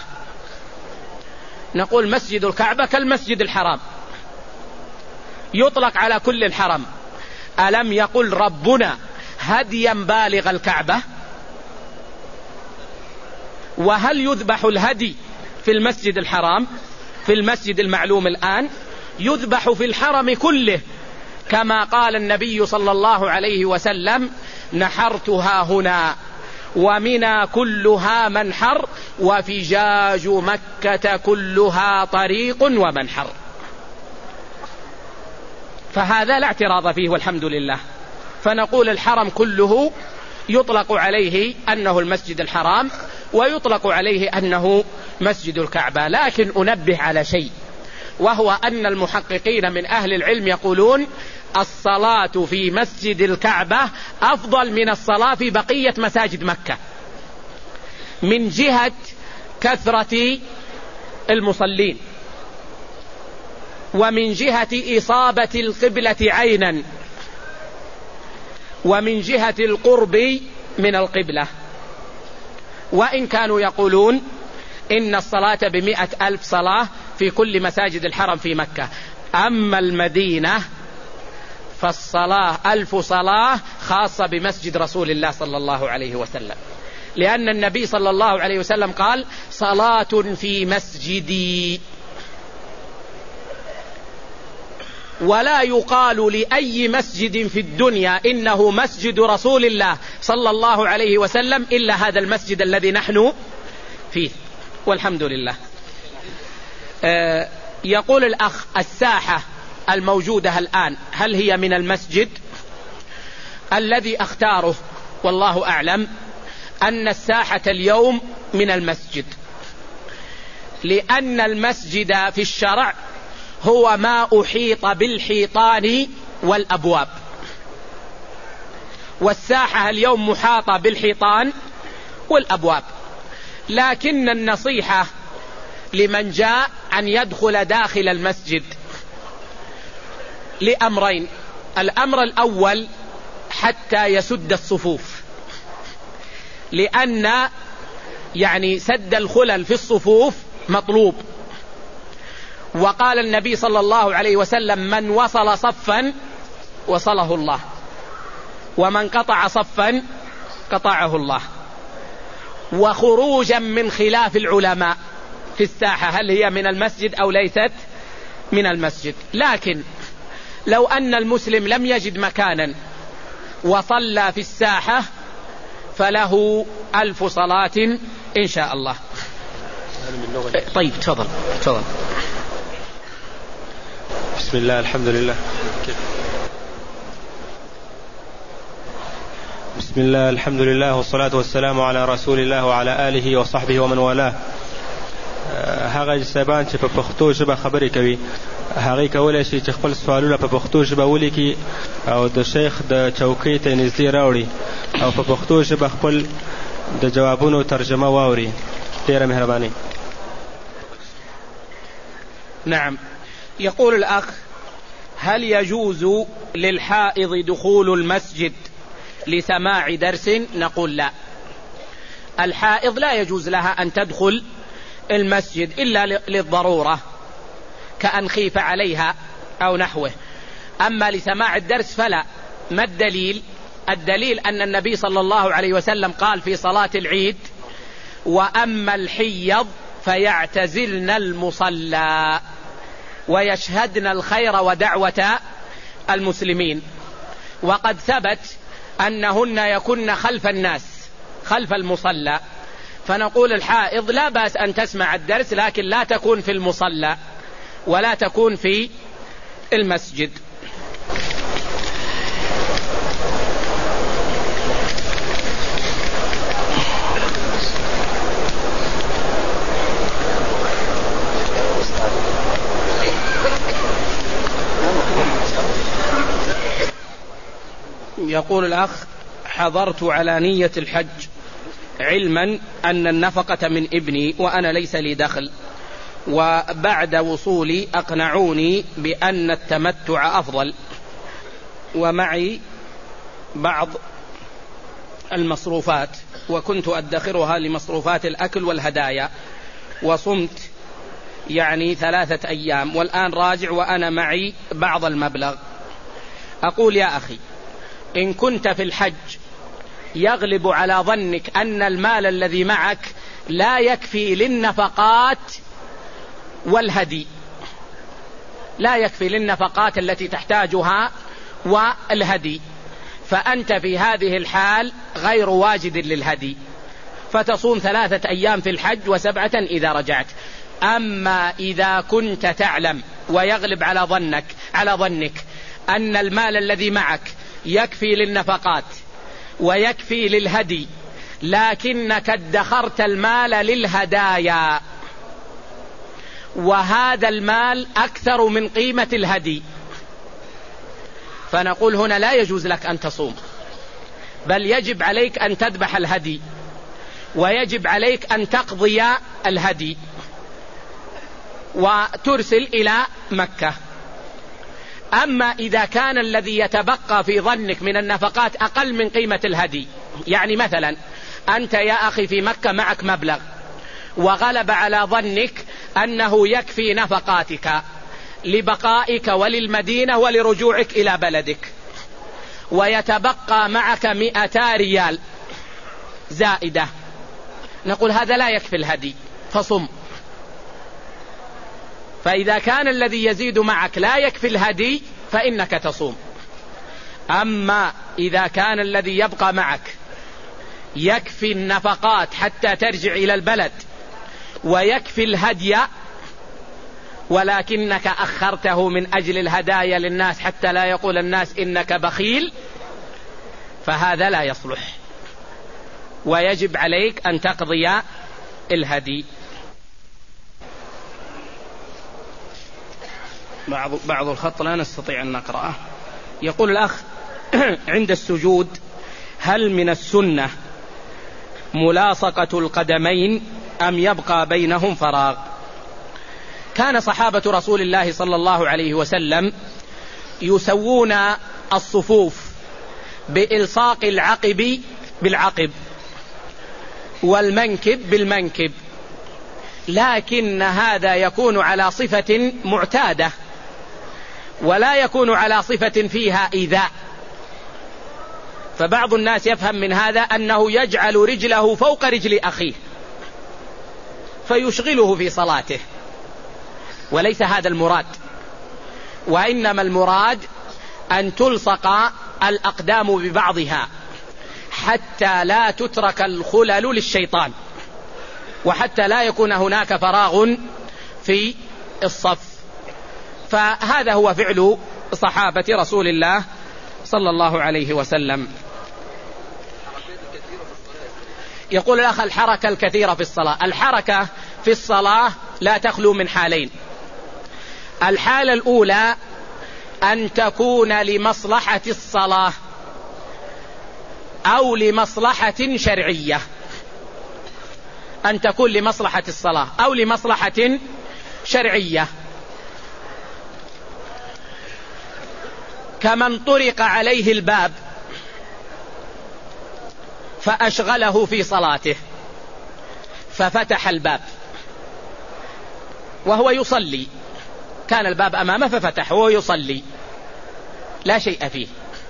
نقول مسجد الكعبة كالمسجد الحرام، يطلق على كل الحرم. ألم يقل ربنا هديا بالغ الكعبة؟ وهل يذبح الهدي في المسجد الحرام في المسجد المعلوم الآن؟ يذبح في الحرم كله، كما قال النبي صلى الله عليه وسلم: نحرتها هنا ومنى كلها منحر وفجاج مكة كلها طريق ومنحر. فهذا لا اعتراض فيه والحمد لله. فنقول الحرم كله يطلق عليه أنه المسجد الحرام، ويطلق عليه أنه مسجد الكعبة. لكن أنبه على شيء، وهو أن المحققين من أهل العلم يقولون الصلاة في مسجد الكعبة أفضل من الصلاة في بقية مساجد مكة، من جهة كثرة المصلين، ومن جهة إصابة القبلة عينا، ومن جهة القرب من القبلة. وإن كانوا يقولون إن الصلاة ب100,000 صلاة في كل مساجد الحرم في مكة. أما المدينة فالصلاة 1000 صلاة خاصة بمسجد رسول الله صلى الله عليه وسلم، لأن النبي صلى الله عليه وسلم قال: صلاة في مسجدي. ولا يقال لأي مسجد في الدنيا إنه مسجد رسول الله صلى الله عليه وسلم إلا هذا المسجد الذي نحن فيه، والحمد لله. يقول الأخ: الساحة الموجودة الآن هل هي من المسجد؟ الذي أختاره والله أعلم أن الساحة اليوم من المسجد، لأن المسجد في الشرع هو ما أحيط بالحيطان والأبواب، والساحة اليوم محاطة بالحيطان والأبواب. لكن النصيحة لمن جاء أن يدخل داخل المسجد لأمرين: الأمر الأول حتى يسد الصفوف، لأن سد الخلل في الصفوف مطلوب. وقال النبي صلى الله عليه وسلم: من وصل صفا وصله الله، ومن قطع صفا قطعه الله. وخروجا من خلاف العلماء في الساحة هل هي من المسجد أو ليست من المسجد. لكن لو أن المسلم لم يجد مكانا وصلى في الساحة فله 1000 صلاة إن شاء الله. طيب تفضل. بسم الله، الحمد لله. بسم الله، الحمد لله، والصلاة والسلام على رسول الله وعلى آله وصحبه ومن والاه. هغه سبان چې په پښتو ژبه خبرې کوي هغه کولای شي چې خپل سوالونه په پښتو ژبه ولیکي او د شیخ د چوکۍ ته نږدې راوړي او په پښتو ژبه خپل د جوابونو ترجمه واوري. ډېره مهرباني. نعم. يقول الأخ: هل يجوز للحائض دخول المسجد لسماع درس؟ نقول لا، الحائض لا يجوز لها أن تدخل المسجد إلا للضرورة، كأن خيف عليها أو نحوه. أما لسماع الدرس فلا. ما الدليل؟ الدليل أن النبي صلى الله عليه وسلم قال في صلاة العيد: وأما الحيض فيعتزلن المصلى ويشهدن الخير ودعوة المسلمين. وقد ثبت أنهن يكن خلف الناس، خلف المصلى. فنقول الحائض لا بأس أن تسمع الدرس، لكن لا تكون في المصلى ولا تكون في المسجد. يقول الأخ: حضرت على نية الحج علما أن النفقة من ابني وأنا ليس لي دخل، وبعد وصولي أقنعوني بأن التمتع أفضل، ومعي بعض المصروفات وكنت أدخرها لمصروفات الأكل والهدايا، وصمت 3 أيام، والآن راجع وأنا معي بعض المبلغ. أقول يا أخي: إن كنت في الحج يغلب على ظنك أن المال الذي معك لا يكفي للنفقات والهدي، لا يكفي للنفقات التي تحتاجها والهدي، فأنت في هذه الحال غير واجد للهدي، فتصوم 3 أيام في الحج و7 إذا رجعت. أما إذا كنت تعلم ويغلب على ظنك أن المال الذي معك يكفي للنفقات ويكفي للهدي، لكنك ادخرت المال للهدايا، وهذا المال أكثر من قيمة الهدي، فنقول هنا لا يجوز لك أن تصوم، بل يجب عليك أن تذبح الهدي، ويجب عليك أن تقضي الهدي وترسل إلى مكة. أما إذا كان الذي يتبقى في ظنك من النفقات أقل من قيمة الهدي، يعني مثلا أنت يا أخي في مكة معك مبلغ، وغلب على ظنك أنه يكفي نفقاتك لبقائك وللمدينة ولرجوعك إلى بلدك، ويتبقى معك 200 ريال زائدة، نقول هذا لا يكفي الهدي فصم. فإذا كان الذي يزيد معك لا يكفي الهدي فإنك تصوم. أما إذا كان الذي يبقى معك يكفي النفقات حتى ترجع إلى البلد ويكفي الهدي، ولكنك أخرته من أجل الهدايا للناس حتى لا يقول الناس إنك بخيل، فهذا لا يصلح، ويجب عليك أن تقضي الهدي. بعض الخط لا نستطيع أن نقرأه. يقول الأخ: عند السجود هل من السنة ملاصقة القدمين أم يبقى بينهم فراغ؟ كان صحابة رسول الله صلى الله عليه وسلم يسوون الصفوف بإلصاق العقب بالعقب والمنكب بالمنكب، لكن هذا يكون على صفة معتادة ولا يكون على صفة فيها إيذاء. فبعض الناس يفهم من هذا أنه يجعل رجله فوق رجل أخيه فيشغله في صلاته، وليس هذا المراد، وإنما المراد أن تلصق الأقدام ببعضها حتى لا تترك الخلل للشيطان، وحتى لا يكون هناك فراغ في الصف. فهذا هو فعل صحابة رسول الله صلى الله عليه وسلم. يقول الأخ: الحركة الكثيرة في الصلاة. الحركة في الصلاة لا تخلو من حالين: الحالة الأولى أن تكون لمصلحة الصلاة أو لمصلحة شرعية، أن تكون لمصلحة الصلاة أو لمصلحة شرعية، كمن طرق عليه الباب فأشغله في صلاته ففتح الباب وهو يصلي كان الباب أمامه ففتحه وهو يصلي لا شيء فيه.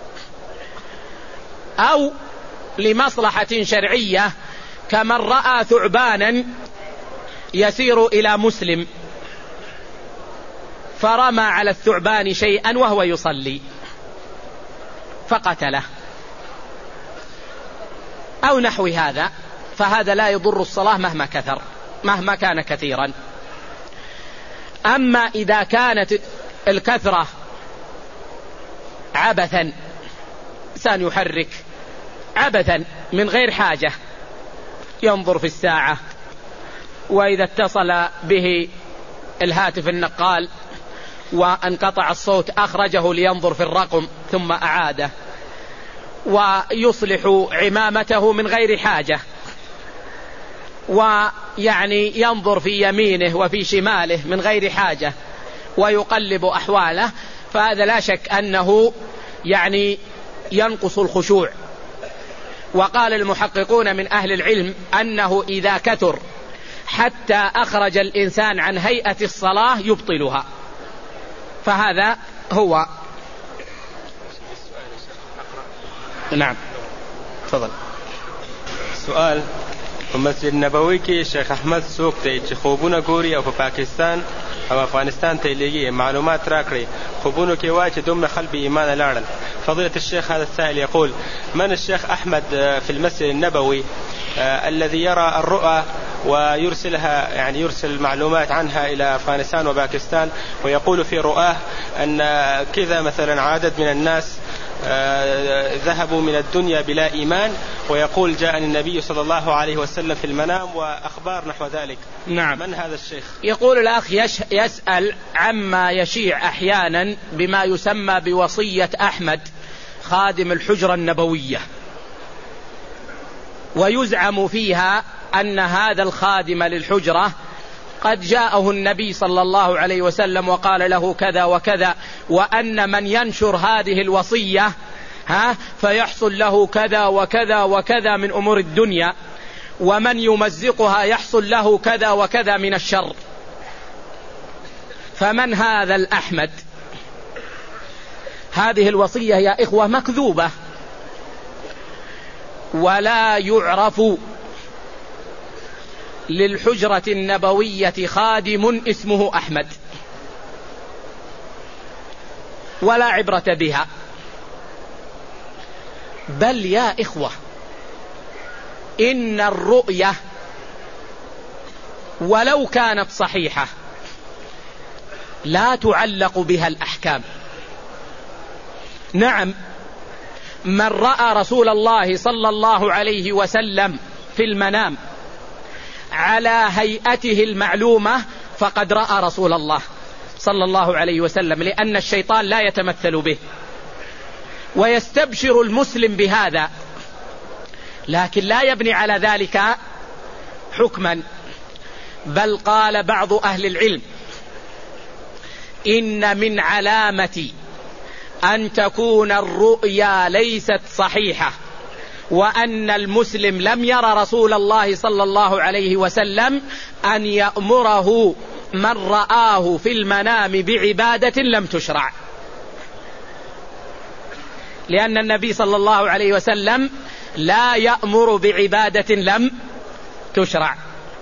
أو لمصلحة شرعية كمن رأى ثعبانا يسير إلى مسلم فرمى على الثعبان شيئا وهو يصلي فقتله أو نحو هذا، فهذا لا يضر الصلاة مهما كثر، مهما كان كثيرا. أما إذا كانت الكثرة عبثا، إنسان يحرك عبثا من غير حاجة، ينظر في الساعة، وإذا اتصل به الهاتف النقال وانقطع الصوت أخرجه لينظر في الرقم ثم أعاده، ويصلح عمامته من غير حاجة، ويعني ينظر في يمينه وفي شماله من غير حاجة ويقلب أحواله، فهذا لا شك أنه يعني ينقص الخشوع. وقال المحققون من أهل العلم أنه إذا كثر حتى أخرج الإنسان عن هيئة الصلاة يبطلها، فهذا هو. نعم تفضل. سؤال: په مسجد نبوي کې شیخ احمد څوک دی چې خوبونه ګوري او په پاکستان او افغانستان ته لېږي معلومات راکړي، خوبونو کې وایي چې دومره خلک بې ایمانه لاړل. فضيلة الشيخ هذا السائل يقول: من الشيخ أحمد في المسجد النبوي الذي يرى الرؤى ويرسلها، يعني يرسل معلومات عنها إلى أفغانستان وباكستان، ويقول في رؤاه أن كذا مثلا عدد من الناس ذهبوا من الدنيا بلا إيمان، ويقول جاءني النبي صلى الله عليه وسلم في المنام وأخبار نحو ذلك. نعم. من هذا الشيخ؟ يقول الأخ يسأل عما يشيع أحيانا بما يسمى بوصية أحمد خادم الحجرة النبوية، ويزعم فيها أن هذا الخادم للحجرة قد جاءه النبي صلى الله عليه وسلم وقال له كذا وكذا، وأن من ينشر هذه الوصية فيحصل له كذا وكذا وكذا من أمور الدنيا، ومن يمزقها يحصل له كذا وكذا من الشر. فمن هذا الأحمد؟ هذه الوصية يا إخوة مكذوبة، ولا يعرف للحجرة النبوية خادم اسمه أحمد، ولا عبرة بها. بل يا إخوة إن الرؤية ولو كانت صحيحة لا تعلق بها الأحكام. نعم، من رأى رسول الله صلى الله عليه وسلم في المنام على هيئته المعلومة فقد رأى رسول الله صلى الله عليه وسلم، لأن الشيطان لا يتمثل به، ويستبشر المسلم بهذا، لكن لا يبني على ذلك حكما. بل قال بعض أهل العلم: إن من علامة أن تكون الرؤيا ليست صحيحة وأن المسلم لم يرى رسول الله صلى الله عليه وسلم أن يأمره من رآه في المنام بعبادة لم تشرع، لأن النبي صلى الله عليه وسلم لا يأمر بعبادة لم تشرع.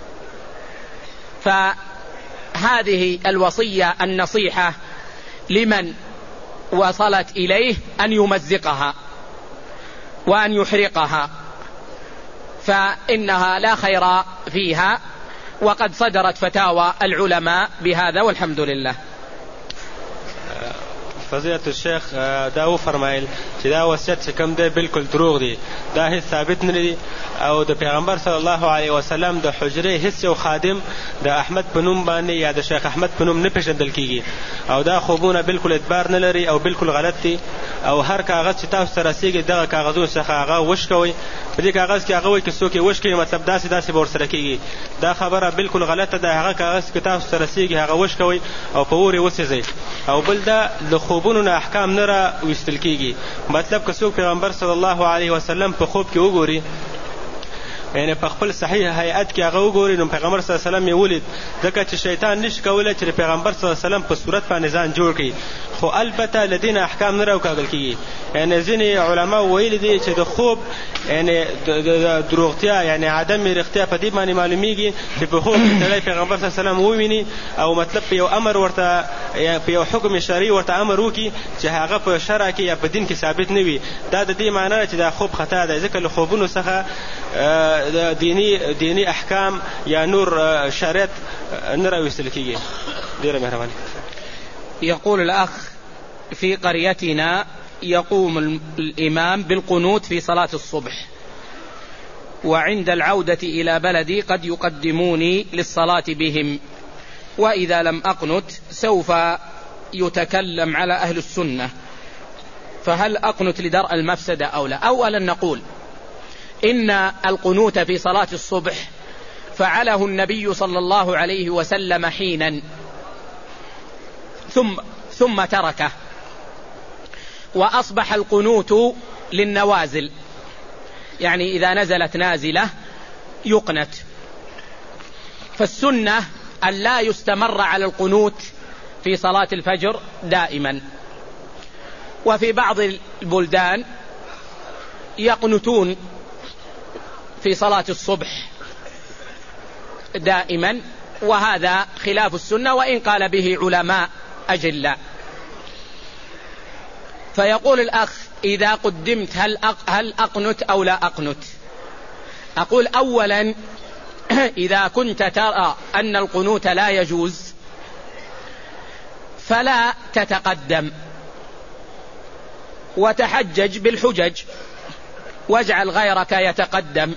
فهذه الوصية النصيحة لمن وصلت إليه أن يمزقها وأن يحرقها، فإنها لا خير فيها، وقد صدرت فتاوى العلماء بهذا والحمد لله. فضيلة الشيخ دا و فرمایل چې دا وصیت چې کوم دی بالکل دروغ دی، دا هیڅ ثابت نه دی، او د پیغمبر صلی الله علیه وسلم د حجرې هیڅ یو خادم د احمد په نوم باندې یا د شیخ احمد په نوم نه پیژندل کیږي، او دا خوبونه بالکل اعتبار نه لري او بالکل غلط دي، او هر کاغذ چې تاسو ته رسیږي دغه کاغذونو څخه هغه وشکوي، په دې کاغذ کې هغه وایي چې څوک یې وشکوي مطلب داسې به ورسره کیږي. دا خبره بالکل غلطه ده. هغه کاغذ چې تاسو ته رسیږي هغه وشکوي او په اور یې وسوځئ. او بل دا د خوبونو نه احکام نه را ویستل کیږي، مطلب که څوک پیغمبر صلی الله علیه وسلم په خوب کې وګوري یعنی په خپل صحیح هيئت کې هغه وګوري نو پیغمبر صلی الله علیه وسلم یې ولید ځکه چې شیطان نشي کولی چې پیغمبر صلی الله علیه وسلم په صورت باندې ځان جوړ کړي خو البته لدین احکام نه راوکاږل کیږي یعنی ځینې علما ویلي دي چې د خوب یعنی د دروغتیا یعنی عدم رښتیا په دې باندې معلومیږي چې په خوب کې سړی پیغمبر صلی الله علیه وسلم وویني او مطلب په یو امر ورته په یو حکم شرعي ورته امر وکړي چې هغه په شرع کې یا په دین کې ثابت نه وي دا د دې معنی چې دا خوب خطا ده ځکه له خوبونو څخه دینی احکام یا نور شریعت نه راوستل کیږي. ډیره مهرباني. يقول الأخ في قريتنا يقوم الإمام بالقنوت في صلاة الصبح وعند العودة إلى بلدي قد يقدموني للصلاة بهم وإذا لم أقنت سوف يتكلم على أهل السنة فهل أقنت لدرء المفسدة أو لا؟ أولا نقول إن القنوت في صلاة الصبح فعله النبي صلى الله عليه وسلم حينا ثم تركه وأصبح القنوت للنوازل يعني إذا نزلت نازلة يقنت فالسنة أن لا يستمر على القنوت في صلاة الفجر دائما وفي بعض البلدان يقنتون في صلاة الصبح دائما وهذا خلاف السنة وإن قال به علماء أجلاء. فيقول الأخ إذا قدمت هل أقنت أو لا أقنت؟ أقول أولا إذا كنت ترى أن القنوت لا يجوز فلا تتقدم وتحجج بالحجج واجعل غيرك يتقدم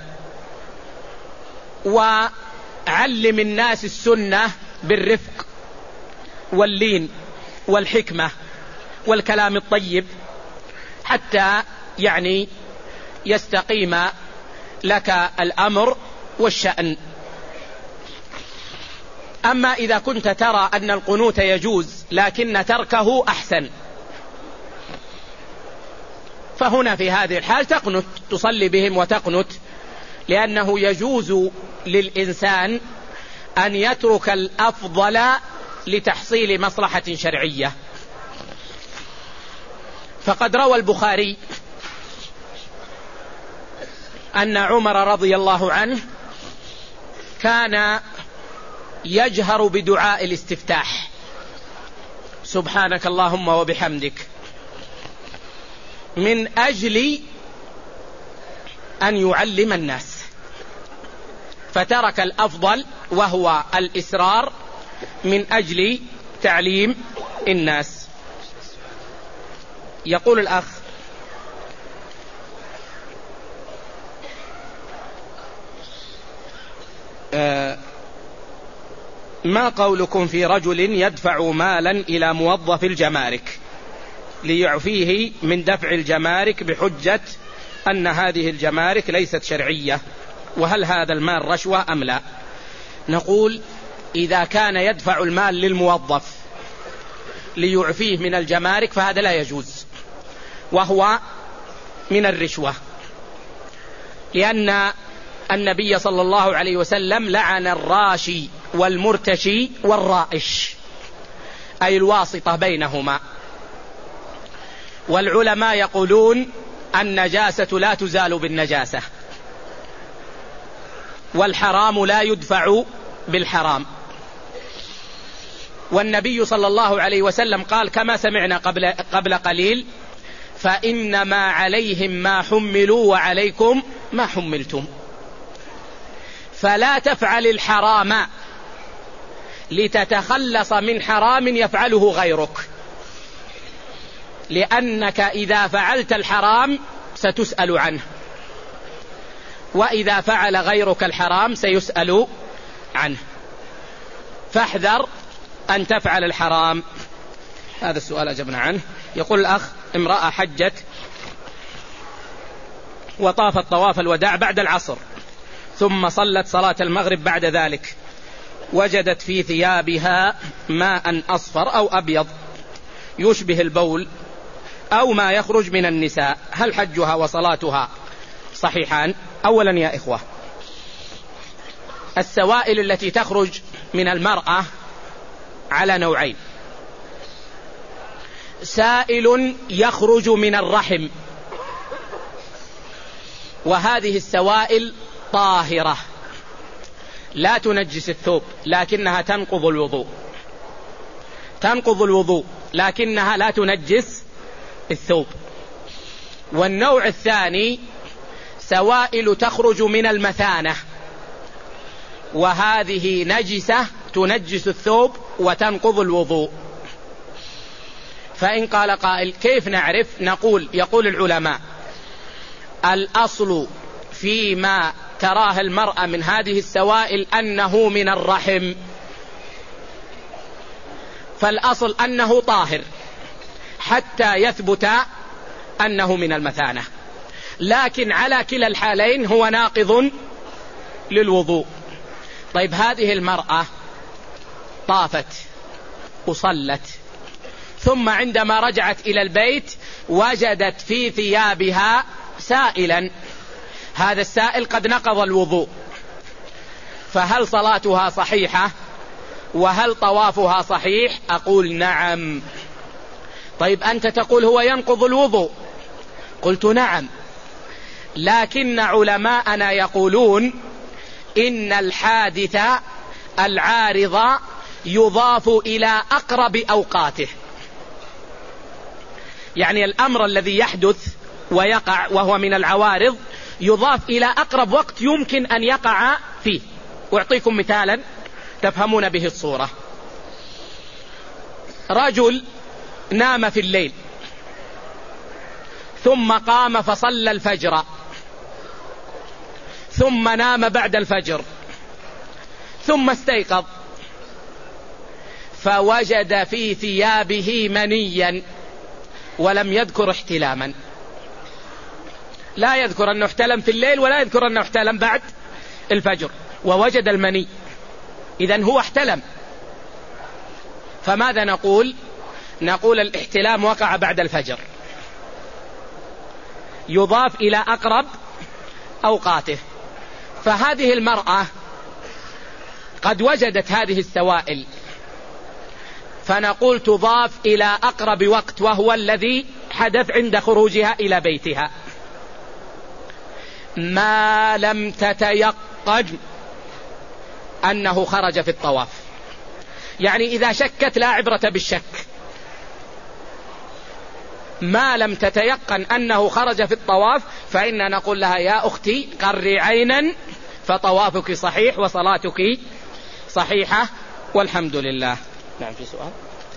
وعلم الناس السنة بالرفق واللين والحكمة والكلام الطيب حتى يعني يستقيم لك الأمر والشأن. أما إذا كنت ترى أن القنوت يجوز لكن تركه أحسن فهنا في هذه الحال تقنت تصلي بهم وتقنت لأنه يجوز للإنسان أن يترك الأفضل لتحصيل مصلحة شرعية. فقد روى البخاري أن عمر رضي الله عنه كان يجهر بدعاء الاستفتاح سبحانك اللهم وبحمدك من أجل أن يعلم الناس فترك الأفضل وهو الإسرار من أجل تعليم الناس. يقول الأخ ما قولكم في رجل يدفع مالا إلى موظف الجمارك ليعفيه من دفع الجمارك بحجة أن هذه الجمارك ليست شرعية وهل هذا المال رشوة أم لا؟ نقول إذا كان يدفع المال للموظف ليعفيه من الجمارك فهذا لا يجوز وهو من الرشوة لأن النبي صلى الله عليه وسلم لعن الراشي والمرتشي والرائش أي الواسطة بينهما. والعلماء يقولون النجاسة لا تزال بالنجاسة والحرام لا يدفع بالحرام. والنبي صلى الله عليه وسلم قال كما سمعنا قبل قليل فإنما عليهم ما حملوا وعليكم ما حملتم. فلا تفعل الحرام لتتخلص من حرام يفعله غيرك لأنك إذا فعلت الحرام ستسأل عنه وإذا فعل غيرك الحرام سيسأل عنه فاحذر أن تفعل الحرام. هذا السؤال أجبنا عنه. يقول الأخ امرأة حجت وطافت طواف الوداع بعد العصر ثم صلت صلاة المغرب بعد ذلك وجدت في ثيابها ماء أصفر أو أبيض يشبه البول أو ما يخرج من النساء هل حجها وصلاتها صحيحان؟ أولا يا إخوة السوائل التي تخرج من المرأة على نوعين: سائل يخرج من الرحم، وهذه السوائل طاهرة لا تنجس الثوب لكنها تنقض الوضوء لكنها لا تنجس الثوب. والنوع الثاني سوائل تخرج من المثانة، وهذه نجسة تنجس الثوب وتنقض الوضوء. فإن قال قائل كيف نعرف؟ يقول العلماء: الأصل فيما تراه المرأة من هذه السوائل أنه من الرحم، فالأصل أنه طاهر حتى يثبت أنه من المثانة، لكن على كلا الحالين هو ناقض للوضوء. طيب، هذه المرأة طافت وصلت، ثم عندما رجعت إلى البيت وجدت في ثيابها سائلا، هذا السائل قد نقض الوضوء، فهل صلاتها صحيحة وهل طوافها صحيح؟ أقول نعم. طيب، أنت تقول هو ينقض الوضوء، قلت نعم، لكن علماءنا يقولون إن الحادث العارض يضاف إلى أقرب أوقاته، يعني الأمر الذي يحدث ويقع وهو من العوارض يضاف إلى أقرب وقت يمكن أن يقع فيه. أعطيكم مثالا تفهمون به الصورة. رجل نام في الليل ثم قام فصلى الفجر، ثم نام بعد الفجر، ثم استيقظ فوجد في ثيابه منيا ولم يذكر احتلاما، لا يذكر أنه احتلم في الليل ولا يذكر أنه احتلم بعد الفجر، ووجد المني، إذن هو احتلم. فماذا نقول؟ نقول الاحتلام وقع بعد الفجر، يضاف إلى أقرب أوقاته. فهذه المرأة قد وجدت هذه السوائل، فنقول تضاف إلى أقرب وقت وهو الذي حدث عند خروجها إلى بيتها، ما لم تتيقن أنه خرج في الطواف. يعني إذا شكت لا عبرة بالشك، ما لم تتيقن أنه خرج في الطواف فإننا نقول لها: يا أختي قري عينا، فطوافك صحيح وصلاتك صحيحة والحمد لله. نعم، في سؤال.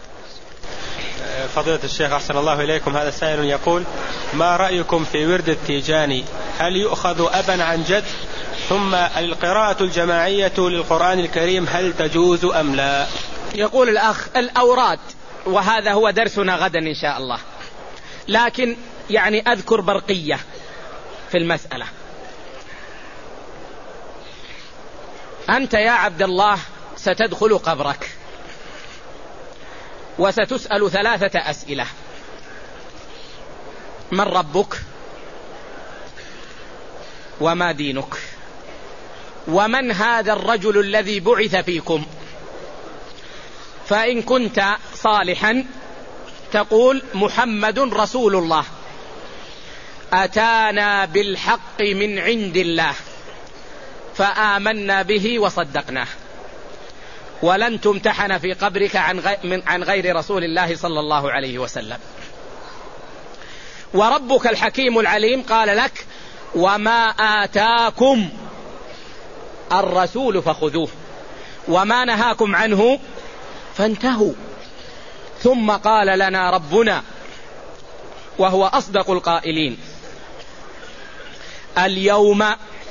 فضيلة الشيخ أحسن الله إليكم، هذا سائل يقول: ما رأيكم في ورد التيجاني؟ هل يؤخذ أبا عن جد؟ ثم القراءة الجماعية للقرآن الكريم هل تجوز أم لا؟ يقول الأخ: الأوراد، وهذا هو درسنا غدا إن شاء الله، لكن يعني أذكر برقية في المسألة. أنت يا عبد الله ستدخل قبرك وستسأل 3 أسئلة: من ربك؟ وما دينك؟ ومن هذا الرجل الذي بعث فيكم؟ فإن كنت صالحا تقول: محمد رسول الله أتانا بالحق من عند الله فآمنا به وصدقناه، ولن تمتحن في قبرك عن غير رسول الله صلى الله عليه وسلم. وربك الحكيم العليم قال لك: وما آتاكم الرسول فخذوه وما نهاكم عنه فانتهوا. ثم قال لنا ربنا وهو أصدق القائلين: اليوم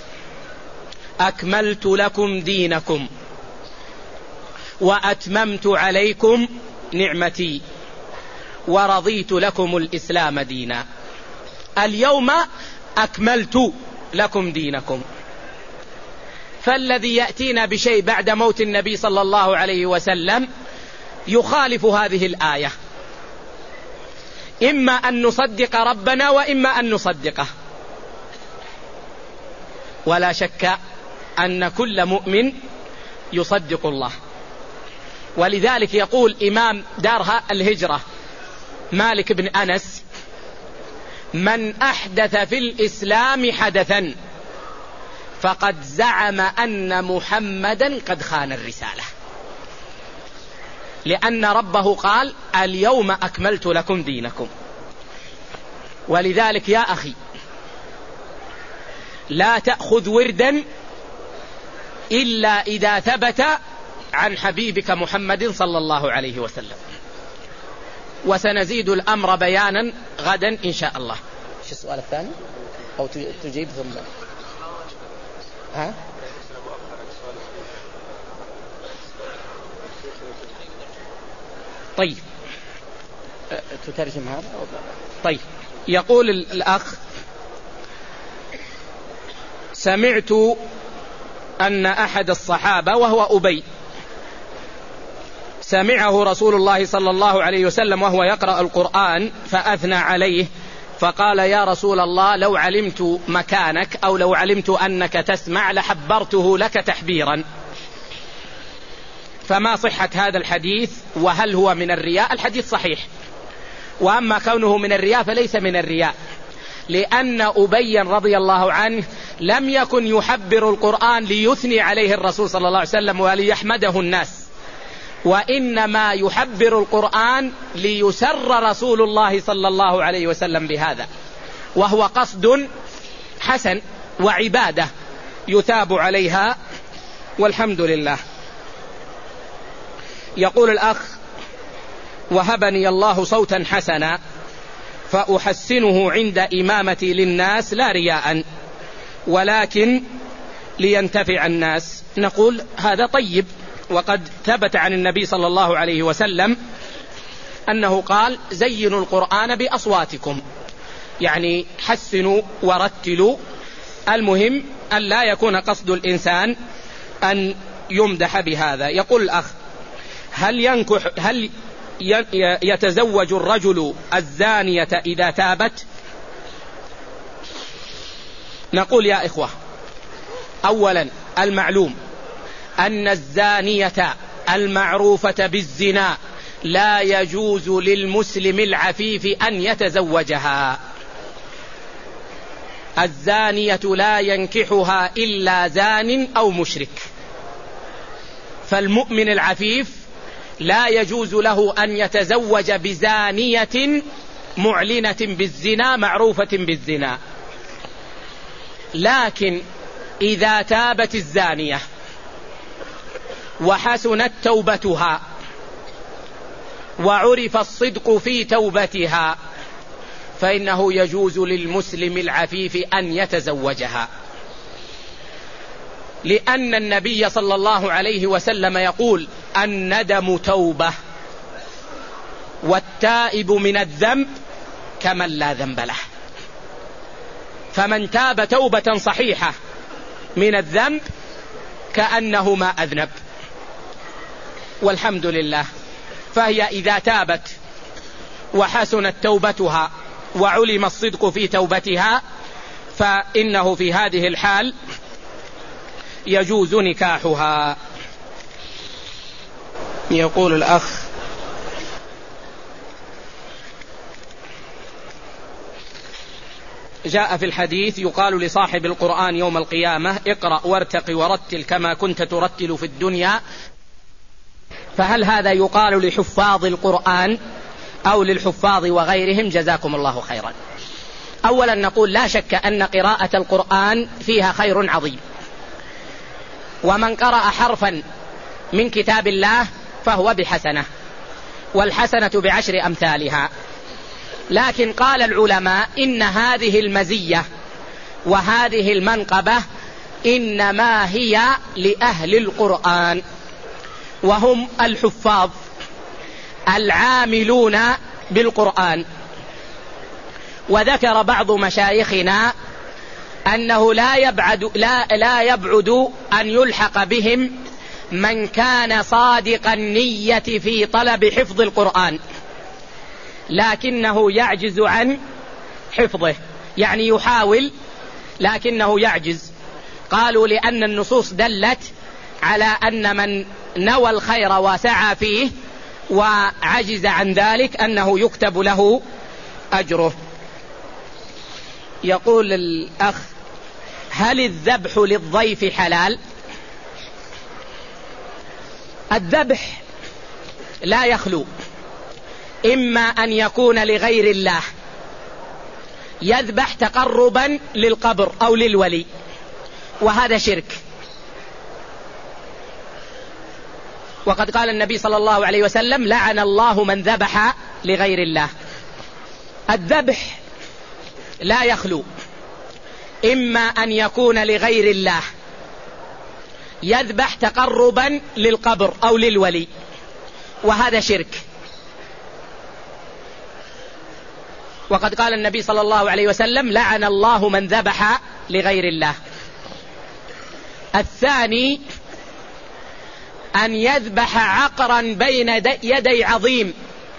أكملت لكم دينكم وأتممت عليكم نعمتي ورضيت لكم الإسلام دينا. اليوم أكملت لكم دينكم. فالذي يأتينا بشيء بعد موت النبي صلى الله عليه وسلم يخالف هذه الآية، إما أن نصدق ربنا وإما أن نصدقه. ولا شك أن كل مؤمن يصدق الله. ولذلك يقول إمام دار الهجرة مالك بن أنس: من أحدث في الإسلام حدثا فقد زعم أن محمدا قد خان الرسالة، لأن ربه قال: اليوم أكملت لكم دينكم. ولذلك يا أخي لا تأخذ وردا إلا إذا ثبت عن حبيبك محمد صلى الله عليه وسلم. وسنزيد الأمر بيانا غدا إن شاء الله. شو السؤال الثاني؟ أو تجيب ثم طيب تترجم هذا؟ طيب. يقول الأخ: سمعت أن أحد الصحابة وهو أبي سمعه رسول الله صلى الله عليه وسلم وهو يقرأ القرآن فأثنى عليه، فقال: يا رسول الله لو علمت مكانك أو لو علمت أنك تسمع لحبرته لك تحبيرا. فما صحة هذا الحديث وهل هو من الرياء؟ الحديث صحيح، وأما كونه من الرياء فليس من الرياء، لأن أبي رضي الله عنه لم يكن يحبر القرآن ليثني عليه الرسول صلى الله عليه وسلم وليحمده الناس، وإنما يحبر القرآن ليسر رسول الله صلى الله عليه وسلم بهذا، وهو قصد حسن وعبادة يثاب عليها والحمد لله. يقول الأخ: وهبني الله صوتا حسنا فأحسنه عند إمامتي للناس لا رياء ولكن لينتفع الناس. نقول هذا طيب، وقد ثبت عن النبي صلى الله عليه وسلم أنه قال: زينوا القرآن بأصواتكم، يعني حسنوا ورتلوا. المهم أن لا يكون قصد الإنسان أن يمدح بهذا. يقول الأخ: هل يتزوج الرجل الزانية إذا تابت؟ نقول يا إخوة: أولا المعلوم أن الزانية المعروفة بالزنا لا يجوز للمسلم العفيف أن يتزوجها. الزانية لا ينكحها إلا زان أو مشرك، فالمؤمن العفيف لا يجوز له أن يتزوج بزانية معلنة بالزنا معروفة بالزنا. لكن إذا تابت الزانية وحسنت توبتها وعرف الصدق في توبتها فإنه يجوز للمسلم العفيف أن يتزوجها، لأن النبي صلى الله عليه وسلم يقول: الندم توبة والتائب من الذنب كمن لا ذنب له. فمن تاب توبة صحيحة من الذنب كأنه ما أذنب، والحمد لله. فهي إذا تابت وحسنت توبتها وعلم الصدق في توبتها فإنه في هذه الحال يجوز نكاحها. يقول الأخ: جاء في الحديث يقال لصاحب القرآن يوم القيامة: اقرأ وارتق ورتل كما كنت ترتل في الدنيا. فهل هذا يقال لحفاظ القرآن أو للحفاظ وغيرهم؟ جزاكم الله خيرا. أولا نقول: لا شك أن قراءة القرآن فيها خير عظيم، ومن قرأ حرفا من كتاب الله فهو بحسنة، والحسنة بعشر أمثالها. لكن قال العلماء إن هذه المزية وهذه المنقبة إنما هي لأهل القرآن، وهم الحفاظ العاملون بالقرآن. وذكر بعض مشايخنا أنه لا يبعد أن يلحق بهم من كان صادق النية في طلب حفظ القرآن لكنه يعجز عن حفظه، يعني يحاول لكنه يعجز، قالوا لأن النصوص دلت على أن من نوى الخير وسعى فيه وعجز عن ذلك أنه يكتب له أجره. يقول الأخ: هل الذبح للضيف حلال؟ الذبح لا يخلو إما أن يكون لغير الله، يذبح تقربا للقبر أو للولي، وهذا شرك. وقد قال النبي صلى الله عليه وسلم: لعن الله من ذبح لغير الله. الذبح لا يخلو إما أن يكون لغير الله، يذبح تقربا للقبر أو للولي، وهذا شرك. وقد قال النبي صلى الله عليه وسلم: لعن الله من ذبح لغير الله. الثاني أن يذبح عقرا بين يدي عظيم،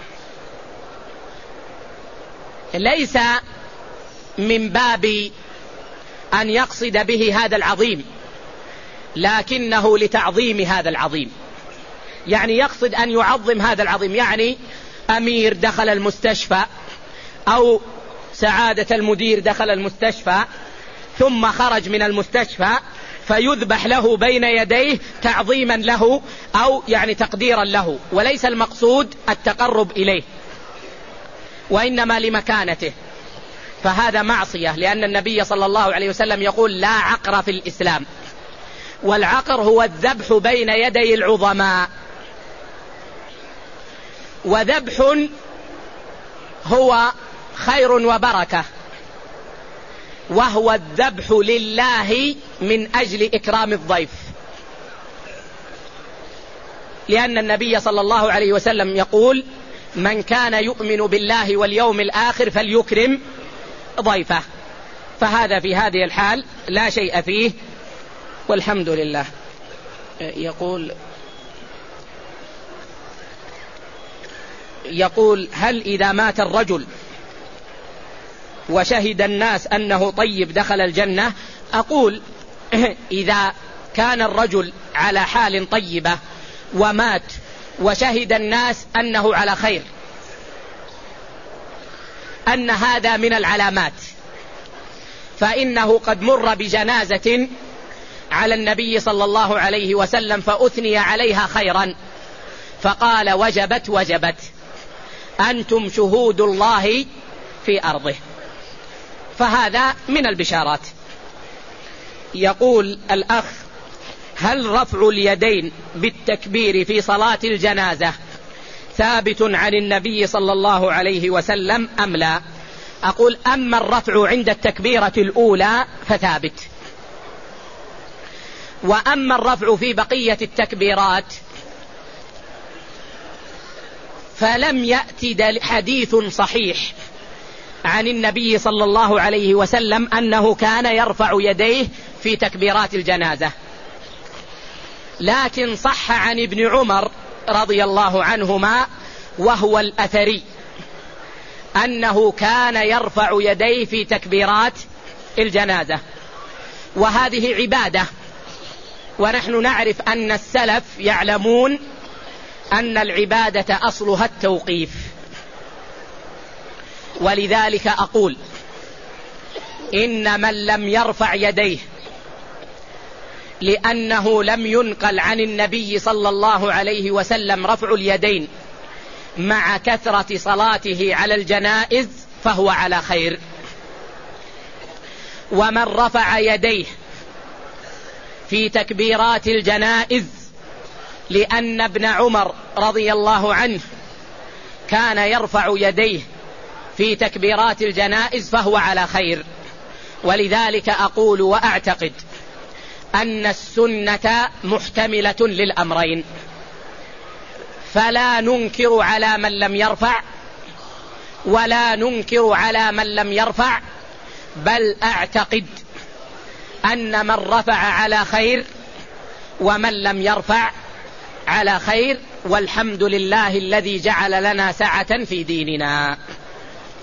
ليس من باب أن يقصد به هذا العظيم، لكنه لتعظيم هذا العظيم، يعني يقصد أن يعظم هذا العظيم، يعني أمير دخل المستشفى أو سعادة المدير دخل المستشفى ثم خرج من المستشفى، فيذبح له بين يديه تعظيما له أو يعني تقديرا له، وليس المقصود التقرب إليه وإنما لمكانته، فهذا معصية، لأن النبي صلى الله عليه وسلم يقول: لا عقر في الإسلام. والعقر هو الذبح بين يدي العظماء، وذبح هو خير وبركة، وهو الذبح لله من أجل إكرام الضيف، لأن النبي صلى الله عليه وسلم يقول: من كان يؤمن بالله واليوم الآخر فليكرم ضيفه. فهذا في هذه الحال لا شيء فيه، والحمد لله. يقول: هل إذا مات الرجل وشهد الناس أنه طيب دخل الجنة؟ أقول: إذا كان الرجل على حال طيبة ومات وشهد الناس أنه على خير، أن هذا من العلامات، فإنه قد مر بجنازة على النبي صلى الله عليه وسلم فأثني عليها خيرا، فقال: وجبت وجبت، أنتم شهود الله في أرضه. فهذا من البشارات. يقول الأخ: هل رفع اليدين بالتكبير في صلاة الجنازة ثابت عن النبي صلى الله عليه وسلم أم لا؟ أقول: أما الرفع عند التكبيرة الأولى فثابت، وأما الرفع في بقية التكبيرات فلم يأتي حديث صحيح عن النبي صلى الله عليه وسلم أنه كان يرفع يديه في تكبيرات الجنازة، لكن صح عن ابن عمر رضي الله عنهما وهو الأثري أنه كان يرفع يديه في تكبيرات الجنازة، وهذه عبادة، ونحن نعرف أن السلف يعلمون أن العبادة أصلها التوقيف. ولذلك أقول: إن من لم يرفع يديه لأنه لم ينقل عن النبي صلى الله عليه وسلم رفع اليدين مع كثرة صلاته على الجنائز فهو على خير، ومن رفع يديه في تكبيرات الجنائز لأن ابن عمر رضي الله عنه كان يرفع يديه في تكبيرات الجنائز فهو على خير. ولذلك أقول وأعتقد أن السنة محتملة للأمرين، فلا ننكر على من لم يرفع ولا ننكر على من لم يرفع، بل أعتقد أن من رفع على خير ومن لم يرفع على خير، والحمد لله الذي جعل لنا سعة في ديننا.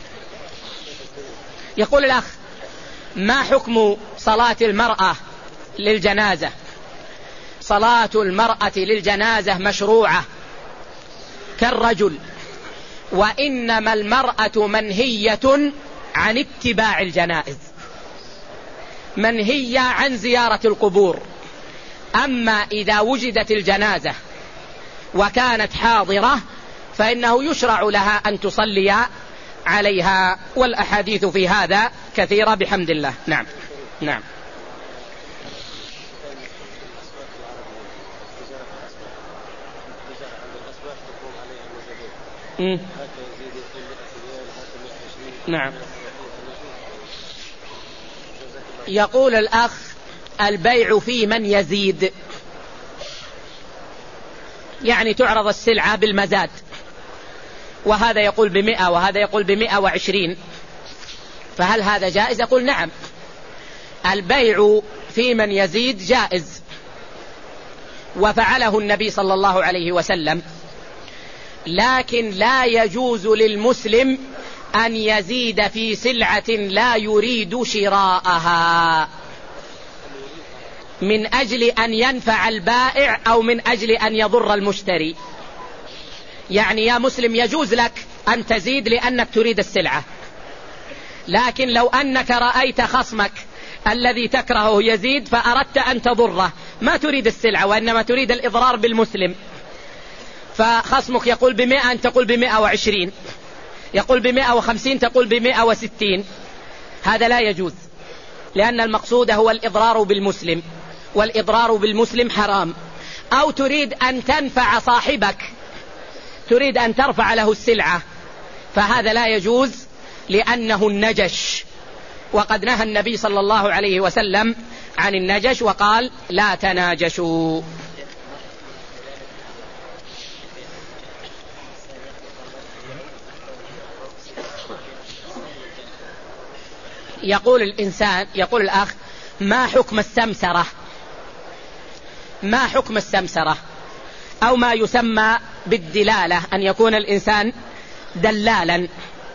يقول الأخ: ما حكم صلاة المرأة للجنازة. صلاة المرأة للجنازة مشروعة كالرجل، وإنما المرأة منهية عن اتباع الجنائز، منهية عن زيارة القبور. أما إذا وجدت الجنازة وكانت حاضرة فإنه يشرع لها أن تصلي عليها، والأحاديث في هذا كثيرة بحمد الله. نعم نعم. نعم. يقول الأخ: البيع في من يزيد، يعني تعرض السلعة بالمزاد، وهذا يقول 100 وهذا يقول 120، فهل هذا جائز؟ يقول نعم، البيع في من يزيد جائز، وفعله النبي صلى الله عليه وسلم، لكن لا يجوز للمسلم أن يزيد في سلعة لا يريد شراءها من أجل أن ينفع البائع أو من أجل أن يضر المشتري. يعني يا مسلم يجوز لك أن تزيد لأنك تريد السلعة، لكن لو أنك رأيت خصمك الذي تكرهه يزيد فأردت أن تضره، ما تريد السلعة وإنما تريد الإضرار بالمسلم، فخصمك يقول 100 أنت تقول 120، يقول 150 تقول 160، هذا لا يجوز، لأن المقصود هو الإضرار بالمسلم، والإضرار بالمسلم حرام. أو تريد أن تنفع صاحبك، تريد أن ترفع له السلعة، فهذا لا يجوز لأنه النجش، وقد نهى النبي صلى الله عليه وسلم عن النجش وقال: لا تناجشوا. يقول الأخ: ما حكم السمسرة؟ ما حكم السمسرة أو ما يسمى بالدلالة، أن يكون الإنسان دلالا؟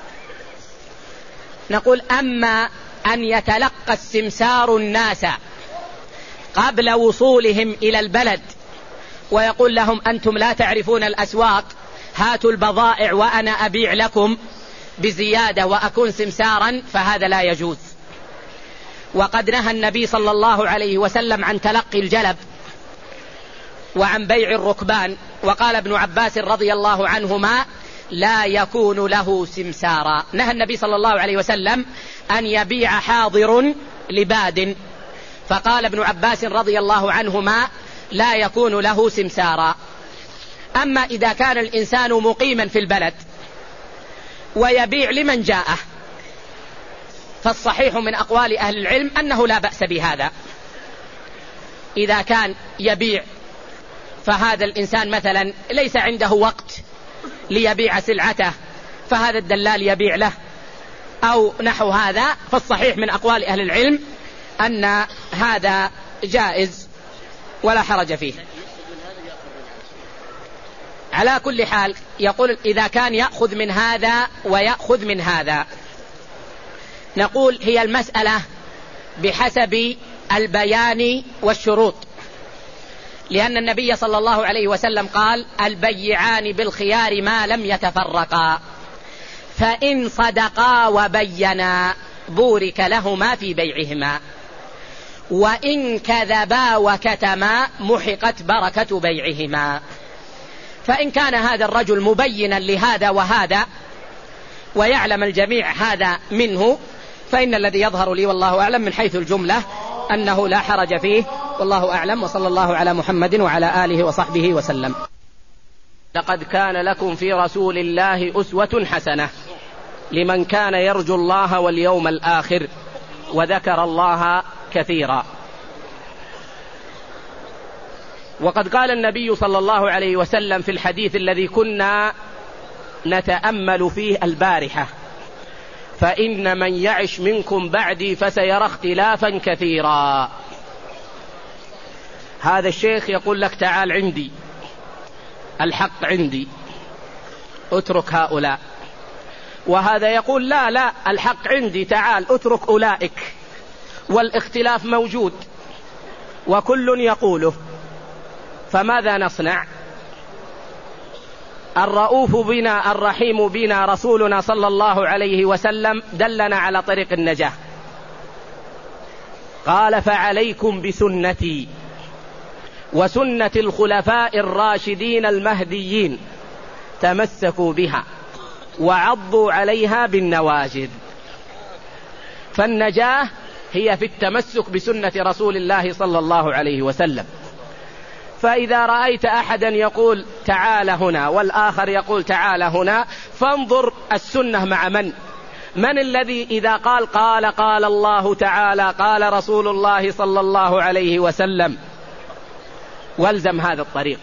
نقول: أما أن يتلقى السمسار الناس قبل وصولهم إلى البلد ويقول لهم: أنتم لا تعرفون الأسواق، هاتوا البضائع وأنا أبيع لكم بزيادة وأكون سمسارا، فهذا لا يجوز. وقد نهى النبي صلى الله عليه وسلم عن تلقي الجلب وعن بيع الركبان، وقال ابن عباس رضي الله عنهما: لا يكون له سمسارا. نهى النبي صلى الله عليه وسلم أن يبيع حاضر لباد، فقال ابن عباس رضي الله عنهما: لا يكون له سمسارا. أما إذا كان الإنسان مقيما في البلد ويبيع لمن جاءه، فالصحيح من أقوال أهل العلم أنه لا بأس بهذا. إذا كان يبيع فهذا الإنسان مثلا ليس عنده وقت ليبيع سلعته، فهذا الدلال يبيع له أو نحو هذا، فالصحيح من أقوال أهل العلم أن هذا جائز ولا حرج فيه. على كل حال يقول: إذا كان يأخذ من هذا ويأخذ من هذا، نقول هي المسألة بحسب البيان والشروط، لأن النبي صلى الله عليه وسلم قال: البيعان بالخيار ما لم يتفرقا، فإن صدقا وبينا بورك لهما في بيعهما، وإن كذبا وكتما محقت بركة بيعهما. فإن كان هذا الرجل مبينا لهذا وهذا ويعلم الجميع هذا منه، فإن الذي يظهر لي والله أعلم من حيث الجملة أنه لا حرج فيه، والله أعلم، وصلى الله على محمد وعلى آله وصحبه وسلم. لقد كان لكم في رسول الله أسوة حسنة لمن كان يرجو الله واليوم الآخر وذكر الله كثيرا. وقد قال النبي صلى الله عليه وسلم في الحديث الذي كنا نتأمل فيه البارحة: فإن من يعش منكم بعدي فسيرى اختلافا كثيرا. هذا الشيخ يقول لك: تعال عندي، الحق عندي، اترك هؤلاء. وهذا يقول: لا الحق عندي، تعال اترك أولئك، والاختلاف موجود. وكل يقوله، فماذا نصنع؟ الرؤوف بنا الرحيم بنا رسولنا صلى الله عليه وسلم دلنا على طريق النجاة، قال: فعليكم بسنتي وسنة الخلفاء الراشدين المهديين، تمسكوا بها وعضوا عليها بالنواجذ. فالنجاة هي في التمسك بسنة رسول الله صلى الله عليه وسلم. فإذا رأيت أحدا يقول تعال هنا والآخر يقول تعال هنا، فانظر السنة مع من الذي إذا قال الله تعالى قال رسول الله صلى الله عليه وسلم، والزم هذا الطريق.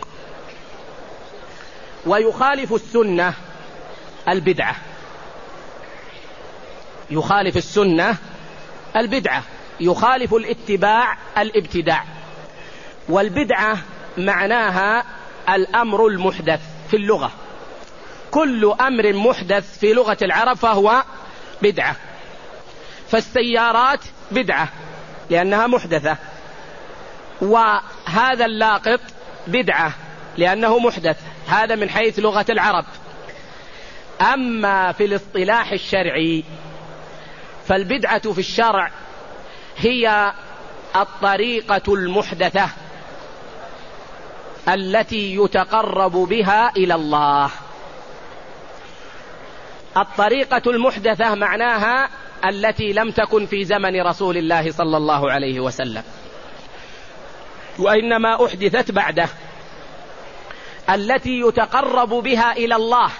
ويخالف السنة البدعة، يخالف السنة البدعة، يخالف الاتباع الابتداع. والبدعة معناها الأمر المحدث في اللغة، كل أمر محدث في لغة العرب فهو بدعة. فالسيارات بدعة لأنها محدثة، وهذا اللاقط بدعة لأنه محدث، هذا من حيث لغة العرب. أما في الاصطلاح الشرعي فالبدعة في الشرع هي الطريقة المحدثة التي يتقرب بها إلى الله. الطريقة المحدثة معناها التي لم تكن في زمن رسول الله صلى الله عليه وسلم، وإنما أحدثت بعده، التي يتقرب بها إلى الله.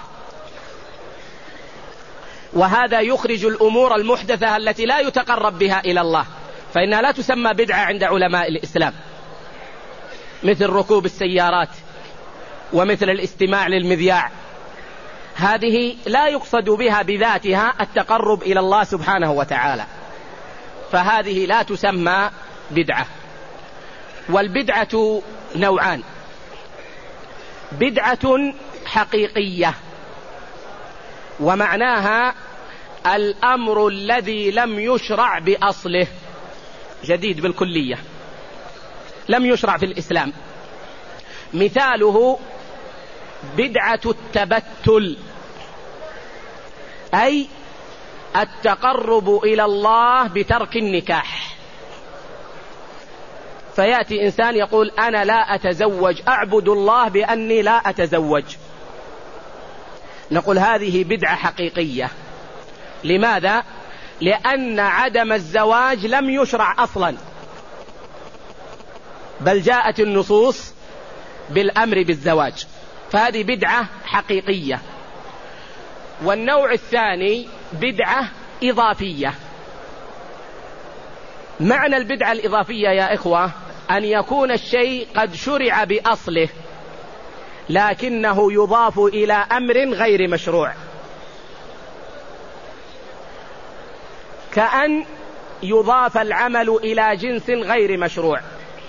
وهذا يخرج الأمور المحدثة التي لا يتقرب بها إلى الله، فإنها لا تسمى بدعة عند علماء الإسلام، مثل ركوب السيارات ومثل الاستماع للمذياع. هذه لا يقصد بها بذاتها التقرب إلى الله سبحانه وتعالى، فهذه لا تسمى بدعة. والبدعة نوعان: بدعة حقيقية، ومعناها الأمر الذي لم يشرع بأصله، جديد بالكلية، لم يشرع في الإسلام. مثاله بدعة التبتل، أي التقرب إلى الله بترك النكاح. فيأتي إنسان يقول أنا لا أتزوج، أعبد الله بأني لا أتزوج، نقول هذه بدعة حقيقية. لماذا؟ لأن عدم الزواج لم يشرع أصلا، بل جاءت النصوص بالأمر بالزواج، فهذه بدعة حقيقية. والنوع الثاني بدعة إضافية. معنى البدعة الإضافية يا إخوة أن يكون الشيء قد شرع بأصله لكنه يضاف إلى أمر غير مشروع، كأن يضاف العمل إلى جنس غير مشروع.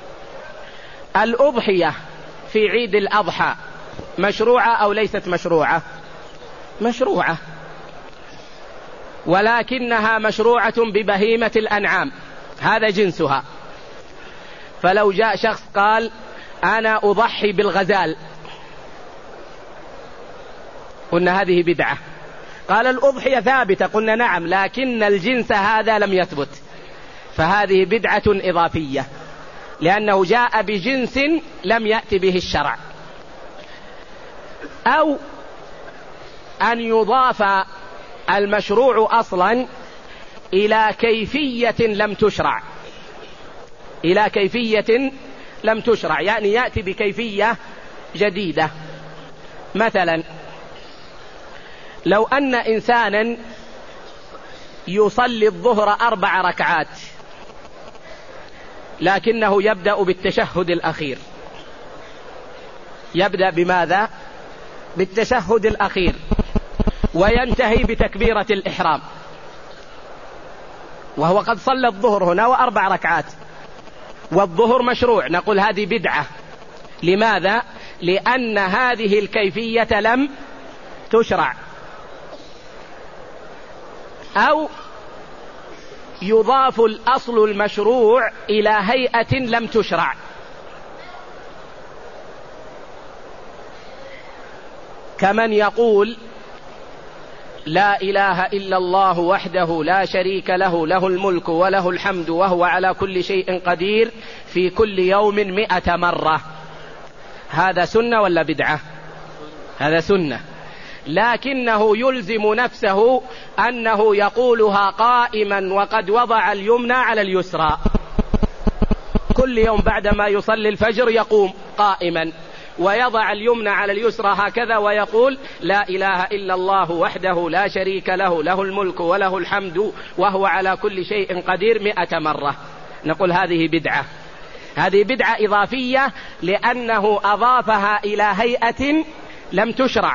الأضحية في عيد الأضحى مشروعة أو ليست مشروعة؟ مشروعة، ولكنها مشروعة ببهيمة الأنعام، هذا جنسها. فلو جاء شخص قال أنا أضحي بالغزال، قلنا هذه بدعة. قال الأضحية ثابتة، قلنا نعم، لكن الجنس هذا لم يثبت، فهذه بدعة إضافية لأنه جاء بجنس لم يأتي به الشرع. أو أن يضاف المشروع أصلا إلى كيفية لم تشرع، إلى كيفية لم تشرع، يعني يأتي بكيفية جديدة. مثلا لو أن إنسانا يصلي الظهر 4 ركعات لكنه يبدأ بالتشهد الأخير، يبدأ بماذا؟ بالتشهد الأخير، وينتهي بتكبيرة الإحرام، وهو قد صلى الظهر هنا 4 ركعات، والظهر مشروع، نقول هذه بدعة. لماذا؟ لأن هذه الكيفية لم تشرع. أو يضاف الأصل المشروع إلى هيئة لم تشرع. كمن يقول لا إله إلا الله وحده لا شريك له، له الملك وله الحمد وهو على كل شيء قدير، في كل يوم 100 مرة. هذا سنة ولا بدعة؟ هذا سنة، لكنه يلزم نفسه أنه يقولها قائما وقد وضع اليمنى على اليسرى. كل يوم بعدما يصلي الفجر يقوم قائما ويضع اليمنى على اليسرى هكذا ويقول لا إله إلا الله وحده لا شريك له، له الملك وله الحمد وهو على كل شيء قدير 100 مرة. نقول هذه بدعة، هذه بدعة إضافية لأنه أضافها إلى هيئة لم تشرع.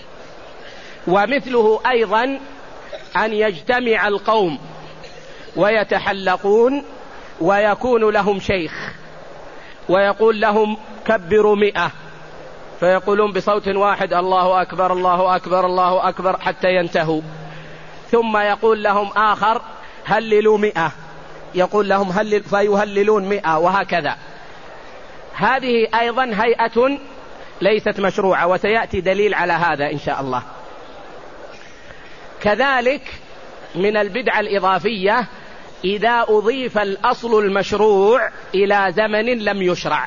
ومثله أيضا أن يجتمع القوم ويتحلقون ويكون لهم شيخ ويقول لهم كبروا 100، فيقولون بصوت واحد الله أكبر الله أكبر الله أكبر حتى ينتهوا، ثم يقول لهم آخر هللوا 100، يقول لهم هلل فيهللون 100، وهكذا. هذه أيضا هيئة ليست مشروعة، وسيأتي دليل على هذا إن شاء الله. كذلك من البدعة الإضافية إذا أضيف الأصل المشروع إلى زمن لم يشرع.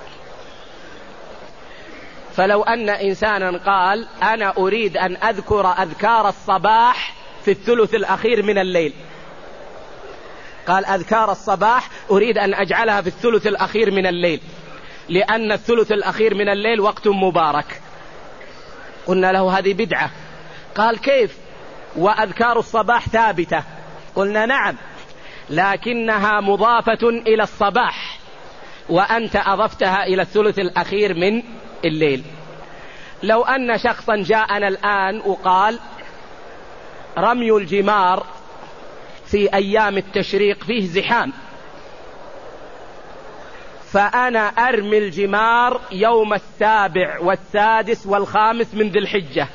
فلو أن إنسانا قال أنا أريد أن أذكر أذكار الصباح في الثلث الأخير من الليل، قال أذكار الصباح أريد أن أجعلها في الثلث الأخير من الليل لأن الثلث الأخير من الليل وقت مبارك، قلنا له هذه بدعة. قال كيف وأذكار الصباح ثابتة؟ قلنا نعم، لكنها مضافة إلى الصباح وأنت أضفتها إلى الثلث الأخير من الليل. لو أن شخصا جاءنا الآن وقال رمي الجمار في أيام التشريق فيه زحام، فأنا أرمي الجمار يوم 7 و6 و5 من ذي الحجة،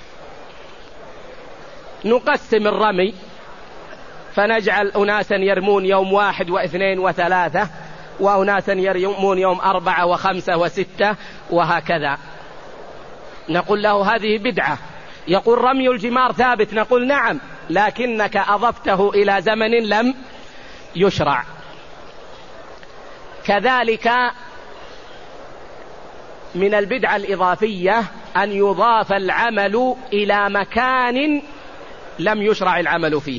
نقسم الرمي فنجعل أناسا يرمون يوم 1 و2 و3 وأناسا يرمون يوم 4 و5 و6 وهكذا. نقول له هذه بدعة. يقول رمي الجمار ثابت، نقول نعم، لكنك أضفته إلى زمن لم يشرع. كذلك من البدعة الإضافية أن يضاف العمل إلى مكان لم يشرع العمل فيه.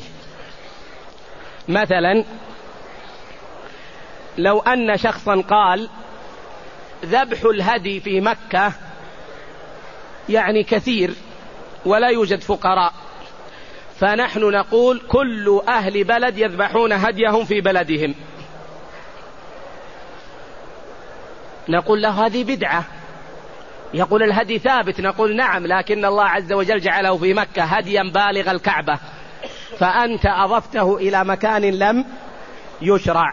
مثلا لو أن شخصا قال ذبح الهدي في مكة يعني كثير ولا يوجد فقراء، فنحن نقول كل أهل بلد يذبحون هديهم في بلدهم، نقول له هذه بدعة. يقول الهدي ثابت، نقول نعم، لكن الله عز وجل جعله في مكة هديا بالغ الكعبة، فأنت أضفته إلى مكان لم يشرع.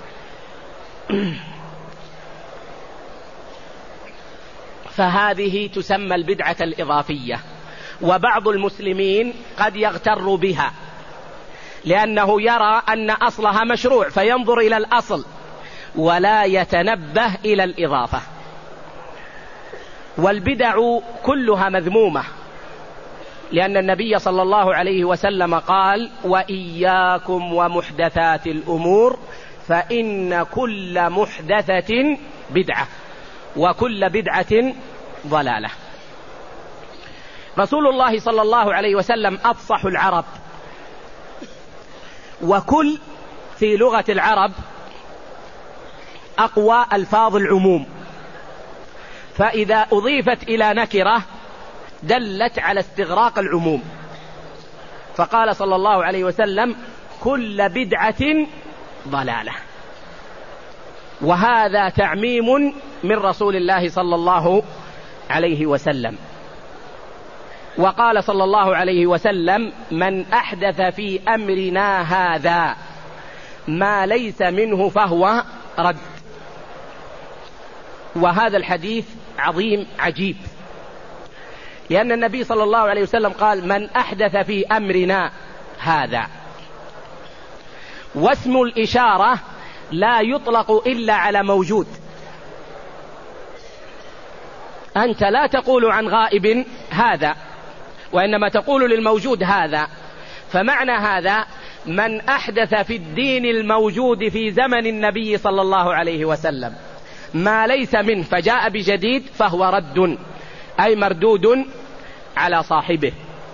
فهذه تسمى البدعة الإضافية. وبعض المسلمين قد يغتر بها لأنه يرى أن أصلها مشروع فينظر إلى الأصل ولا يتنبه إلى الإضافة. والبدع كلها مذمومة، لأن النبي صلى الله عليه وسلم قال وإياكم ومحدثات الأمور فإن كل محدثة بدعة وكل بدعة ضلالة. رسول الله صلى الله عليه وسلم أفصح العرب، وكل في لغة العرب أقوى ألفاظ العموم، فإذا أضيفت إلى نكرة دلت على استغراق العموم، فقال صلى الله عليه وسلم كل بدعة ضلالة، وهذا تعميم من رسول الله صلى الله عليه وسلم. وقال صلى الله عليه وسلم من أحدث في أمرنا هذا ما ليس منه فهو رد. وهذا الحديث عظيم عجيب، لأن النبي صلى الله عليه وسلم قال من أحدث في أمرنا هذا، واسم الإشارة لا يطلق إلا على موجود. أنت لا تقول عن غائب هذا، وإنما تقول للموجود هذا. فمعنى هذا من أحدث في الدين الموجود في زمن النبي صلى الله عليه وسلم ما ليس منه فجاء بجديد فهو رد، أي مردود على صاحبه.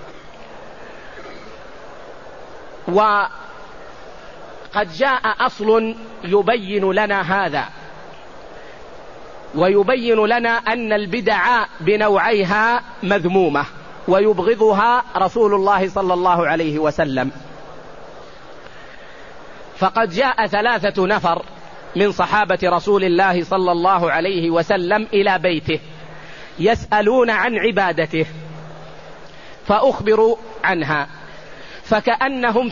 وقد جاء أصل يبين لنا هذا، ويبين لنا أن البدع بنوعيها مذمومة ويبغضها رسول الله صلى الله عليه وسلم. فقد جاء 3 نفر من صحابة رسول الله صلى الله عليه وسلم إلى بيته يسألون عن عبادته، فأخبروا عنها فكأنهم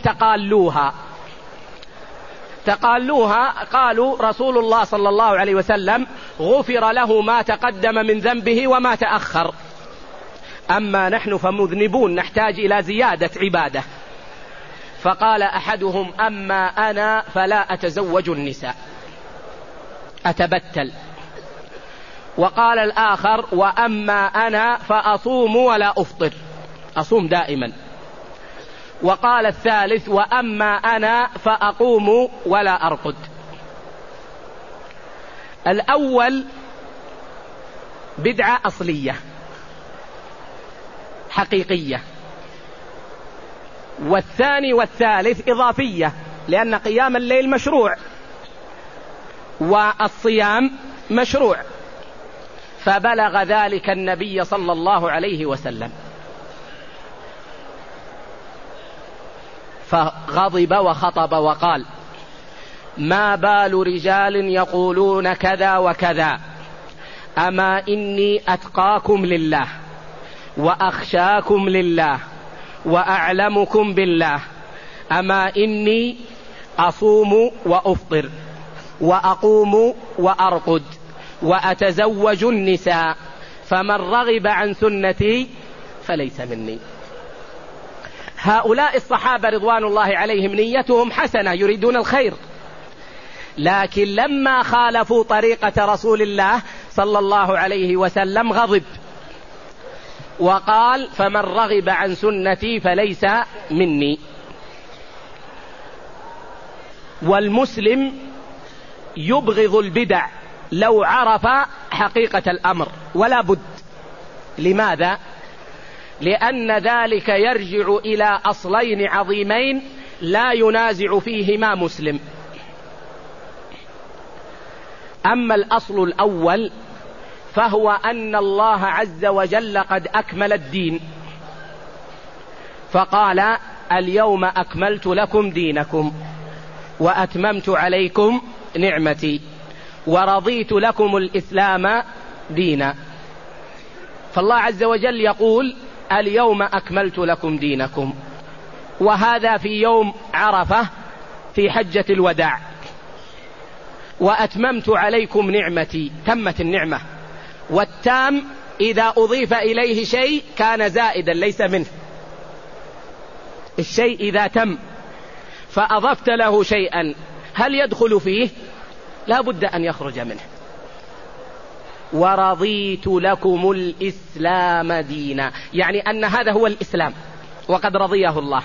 تقالوها. قالوا رسول الله صلى الله عليه وسلم غفر له ما تقدم من ذنبه وما تأخر، أما نحن فمذنبون نحتاج إلى زيادة عبادة. فقال أحدهم أما أنا فلا أتزوج النساء، أتبتل. وقال الآخر وأما أنا فأصوم ولا أفطر، أصوم دائما. وقال الثالث وأما أنا فأقوم ولا أرقد. الأول بدعة أصلية حقيقية، والثاني والثالث إضافية، لأن قيام الليل مشروع والصيام مشروع. فبلغ ذلك النبي صلى الله عليه وسلم فغضب وخطب وقال ما بال رجال يقولون كذا وكذا، أما إني أتقاكم لله وأخشاكم لله وأعلمكم بالله، أما إني أصوم وأفطر وأقوم وأرقد وأتزوج النساء، فمن رغب عن سنتي فليس مني. هؤلاء الصحابة رضوان الله عليهم نيتهم حسنة، يريدون الخير، لكن لما خالفوا طريقة رسول الله صلى الله عليه وسلم غضب وقال فمن رغب عن سنتي فليس مني. والمسلم يبغض البدع لو عرف حقيقة الأمر، ولا بد. لماذا؟ لأن ذلك يرجع إلى أصلين عظيمين لا ينازع فيهما مسلم. أما الأصل الأول فهو أن الله عز وجل قد أكمل الدين، فقال اليوم أكملت لكم دينكم وأتممت عليكم نعمتي ورضيت لكم الإسلام دينا. فالله عز وجل يقول اليوم أكملت لكم دينكم، وهذا في يوم عرفة في حجة الوداع. وأتممت عليكم نعمتي، تمت النعمة، والتام إذا أضيف إليه شيء كان زائدا ليس منه. الشيء إذا تم فأضفت له شيئا هل يدخل فيه؟ لا بد أن يخرج منه. ورضيت لكم الإسلام دينا، يعني أن هذا هو الإسلام وقد رضيه الله.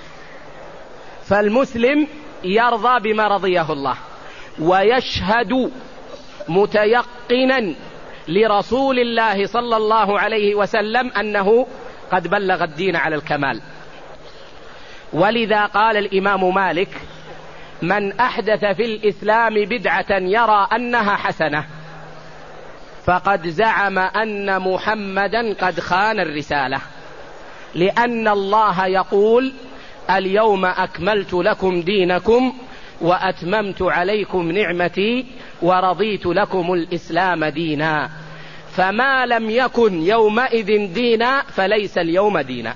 فالمسلم يرضى بما رضيه الله، ويشهد متيقنا لرسول الله صلى الله عليه وسلم أنه قد بلغ الدين على الكمال. ولذا قال الإمام مالك من أحدث في الإسلام بدعة يرى أنها حسنة فقد زعم أن محمدا قد خان الرسالة، لأن الله يقول اليوم أكملت لكم دينكم وأتممت عليكم نعمتي ورضيت لكم الإسلام دينا، فما لم يكن يومئذ دينا فليس اليوم دينا.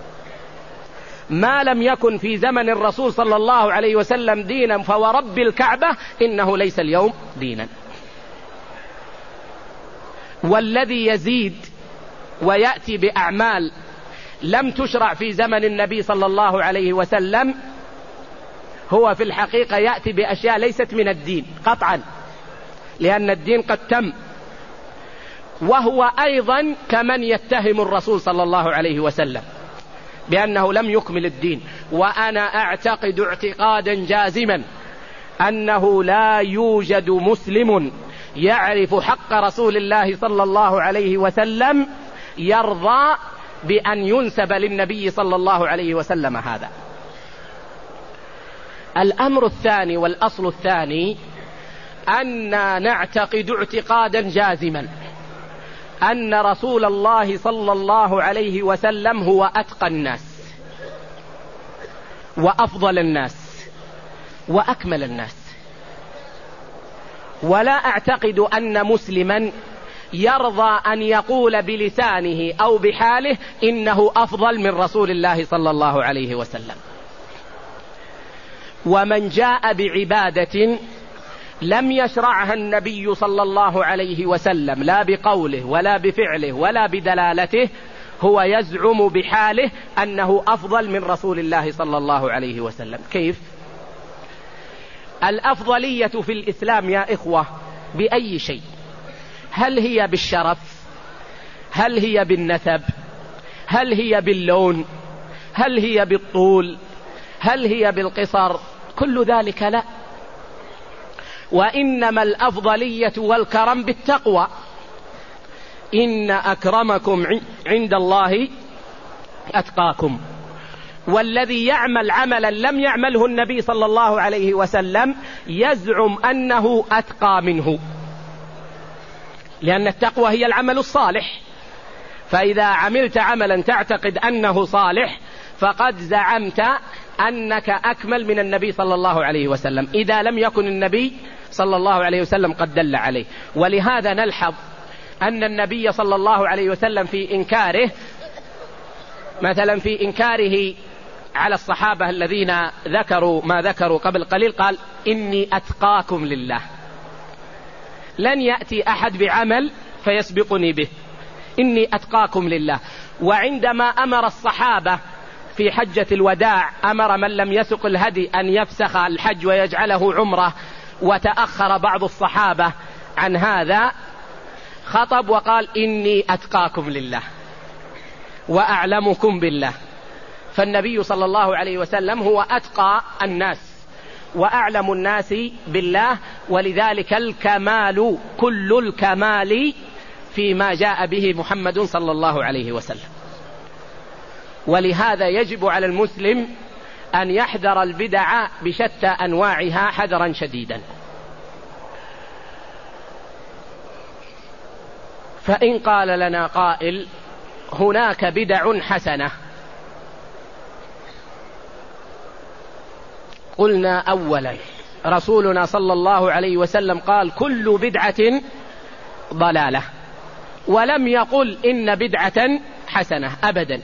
ما لم يكن في زمن الرسول صلى الله عليه وسلم دينا فورب الكعبة إنه ليس اليوم دينا. والذي يزيد ويأتي بأعمال لم تشرع في زمن النبي صلى الله عليه وسلم هو في الحقيقة يأتي بأشياء ليست من الدين قطعا، لأن الدين قد تم. وهو أيضا كمن يتهم الرسول صلى الله عليه وسلم بأنه لم يكمل الدين. وأنا أعتقد اعتقادا جازما أنه لا يوجد مسلم يعرف حق رسول الله صلى الله عليه وسلم يرضى بأن ينسب للنبي صلى الله عليه وسلم هذا. الأمر الثاني والأصل الثاني أننا نعتقد اعتقادا جازما أن رسول الله صلى الله عليه وسلم هو أتقى الناس وأفضل الناس وأكمل الناس. ولا أعتقد أن مسلما يرضى أن يقول بلسانه أو بحاله إنه أفضل من رسول الله صلى الله عليه وسلم. ومن جاء بعبادة لم يشرعها النبي صلى الله عليه وسلم لا بقوله ولا بفعله ولا بدلالته هو يزعم بحاله أنه أفضل من رسول الله صلى الله عليه وسلم. كيف؟ الأفضلية في الإسلام يا إخوة بأي شيء؟ هل هي بالشرف؟ هل هي بالنسب؟ هل هي باللون؟ هل هي بالطول؟ هل هي بالقصر؟ كل ذلك لا، وإنما الأفضلية والكرم بالتقوى. إن أكرمكم عند الله أتقاكم. والذي يعمل عملا لم يعمله النبي صلى الله عليه وسلم يزعم أنه أتقى منه، لأن التقوى هي العمل الصالح. فإذا عملت عملا تعتقد أنه صالح فقد زعمت أنك أكمل من النبي صلى الله عليه وسلم إذا لم يكن النبي صلى الله عليه وسلم قد دل عليه. ولهذا نلحظ أن النبي صلى الله عليه وسلم في إنكاره، مثلا في إنكاره على الصحابة الذين ذكروا ما ذكروا قبل قليل، قال إني أتقاكم لله. لن يأتي أحد بعمل فيسبقني به، إني أتقاكم لله. وعندما أمر الصحابة في حجة الوداع أمر من لم يسق الهدي أن يفسخ الحج ويجعله عمرة، وتأخر بعض الصحابة عن هذا، خطب وقال إني أتقاكم لله وأعلمكم بالله. فالنبي صلى الله عليه وسلم هو أتقى الناس وأعلم الناس بالله، ولذلك الكمال كل الكمال فيما جاء به محمد صلى الله عليه وسلم. ولهذا يجب على المسلم أن يحذر البدع بشتى أنواعها حذرا شديدا. فإن قال لنا قائل هناك بدع حسنة، قلنا أولا رسولنا صلى الله عليه وسلم قال كل بدعة ضلالة، ولم يقل إن بدعة حسنة أبدا.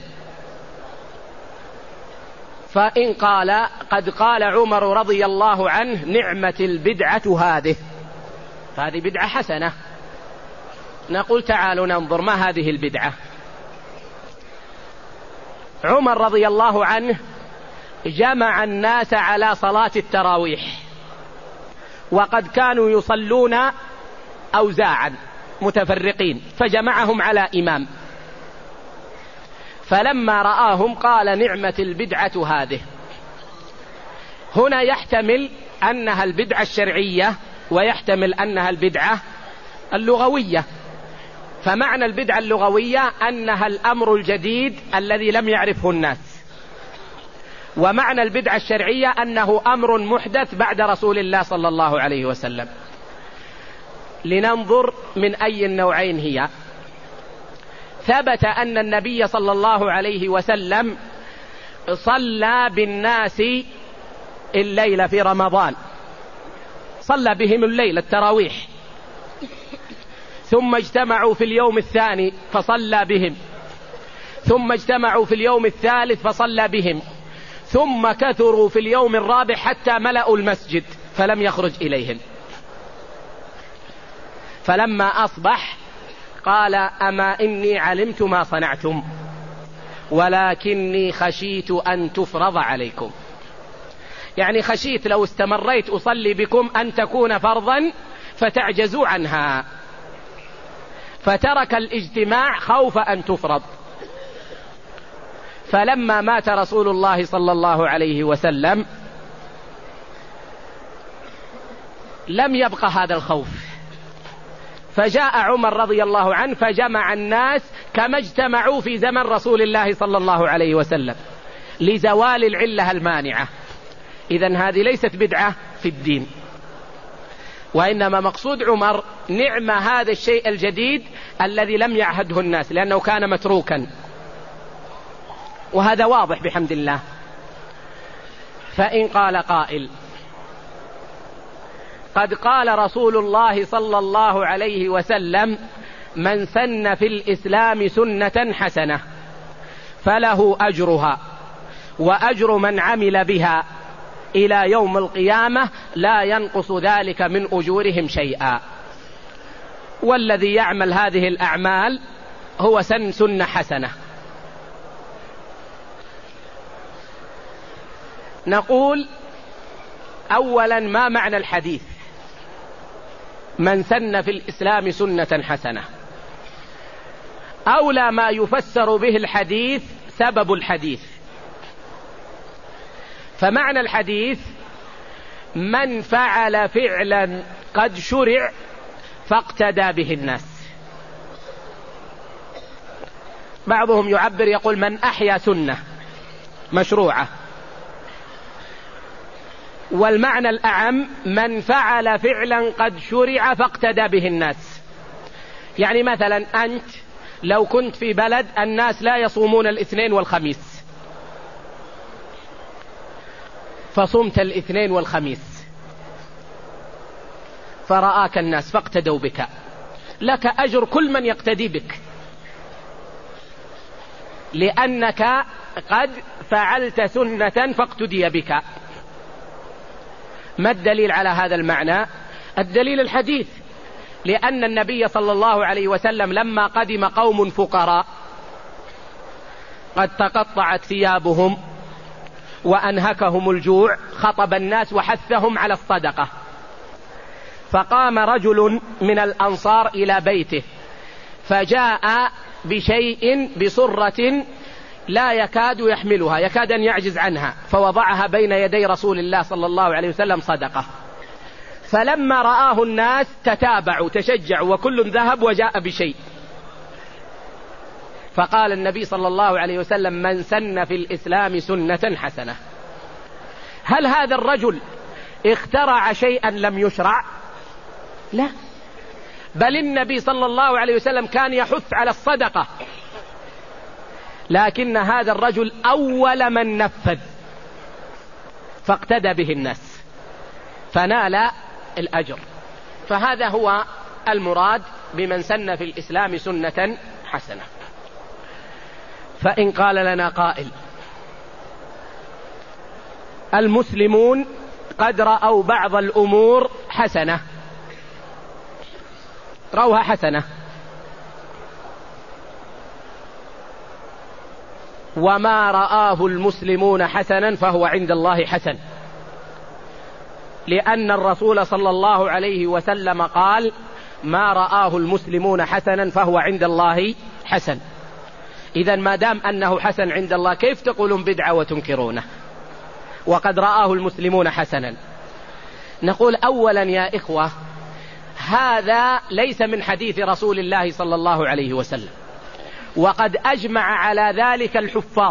فإن قال قد قال عمر رضي الله عنه نعمة البدعة هذه، فهذه بدعة حسنة، نقول تعالوا ننظر ما هذه البدعة. عمر رضي الله عنه جمع الناس على صلاة التراويح، وقد كانوا يصلون أوزاعا متفرقين، فجمعهم على إمام، فلما رآهم قال نعمة البدعة هذه. هنا يحتمل أنها البدعة الشرعية ويحتمل أنها البدعة اللغوية. فمعنى البدعة اللغوية أنها الأمر الجديد الذي لم يعرفه الناس، ومعنى البدعة الشرعية أنه أمر محدث بعد رسول الله صلى الله عليه وسلم. لننظر من أي النوعين هي. ثبت أن النبي صلى الله عليه وسلم صلى بالناس الليلة في رمضان، صلى بهم الليل التراويح، ثم اجتمعوا في اليوم الثاني فصلى بهم، ثم اجتمعوا في اليوم الثالث فصلى بهم، ثم كثروا في اليوم الرابع حتى ملأوا المسجد فلم يخرج إليهم. فلما أصبح قال أما إني علمت ما صنعتم ولكني خشيت أن تفرض عليكم. يعني خشيت لو استمريت أصلي بكم أن تكون فرضا فتعجزوا عنها، فترك الاجتماع خوف أن تفرض. فلما مات رسول الله صلى الله عليه وسلم لم يبق هذا الخوف، فجاء عمر رضي الله عنه فجمع الناس كما اجتمعوا في زمن رسول الله صلى الله عليه وسلم لزوال العلة المانعة. إذن هذه ليست بدعة في الدين، وإنما مقصود عمر نعم هذا الشيء الجديد الذي لم يعهده الناس، لأنه كان متروكا، وهذا واضح بحمد الله. فإن قال قائل قد قال رسول الله صلى الله عليه وسلم من سن في الإسلام سنة حسنة فله أجرها وأجر من عمل بها إلى يوم القيامة لا ينقص ذلك من أجورهم شيئا، والذي يعمل هذه الأعمال هو سنة حسنة. نقول أولا ما معنى الحديث من سن في الإسلام سنة حسنة؟ أولى ما يفسر به الحديث سبب الحديث. فمعنى الحديث من فعل فعلا قد شرع فاقتدى به الناس. بعضهم يعبر يقول من أحيا سنة مشروعة، والمعنى الأعم من فعل فعلا قد شرع فاقتدى به الناس. يعني مثلا أنت لو كنت في بلد الناس لا يصومون الاثنين والخميس فصمت الاثنين والخميس فرآك الناس فاقتدوا بك، لك أجر كل من يقتدي بك، لأنك قد فعلت سنة فاقتدي بك. ما الدليل على هذا المعنى؟ الدليل الحديث، لأن النبي صلى الله عليه وسلم لما قدم قوم فقراء قد تقطعت ثيابهم وأنهكهم الجوع خطب الناس وحثهم على الصدقة، فقام رجل من الأنصار إلى بيته فجاء بشيء بصرة لا يكاد يحملها، يكاد أن يعجز عنها، فوضعها بين يدي رسول الله صلى الله عليه وسلم صدقة. فلما رآه الناس تتابعوا تشجعوا وكل ذهب وجاء بشيء، فقال النبي صلى الله عليه وسلم من سن في الإسلام سنة حسنة. هل هذا الرجل اخترع شيئا لم يشرع؟ لا، بل النبي صلى الله عليه وسلم كان يحث على الصدقة، لكن هذا الرجل أول من نفذ فاقتدى به الناس فنال الأجر. فهذا هو المراد بمن سن في الإسلام سنة حسنة. فإن قال لنا قائل المسلمون قد رأوا بعض الأمور حسنة، رأوها حسنة، وما رآه المسلمون حسنا فهو عند الله حسن، لأن الرسول صلى الله عليه وسلم قال ما رآه المسلمون حسنا فهو عند الله حسن. إذن ما دام أنه حسن عند الله كيف تقولون بدعة وتنكرونه وقد رآه المسلمون حسنا؟ نقول أولا يا إخوة هذا ليس من حديث رسول الله صلى الله عليه وسلم، وقد أجمع على ذلك الحفاظ.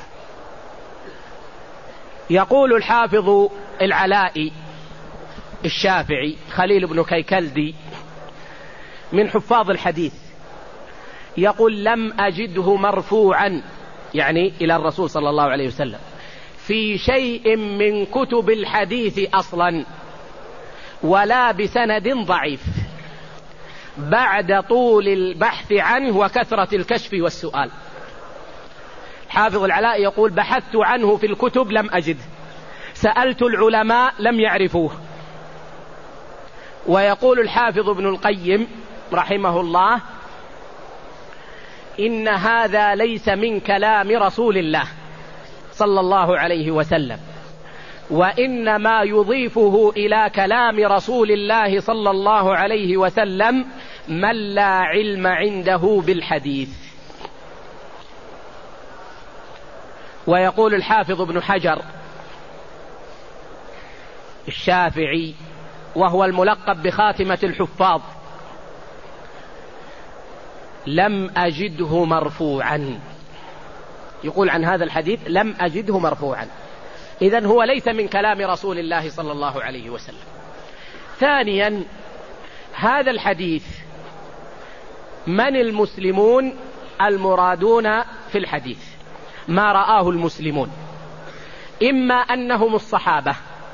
يقول الحافظ العلاء الشافعي خليل بن كيكلدي من حفاظ الحديث، يقول لم أجده مرفوعا يعني إلى الرسول صلى الله عليه وسلم في شيء من كتب الحديث أصلا ولا بسند ضعيف بعد طول البحث عنه وكثرة الكشف والسؤال. حافظ العلاء يقول بحثت عنه في الكتب لم أجد، سألت العلماء لم يعرفوه. ويقول الحافظ ابن القيم رحمه الله إن هذا ليس من كلام رسول الله صلى الله عليه وسلم، وإنما يضيفه إلى كلام رسول الله صلى الله عليه وسلم من لا علم عنده بالحديث. ويقول الحافظ ابن حجر الشافعي وهو الملقب بخاتمة الحفاظ: لم أجده مرفوعا. يقول عن هذا الحديث: لم أجده مرفوعا. إذن هو ليس من كلام رسول الله صلى الله عليه وسلم. ثانيا، هذا الحديث من المسلمون المرادون في الحديث؟ ما رآه المسلمون إما أنهم الصحابة،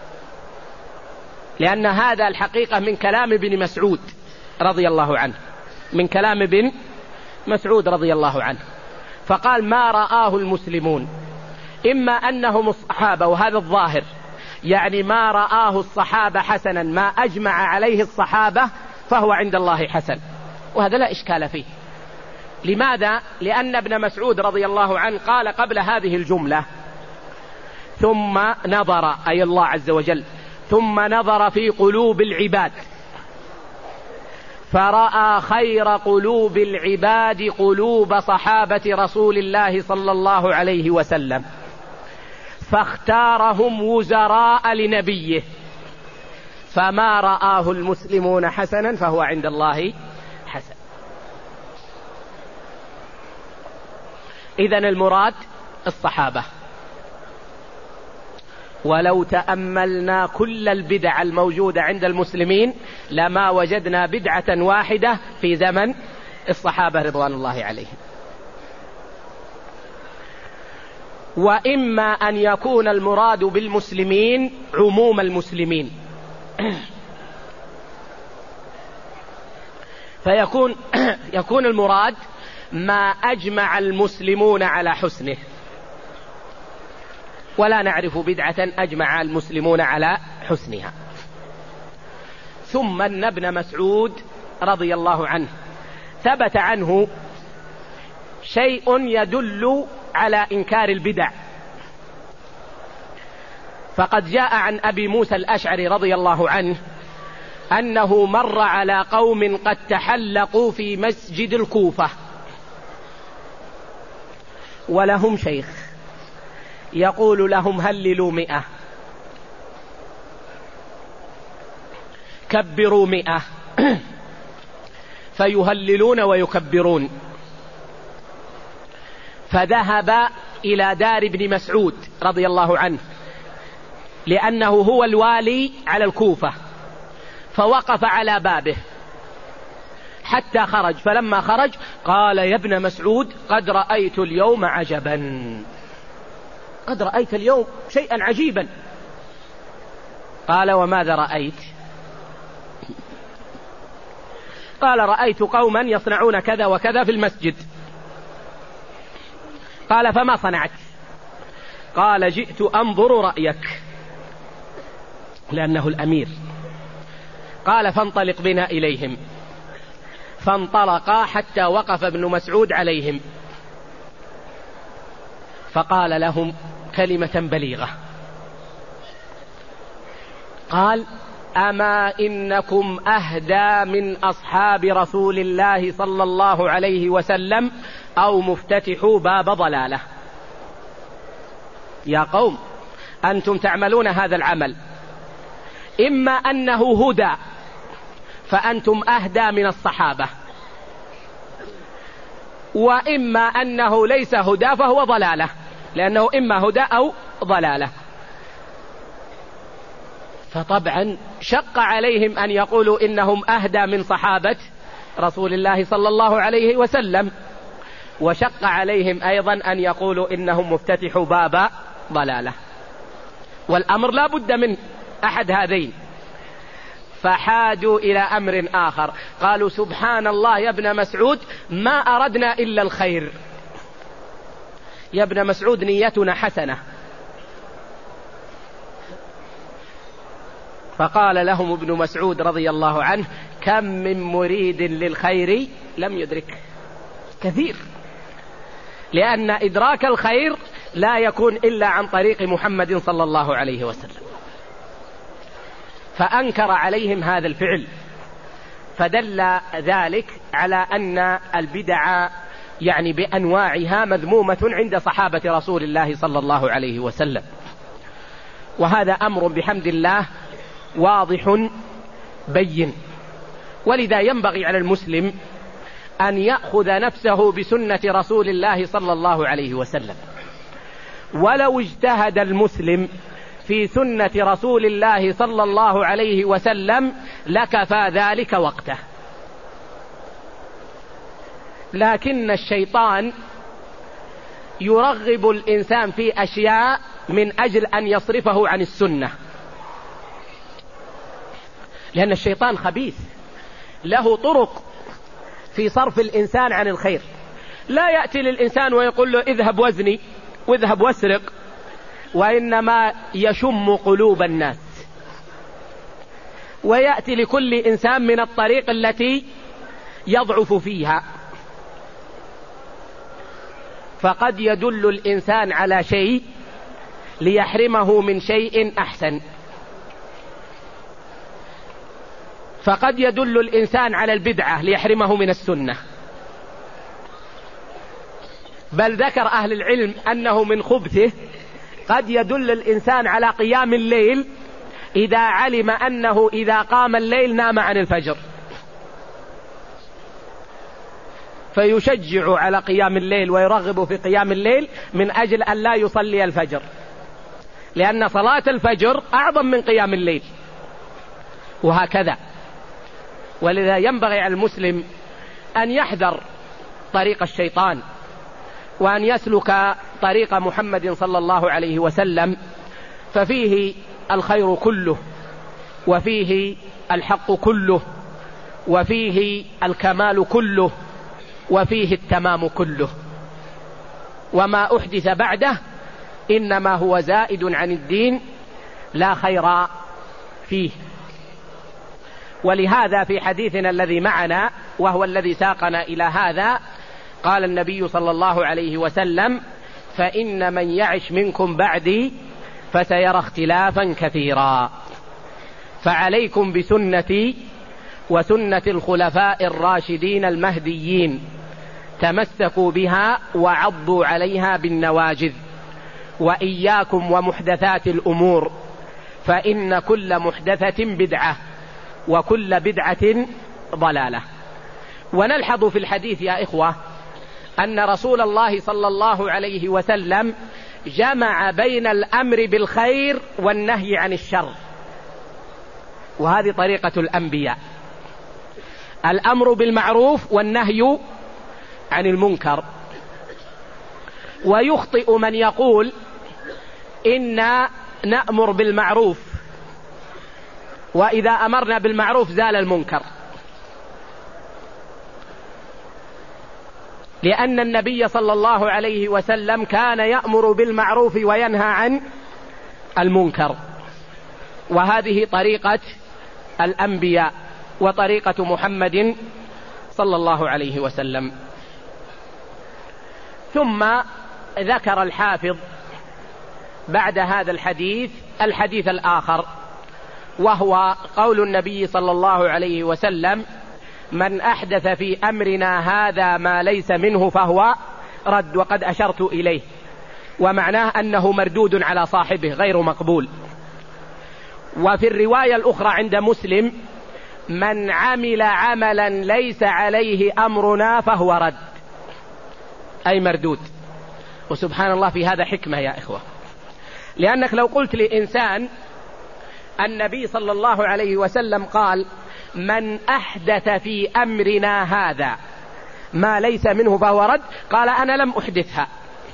لأن هذا الحقيقة من كلام ابن مسعود رضي الله عنه، من كلام ابن مسعود رضي الله عنه، فقال ما رآه المسلمون، إما أنهم الصحابة، وهذا الظاهر، يعني ما رآه الصحابة حسنا، ما أجمع عليه الصحابة فهو عند الله حسن، وهذا لا إشكال فيه. لماذا؟ لأن ابن مسعود رضي الله عنه قال قبل هذه الجملة: ثم نظر، أي الله عز وجل، ثم نظر في قلوب العباد فرأى خير قلوب العباد قلوب صحابة رسول الله صلى الله عليه وسلم، فاختارهم وزراء لنبيه، فما رآه المسلمون حسنا فهو عند الله حسن. إذن المراد الصحابة. ولو تأملنا كل البدع الموجودة عند المسلمين لما وجدنا بدعة واحدة في زمن الصحابة رضوان الله عليهم. وإما أن يكون المراد بالمسلمين عموم المسلمين، فيكون المراد ما أجمع المسلمون على حسنه، ولا نعرف بدعة أجمع المسلمون على حسنها. ثم أن ابن مسعود رضي الله عنه ثبت عنه شيء يدل على إنكار البدع، فقد جاء عن أبي موسى الأشعري رضي الله عنه أنه مر على قوم قد تحلقوا في مسجد الكوفة ولهم شيخ يقول لهم: هللوا 100، كبروا 100، فيهللون ويكبرون. فذهب إلى دار ابن مسعود رضي الله عنه لأنه هو الوالي على الكوفة، فوقف على بابه حتى خرج، فلما خرج قال: يا ابن مسعود قد رأيت اليوم عجبا، قد رأيت اليوم شيئا عجيبا. قال: وماذا رأيت؟ قال: رأيت قوما يصنعون كذا وكذا في المسجد. قال: فما صنعت؟ قال: جئت أنظر رأيك، لأنه الأمير. قال: فانطلق بنا إليهم. فانطلقا حتى وقف ابن مسعود عليهم، فقال لهم كلمة بليغة، قال: أما إنكم أهدى من أصحاب رسول الله صلى الله عليه وسلم أو مفتتحوا باب ضلالة. يا قوم، أنتم تعملون هذا العمل، إما أنه هدى فأنتم أهدى من الصحابة، وإما أنه ليس هدى فهو ضلالة، لأنه إما هدى أو ضلالة. فطبعا شق عليهم أن يقولوا إنهم أهدى من صحابة رسول الله صلى الله عليه وسلم، وشق عليهم أيضا أن يقولوا إنهم مفتتحوا باب ضلالة، والأمر لا بد من أحد هذين. فحادوا إلى أمر آخر، قالوا: سبحان الله يا ابن مسعود، ما أردنا إلا الخير، يا ابن مسعود نيتنا حسنة. فقال لهم ابن مسعود رضي الله عنه: كم من مريد للخير لم يدرك. كثير، لأن إدراك الخير لا يكون إلا عن طريق محمد صلى الله عليه وسلم. فأنكر عليهم هذا الفعل، فدل ذلك على أن البدع يعني بأنواعها مذمومة عند صحابة رسول الله صلى الله عليه وسلم. وهذا أمر بحمد الله واضح بين. ولذا ينبغي على المسلم أن يأخذ نفسه بسنة رسول الله صلى الله عليه وسلم. ولو اجتهد المسلم في سنة رسول الله صلى الله عليه وسلم لكفى ذلك وقته. لكن الشيطان يرغب الإنسان في أشياء من أجل أن يصرفه عن السنة، لأن الشيطان خبيث له طرق في صرف الإنسان عن الخير. لا يأتي للإنسان ويقول له اذهب وزني واذهب واسرق، وإنما يشم قلوب الناس، ويأتي لكل إنسان من الطريق التي يضعف فيها. فقد يدل الإنسان على شيء ليحرمه من شيء أحسن، فقد يدل الإنسان على البدعة ليحرمه من السنة. بل ذكر أهل العلم أنه من خبثه قد يدل الإنسان على قيام الليل إذا علم أنه إذا قام الليل نام عن الفجر، فيشجع على قيام الليل ويرغب في قيام الليل من أجل أن لا يصلي الفجر، لأن صلاة الفجر أعظم من قيام الليل، وهكذا. ولذا ينبغي على المسلم أن يحذر طريق الشيطان، وأن يسلك طريق محمد صلى الله عليه وسلم، ففيه الخير كله، وفيه الحق كله، وفيه الكمال كله، وفيه التمام كله. وما أحدث بعده إنما هو زائد عن الدين لا خير فيه. ولهذا في حديثنا الذي معنا وهو الذي ساقنا إلى هذا قال النبي صلى الله عليه وسلم: فإن من يعش منكم بعدي فسيرى اختلافا كثيرا، فعليكم بسنتي وسنة الخلفاء الراشدين المهديين، تمسكوا بها وعضوا عليها بالنواجذ، وإياكم ومحدثات الأمور، فإن كل محدثة بدعة وكل بدعة ضلالة. ونلحظ في الحديث يا إخوة أن رسول الله صلى الله عليه وسلم جمع بين الأمر بالخير والنهي عن الشر، وهذه طريقة الأنبياء: الأمر بالمعروف والنهي عن المنكر. ويخطئ من يقول إنا نأمر بالمعروف، وإذا أمرنا بالمعروف زال المنكر، لأن النبي صلى الله عليه وسلم كان يأمر بالمعروف وينهى عن المنكر، وهذه طريقة الأنبياء وطريقة محمد صلى الله عليه وسلم. ثم ذكر الحافظ بعد هذا الحديث الآخر، وهو قول النبي صلى الله عليه وسلم: من أحدث في أمرنا هذا ما ليس منه فهو رد. وقد أشرت إليه، ومعناه أنه مردود على صاحبه غير مقبول. وفي الرواية الأخرى عند مسلم: من عمل عملا ليس عليه أمرنا فهو رد، أي مردود. وسبحان الله في هذا حكمة يا إخوة، لأنك لو قلت لإنسان النبي صلى الله عليه وسلم قال: من أحدث في أمرنا هذا ما ليس منه فهو رد، قال: أنا لم أحدثها،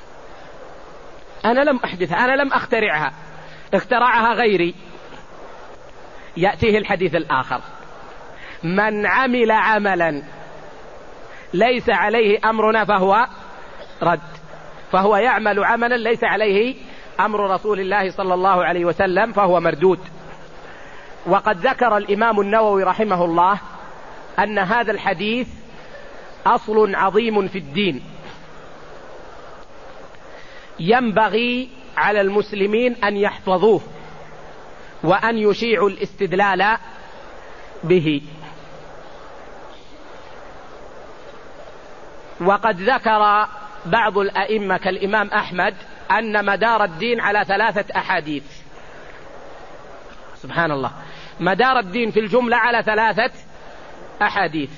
أنا لم أخترعها، اخترعها غيري. يأتيه الحديث الآخر: من عمل عملا ليس عليه أمرنا فهو رد، فهو يعمل عملا ليس عليه أمر رسول الله صلى الله عليه وسلم فهو مردود. وقد ذكر الإمام النووي رحمه الله أن هذا الحديث أصل عظيم في الدين، ينبغي على المسلمين أن يحفظوه وأن يشيعوا الاستدلال به. وقد ذكر بعض الأئمة كالإمام أحمد أن مدار الدين على 3 أحاديث. سبحان الله، مدار الدين في الجملة على 3 أحاديث.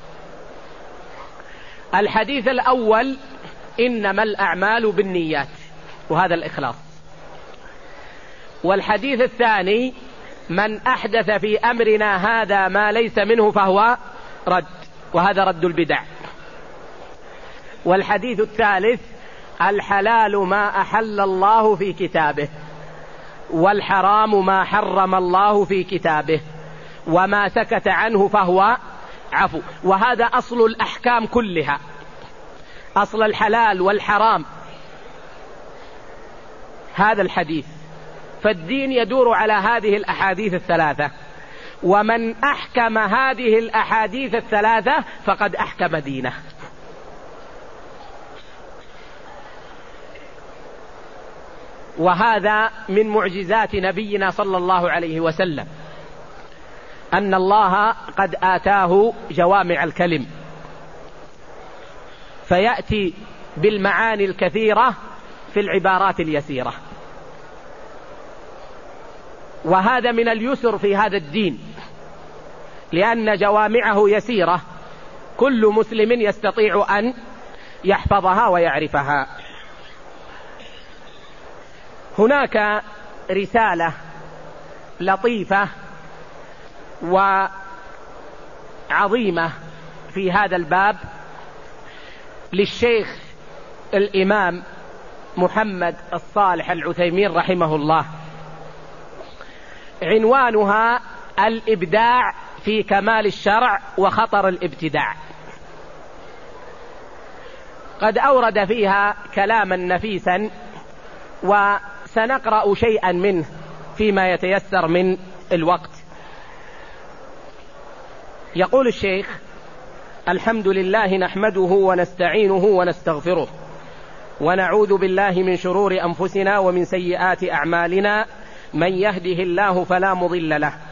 الحديث الأول إنما الأعمال بالنيات، وهذا الإخلاص. والحديث الثاني من أحدث في أمرنا هذا ما ليس منه فهو رد، وهذا رد البدع. والحديث الثالث الحلال ما أحل الله في كتابه، والحرام ما حرم الله في كتابه، وما سكت عنه فهو عفو. وهذا أصل الأحكام كلها، أصل الحلال والحرام هذا الحديث. فالدين يدور على هذه الأحاديث الثلاثة، ومن أحكم هذه الأحاديث الثلاثة فقد أحكم دينه. وهذا من معجزات نبينا صلى الله عليه وسلم، أن الله قد آتاه جوامع الكلم، فيأتي بالمعاني الكثيرة في العبارات اليسيرة. وهذا من اليسر في هذا الدين، لأن جوامعه يسيرة، كل مسلم يستطيع أن يحفظها ويعرفها. هناك رسالة لطيفة وعظيمة في هذا الباب للشيخ الإمام محمد الصالح العثيمين رحمه الله، عنوانها الإبداع في كمال الشرع وخطر الابتداع. قد أورد فيها كلاما نفيسا، وسنقرأ شيئا منه فيما يتيسر من الوقت. يقول الشيخ: الحمد لله نحمده ونستعينه ونستغفره، ونعوذ بالله من شرور أنفسنا ومن سيئات أعمالنا، من يهده الله فلا مضل له